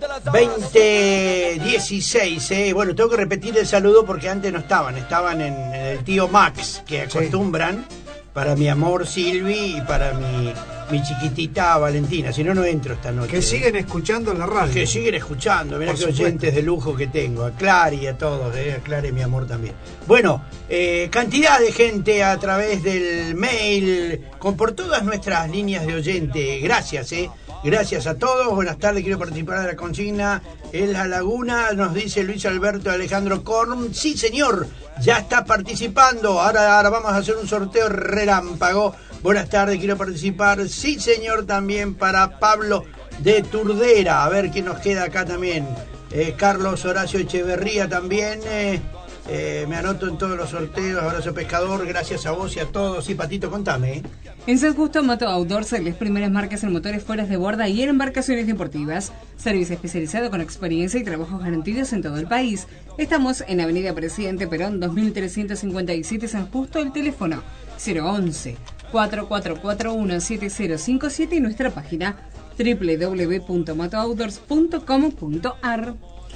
veinte dieciséis, eh. Bueno, tengo que repetir el saludo porque antes no estaban, estaban en, en el tío Max, que acostumbran, sí, para mi amor Silvi y para mi, mi chiquitita Valentina, si no, no entro esta noche. Que siguen escuchando la radio. Que siguen escuchando, mirá qué oyentes de lujo que tengo, a Clary y a todos, eh, a Clary mi amor también. Bueno, eh, cantidad de gente a través del mail, con por todas nuestras líneas de oyente, gracias, eh. Gracias a todos, buenas tardes, quiero participar de la consigna en La Laguna, nos dice Luis Alberto Alejandro Korn. Sí, señor, ya está participando, ahora, ahora vamos a hacer un sorteo relámpago. Buenas tardes, quiero participar. Sí, señor, también para Pablo de Turdera. A ver quién nos queda acá también. Eh, Carlos Horacio Echeverría también. Eh, eh, me anoto en todos los sorteos. Abrazo pescador, gracias a vos y a todos. Sí, Patito, contame. ¿eh? En San Justo Moto Outdoors, las primeras marcas en motores fuera de borda y en embarcaciones deportivas. Servicio especializado con experiencia y trabajos garantidos en todo el país. Estamos en Avenida Presidente Perón, dos mil trescientos cincuenta y siete, San Justo. El teléfono cero once, cuatro cuatro cuatro uno, siete cero cinco siete y nuestra página doble u doble u doble u punto moto outdoors punto com punto a r.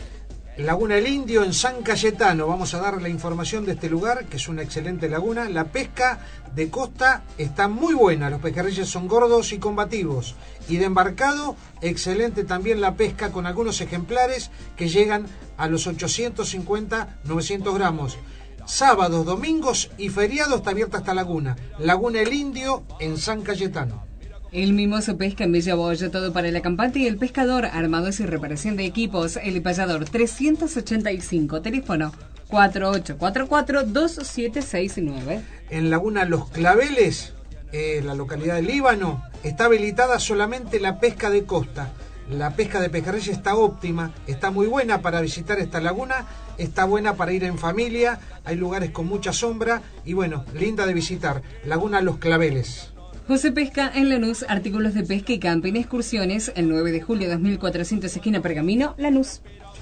Laguna El Indio en San Cayetano. Vamos a dar la información de este lugar, que es una excelente laguna. La pesca de costa está muy buena. Los pejerreyes son gordos y combativos. Y de embarcado, excelente también la pesca, con algunos ejemplares que llegan a los ochocientos cincuenta, novecientos gramos. Sábados, domingos y feriados está abierta esta laguna. Laguna El Indio en San Cayetano. El Mimoso Pesca en Villa Boya, todo para el acampante y el pescador, armados y reparación de equipos. El Payador trescientos ochenta y cinco, teléfono cuatro ocho cuatro cuatro, dos siete seis nueve. En Laguna Los Claveles, eh, la localidad de Líbano, está habilitada solamente la pesca de costa. La pesca de pejerreyes está óptima, está muy buena para visitar esta laguna, está buena para ir en familia, hay lugares con mucha sombra y bueno, linda de visitar. Laguna Los Claveles. José Pesca en Lanús, artículos de pesca y camping, excursiones, el nueve de julio dos mil cuatrocientos, esquina Pergamino, Lanús.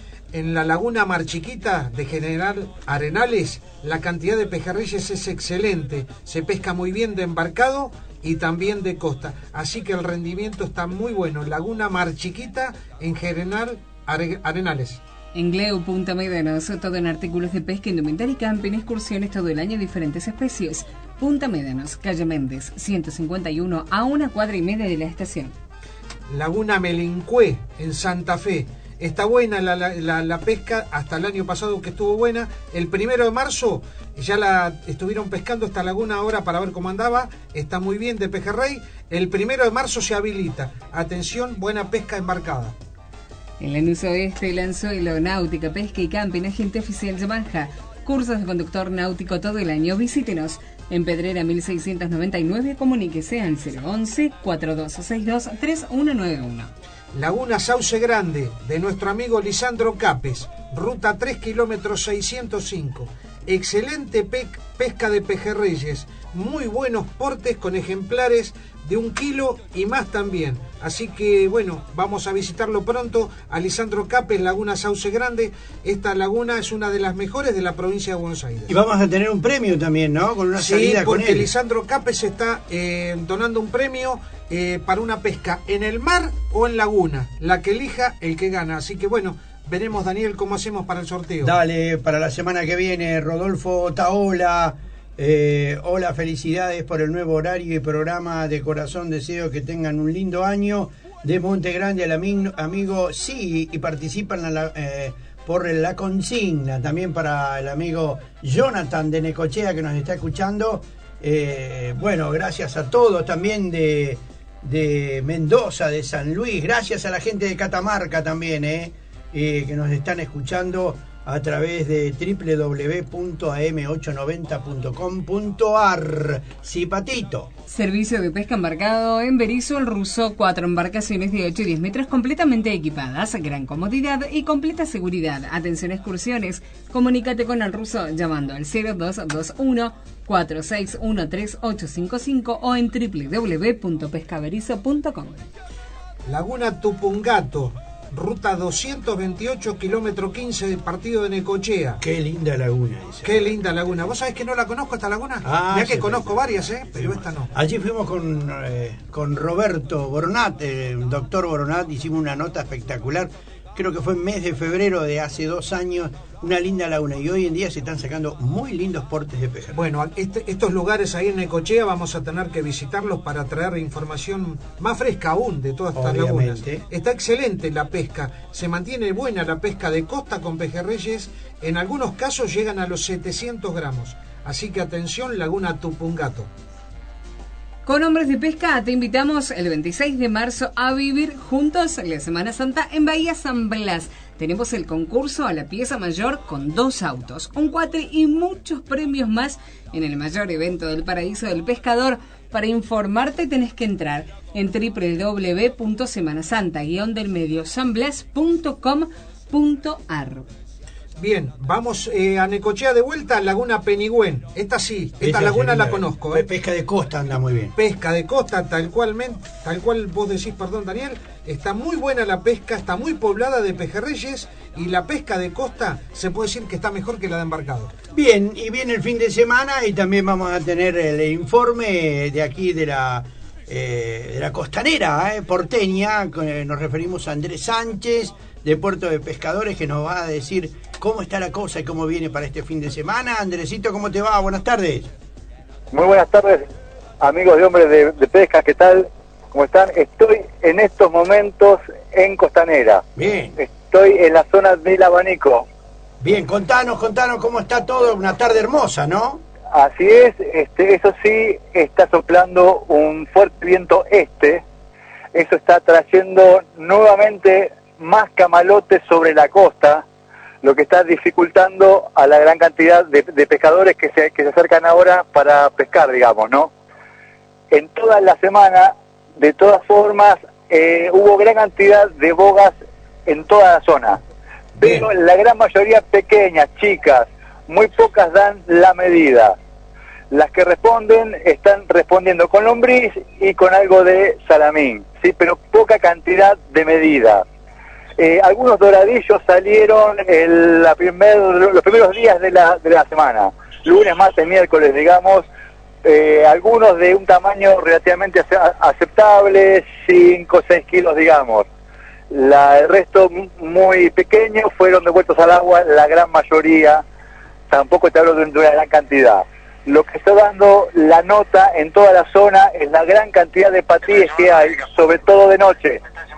En la Laguna Mar Chiquita de General Arenales, la cantidad de pejerreyes es excelente, se pesca muy bien de embarcado y también de costa, así que el rendimiento está muy bueno. Laguna Mar Chiquita en General Arenales. En Gleu, Punta Médanos, todo en artículos de pesca, indumentaria y camping, excursiones todo el año, diferentes especies. Punta Médanos, calle Méndez, ciento cincuenta y uno, a una cuadra y media de la estación. Laguna Melincué, en Santa Fe. Está buena la, la, la, la pesca, hasta el año pasado que estuvo buena. El primero de marzo ya la estuvieron pescando esta laguna ahora para ver cómo andaba. Está muy bien de pejerrey. El primero de marzo se habilita. Atención, buena pesca embarcada. En Lanús Oeste lanzó Náutica, Pesca y Camping, agente oficial Yamaha. Cursos de conductor náutico todo el año. Visítenos en Pedrera mil seiscientos noventa y nueve. Comuníquese al cero once, cuatro dos seis dos, tres uno nueve uno. Laguna Sauce Grande, de nuestro amigo Lisandro Capes. Ruta tres kilómetros seiscientos cinco. Excelente pe pesca de pejerreyes. Muy buenos portes con ejemplares de un kilo y más también. Así que bueno, vamos a visitarlo pronto a Lisandro Capes, Laguna Sauce Grande. Esta laguna es una de las mejores de la provincia de Buenos Aires. Y vamos a tener un premio también, ¿no? Con una sí, salida con él. porque Lisandro Capes está eh, donando un premio eh, para una pesca en el mar o en laguna. La que elija, el que gana. Así que bueno, veremos, Daniel, cómo hacemos para el sorteo. Dale, para la semana que viene, Rodolfo Taola. Eh, hola, felicidades por el nuevo horario y programa. De corazón deseo que tengan un lindo año. De Monte Grande, el amigo, amigo sí, y participan en la, eh, por la consigna. También para el amigo Jonathan de Necochea, que nos está escuchando. Eh, bueno, gracias a todos también de, de Mendoza, de San Luis. Gracias a la gente de Catamarca también, eh, eh, que nos están escuchando a través de doble u doble u doble u punto a eme ochocientos noventa punto com punto a r. Sí, Patito. Servicio de pesca embarcado en Berizo, el Ruso, cuatro embarcaciones de ocho y diez metros completamente equipadas, gran comodidad y completa seguridad. Atención a excursiones, comunícate con el Ruso llamando al cero dos dos uno, cuatro seis uno tres, ocho cinco cinco o en doble u doble u doble u punto pescaberizo punto com. Laguna Tupungato, ruta doscientos veintiocho, kilómetro quince del partido de Necochea. Qué linda laguna esa. Qué linda laguna. ¿Vos sabés que no la conozco esta laguna? Ah, Mirá que sí, conozco sí. varias, ¿eh? Pero sí, esta no. Allí fuimos con, eh, con Roberto Boronat, el eh, doctor Boronat, hicimos una nota espectacular. Creo que fue en mes de febrero de hace dos años, una linda laguna. Y hoy en día se están sacando muy lindos portes de pejerrey. Bueno, este, estos lugares ahí en Necochea vamos a tener que visitarlos para traer información más fresca aún de todas estas Obviamente. lagunas. Está excelente la pesca, se mantiene buena la pesca de costa con pejerreyes. En algunos casos llegan a los setecientos gramos. Así que atención, Laguna Tupungato. Con Hombres de Pesca te invitamos el veintiséis de marzo a vivir juntos la Semana Santa en Bahía San Blas. Tenemos el concurso a la pieza mayor con dos autos, un cuatre y muchos premios más en el mayor evento del paraíso del pescador. Para informarte tenés que entrar en doble u doble u doble u punto semanasanta guión del medio san blas punto com punto ar. Bien, vamos eh, a Necochea de vuelta, Laguna Penigüén. Esta sí, esta Esa laguna sí, la la- conozco. ¿eh? Pesca de costa anda muy bien. Pesca de costa, tal cual, tal cual vos decís, perdón Daniel, está muy buena la pesca, está muy poblada de pejerreyes y la pesca de costa se puede decir que está mejor que la de embarcado. Bien, y viene el fin de semana y también vamos a tener el informe de aquí de la eh, de la costanera eh, porteña. eh, Nos referimos a Andrés Sánchez de Puerto de Pescadores, que nos va a decir cómo está la cosa y cómo viene para este fin de semana. Andresito, ¿cómo te va? Buenas tardes. Muy buenas tardes, amigos de Hombres de, de Pesca, ¿qué tal? ¿Cómo están? Estoy en estos momentos en Costanera. Bien. Estoy en la zona del Abanico. Bien, contanos, contanos cómo está todo. Una tarde hermosa, ¿no? Así es, este, eso sí, está soplando un fuerte viento este. Eso está trayendo nuevamente más camalotes sobre la costa, lo que está dificultando a la gran cantidad de, de pescadores que se, que se acercan ahora para pescar, digamos, ¿no? En toda la semana, de todas formas, eh, hubo gran cantidad de bogas en toda la zona, pero la gran mayoría pequeñas, chicas, muy pocas dan la medida. Las que responden están respondiendo con lombriz y con algo de salamín, sí, pero poca cantidad de medida. Eh, algunos doradillos salieron el, la primer, los primeros días de la, de la semana, lunes, martes, miércoles, digamos, eh, algunos de un tamaño relativamente ace- aceptable, cinco o seis kilos, digamos. La, el resto muy pequeños fueron devueltos al agua, la gran mayoría, tampoco te hablo de, de una gran cantidad. Lo que está dando la nota en toda la zona es la gran cantidad de patíes que hay, sobre todo de noche.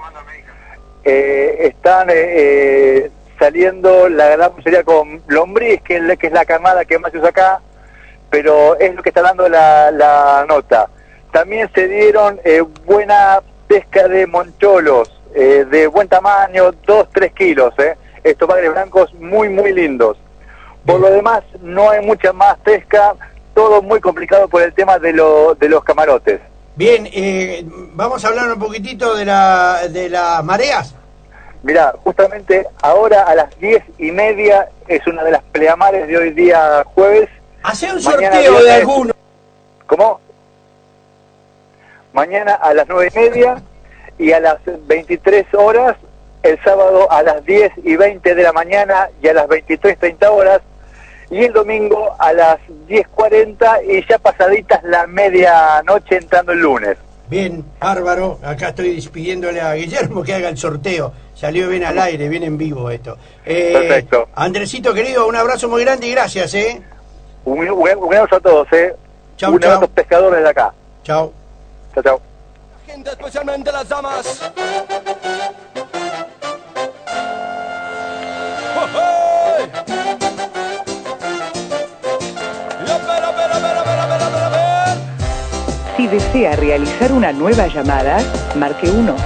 Eh, están eh, eh, saliendo la gran mayoría con lombriz, que es, la, que es la camada que más se usa acá, pero es lo que está dando la, la nota. También se dieron eh, buena pesca de moncholos, eh, de buen tamaño, dos, tres kilos, eh. estos bagres blancos muy, muy lindos. Por lo demás, no hay mucha más pesca, todo muy complicado por el tema de, lo, de los camarotes. Bien, eh, vamos a hablar un poquitito de, la, de las mareas. Mirá, justamente ahora a las diez y media es una de las pleamares de hoy día jueves. Hace un Mañana sorteo de viernes- alguno. ¿Cómo? Mañana a las nueve y media y a las veintitrés horas, el sábado a las diez y veinte de la mañana y a las veintitrés treinta horas, y el domingo a las diez cuarenta y ya pasaditas la medianoche entrando el lunes. Bien, bárbaro. Acá estoy despidiéndole a Guillermo que haga el sorteo. Salió bien al aire, bien en vivo esto. Eh, Perfecto. Andresito, querido, un abrazo muy grande y gracias, ¿eh? Un, un, un abrazo a todos, ¿eh? Chau, un abrazo a chau. los pescadores de acá. Chao. Chao, chao. Gente, especialmente las damas. Si desea realizar una nueva llamada, marque uno.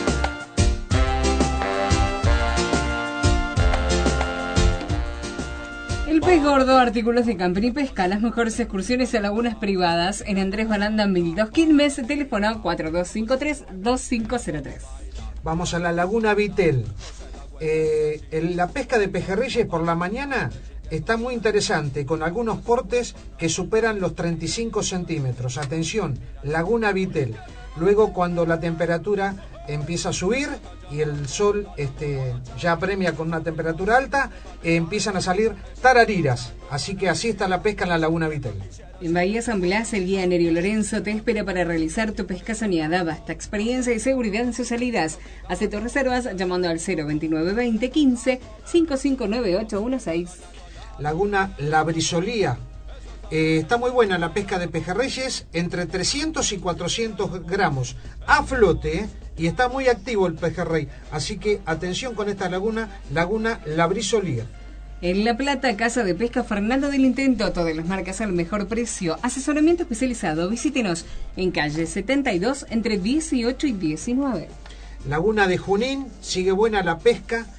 El pez gordo, artículos de camping y pesca, las mejores excursiones a lagunas privadas en Andrés Balanda mil dos Quilmes, teléfono cuatro dos cinco tres, dos cinco cero tres. Vamos a la Laguna Vitel. Eh, en la pesca de pejerreyes por la mañana está muy interesante, con algunos portes que superan los treinta y cinco centímetros. Atención, Laguna Vitel. Luego, cuando la temperatura empieza a subir y el sol este, ya apremia con una temperatura alta, eh, empiezan a salir tarariras. Así que así está la pesca en la Laguna Vitel. En Bahía San Blas, el guía Nerio Lorenzo te espera para realizar tu pesca soñada. Basta experiencia y seguridad en sus salidas. Hace tus reservas llamando al cero veintinueve veinte quince cincuenta y cinco noventa y ocho dieciséis. Laguna La Brisolía. Eh, está muy buena la pesca de pejerreyes, entre trescientos y cuatrocientos gramos a flote, ¿eh? Y está muy activo el pejerrey. Así que atención con esta laguna, Laguna La Brisolía. En La Plata, Casa de Pesca Fernando del Intento, todas las marcas al mejor precio. Asesoramiento especializado. Visítenos en calle setenta y dos entre dieciocho y diecinueve. Laguna de Junín, sigue buena la pesca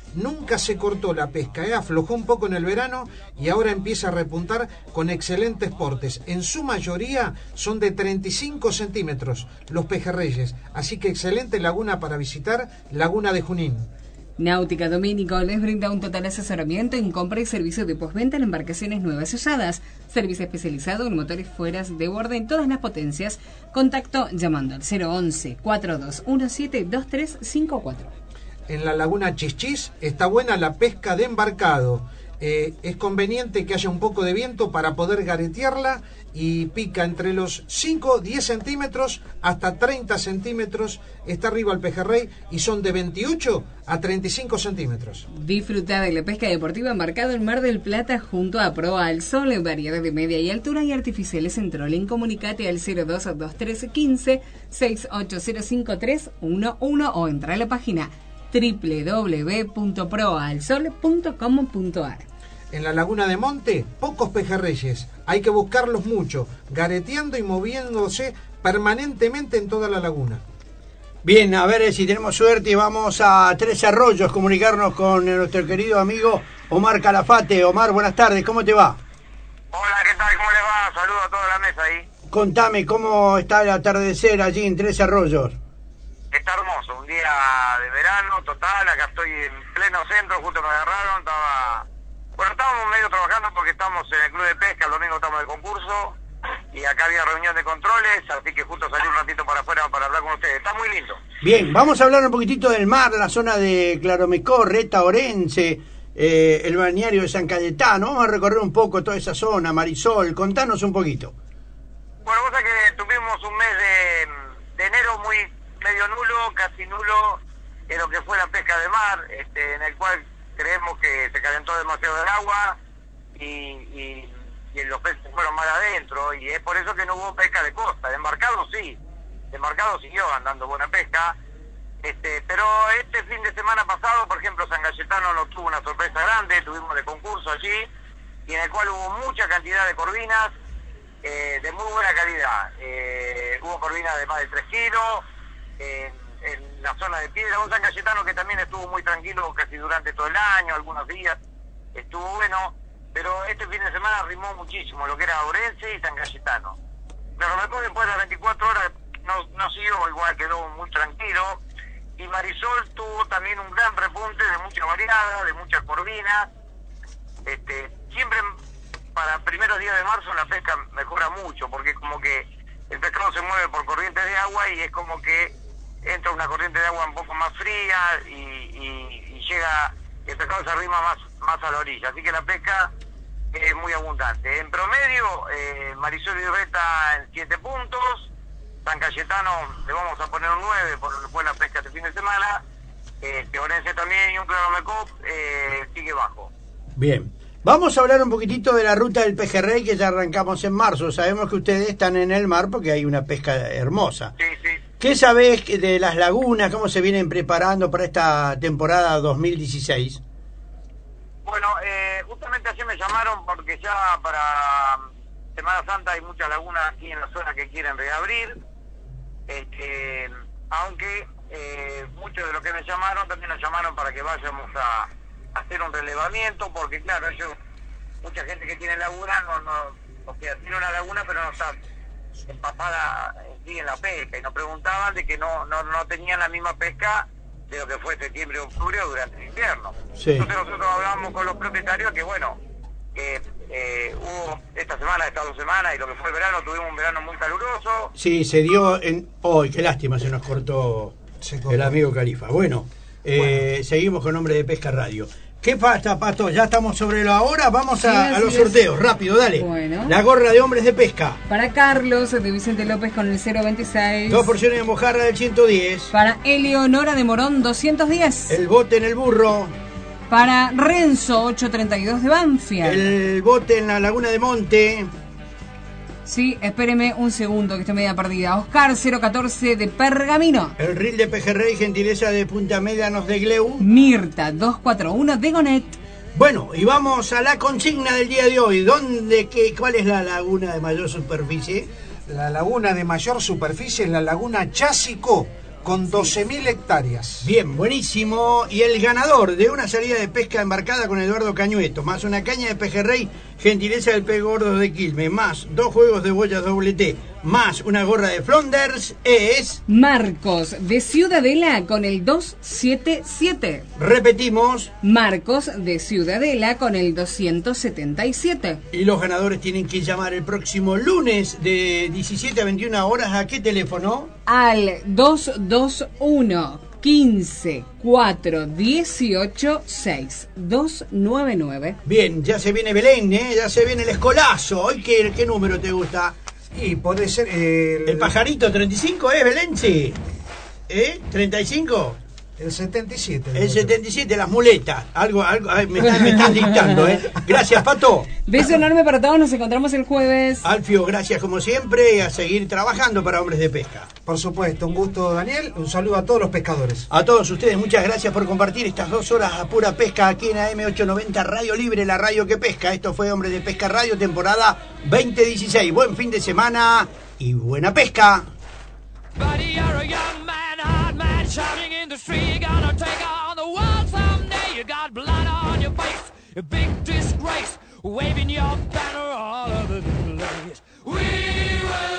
nunca se cortó la pesca, ¿eh? Aflojó un poco en el verano y ahora empieza a repuntar con excelentes portes. En su mayoría son de treinta y cinco centímetros los pejerreyes, así que excelente laguna para visitar, Laguna de Junín. Náutica Domínico les brinda un total asesoramiento en compra y servicio de postventa en embarcaciones nuevas y usadas. Servicio especializado en motores fueras de borda en todas las potencias. Contacto llamando al cero once, cuarenta y dos diecisiete, veintitrés cincuenta y cuatro. En la laguna Chichis está buena la pesca de embarcado. Eh, es conveniente que haya un poco de viento para poder garetearla y pica entre los cinco, diez centímetros hasta treinta centímetros. Está arriba el pejerrey y son de veintiocho a treinta y cinco centímetros. Disfruta de la pesca deportiva embarcado en Mar del Plata junto a Proa al Sol en variedad de media y altura y artificiales en trolling. Comunicate al cero dos veintitrés quince, sesenta y ocho cero cinco tres uno uno o entra a la página doble u doble u doble u punto proa al sol punto com punto a r. En la laguna de Monte, pocos pejerreyes. Hay que buscarlos mucho, gareteando y moviéndose permanentemente en toda la laguna. Bien, a ver si tenemos suerte y vamos a Tres Arroyos, comunicarnos con nuestro querido amigo Omar Calafate. Omar, buenas tardes, ¿cómo te va? Hola, ¿qué tal? ¿Cómo les va? Saludos a toda la mesa ahí. Contame, ¿cómo está el atardecer allí en Tres Arroyos? Está hermoso, un día de verano total, acá estoy en pleno centro, justo me agarraron, estaba... Bueno, estábamos medio trabajando porque estamos en el club de pesca, el domingo estamos en el concurso, y acá había reunión de controles, así que justo salí un ratito para afuera para hablar con ustedes. Está muy lindo. Bien, vamos a hablar un poquitito del mar, la zona de Claromecó, Reta, Orense, eh, el balneario de San Cayetano. Vamos a recorrer un poco toda esa zona, Marisol, contanos un poquito. Bueno, vos sabés que tuvimos un mes de, de enero muy medio nulo, casi nulo, en lo que fue la pesca de mar, este, en el cual creemos que se calentó demasiado el agua y, y, y los peces fueron más adentro, y es por eso que no hubo pesca de costa. De embarcado sí, de embarcado siguió andando buena pesca, este, pero este fin de semana pasado, por ejemplo, San Cayetano nos tuvo una sorpresa grande, tuvimos de concurso allí, y en el cual hubo mucha cantidad de corvinas, eh, de muy buena calidad. Eh, hubo corvinas de más de tres kilos, eh, en la zona de Piedra, un San Cayetano que también estuvo muy tranquilo casi durante todo el año, algunos días, estuvo bueno, pero este fin de semana arrimó muchísimo lo que era Orense y San Cayetano. Pero después de las veinticuatro horas no, no siguió igual, quedó muy tranquilo, y Marisol tuvo también un gran repunte de mucha variada, de muchas corvinas. Este, siempre para primeros días de marzo la pesca mejora mucho, porque como que el pescado se mueve por corrientes de agua y es como que entra una corriente de agua un poco más fría y, y, y llega, el pescado se arrima más, más a la orilla, así que la pesca es muy abundante. En promedio, eh, Marisol y Reta en siete puntos, San Cayetano le vamos a poner un nueve por lo que fue la pesca este fin de semana, eh, Orense también y un Claromecó eh, sigue bajo. Bien, vamos a hablar un poquitito de la ruta del pejerrey que ya arrancamos en marzo. Sabemos que ustedes están en el mar porque hay una pesca hermosa. Sí, sí. ¿Qué sabés de las lagunas? ¿Cómo se vienen preparando para esta temporada dos mil dieciséis? Bueno, eh, justamente ayer me llamaron porque ya para Semana Santa hay muchas lagunas aquí en la zona que quieren reabrir. Este, aunque eh, muchos de los que me llamaron también nos llamaron para que vayamos a, a hacer un relevamiento, porque claro, ellos, mucha gente que tiene laguna, no, no, o sea, tiene una laguna pero no está empapada en sí en la pesca, y nos preguntaban de que no, no, no tenían la misma pesca de lo que fue septiembre, octubre o durante el invierno. Sí. Entonces nosotros hablábamos con los propietarios que bueno, que eh, hubo esta semana, estas dos semanas y lo que fue el verano, tuvimos un verano muy caluroso. Sí, se dio en... ¡Ay, qué lástima! Se nos cortó, se cortó. El amigo Califa. Bueno, eh, bueno, seguimos con Hombre de Pesca Radio. ¿Qué pasa, Pato? Ya estamos sobre la hora. Vamos a, sí, a los sorteos. Es. Rápido, dale. Bueno. La gorra de Hombres de Pesca. Para Carlos, de Vicente López con el cero veintiséis. Dos porciones de mojarra del ciento diez. Para Eleonora de Morón, doscientos diez. El bote en el burro. Para Renzo, ochocientos treinta y dos de Banfield. El bote en la Laguna de Monte. Sí, espéreme un segundo que estoy media perdida. Oscar, cero catorce de Pergamino. El reel de Pejerrey, gentileza de Punta Médanos de Gleu. Mirta, doscientos cuarenta y uno de Gonet. Bueno, y vamos a la consigna del día de hoy. ¿Dónde, qué, cuál es la laguna de mayor superficie? La laguna de mayor superficie es la laguna Chasicó, con doce mil hectáreas. Bien, buenísimo. Y el ganador de una salida de pesca embarcada con Eduardo Cañueto, más una caña de pejerrey, gentileza del Pez Gordo de Quilmes, más dos juegos de boyas doble T, más una gorra de Flanders, es... Marcos de Ciudadela con el doscientos setenta y siete. Repetimos. Marcos de Ciudadela con el doscientos setenta y siete. Y los ganadores tienen que llamar el próximo lunes de diecisiete a veintiuna horas. ¿A qué teléfono? Al dos dos uno, quince, cuatro, dieciocho, seis, dos nueve nueve. Bien, ya se viene Belén, ¿eh? Ya se viene el escolazo. ¿Hoy qué, qué número te gusta? Y puede ser... El, ¿El pajarito treinta y cinco es, Belén? Sí. ¿Eh? ¿treinta y cinco? El setenta y siete. El setenta y siete, las muletas. Algo, algo ay, me, están, me están dictando, ¿eh? Gracias, Pato. Beso enorme para todos, nos encontramos el jueves. Alfio, gracias como siempre y a seguir trabajando para Hombres de Pesca. Por supuesto, un gusto, Daniel. Un saludo a todos los pescadores. A todos ustedes, muchas gracias por compartir estas dos horas a pura pesca aquí en A M ochocientos noventa Radio Libre, la radio que pesca. Esto fue Hombres de Pesca Radio, temporada veinte dieciséis. Buen fin de semana y buena pesca. Buddy, you're a young man, hard man, shouting in the street. You're gonna take on the world someday. You got blood on your face, a big disgrace, waving your banner all over the place. We will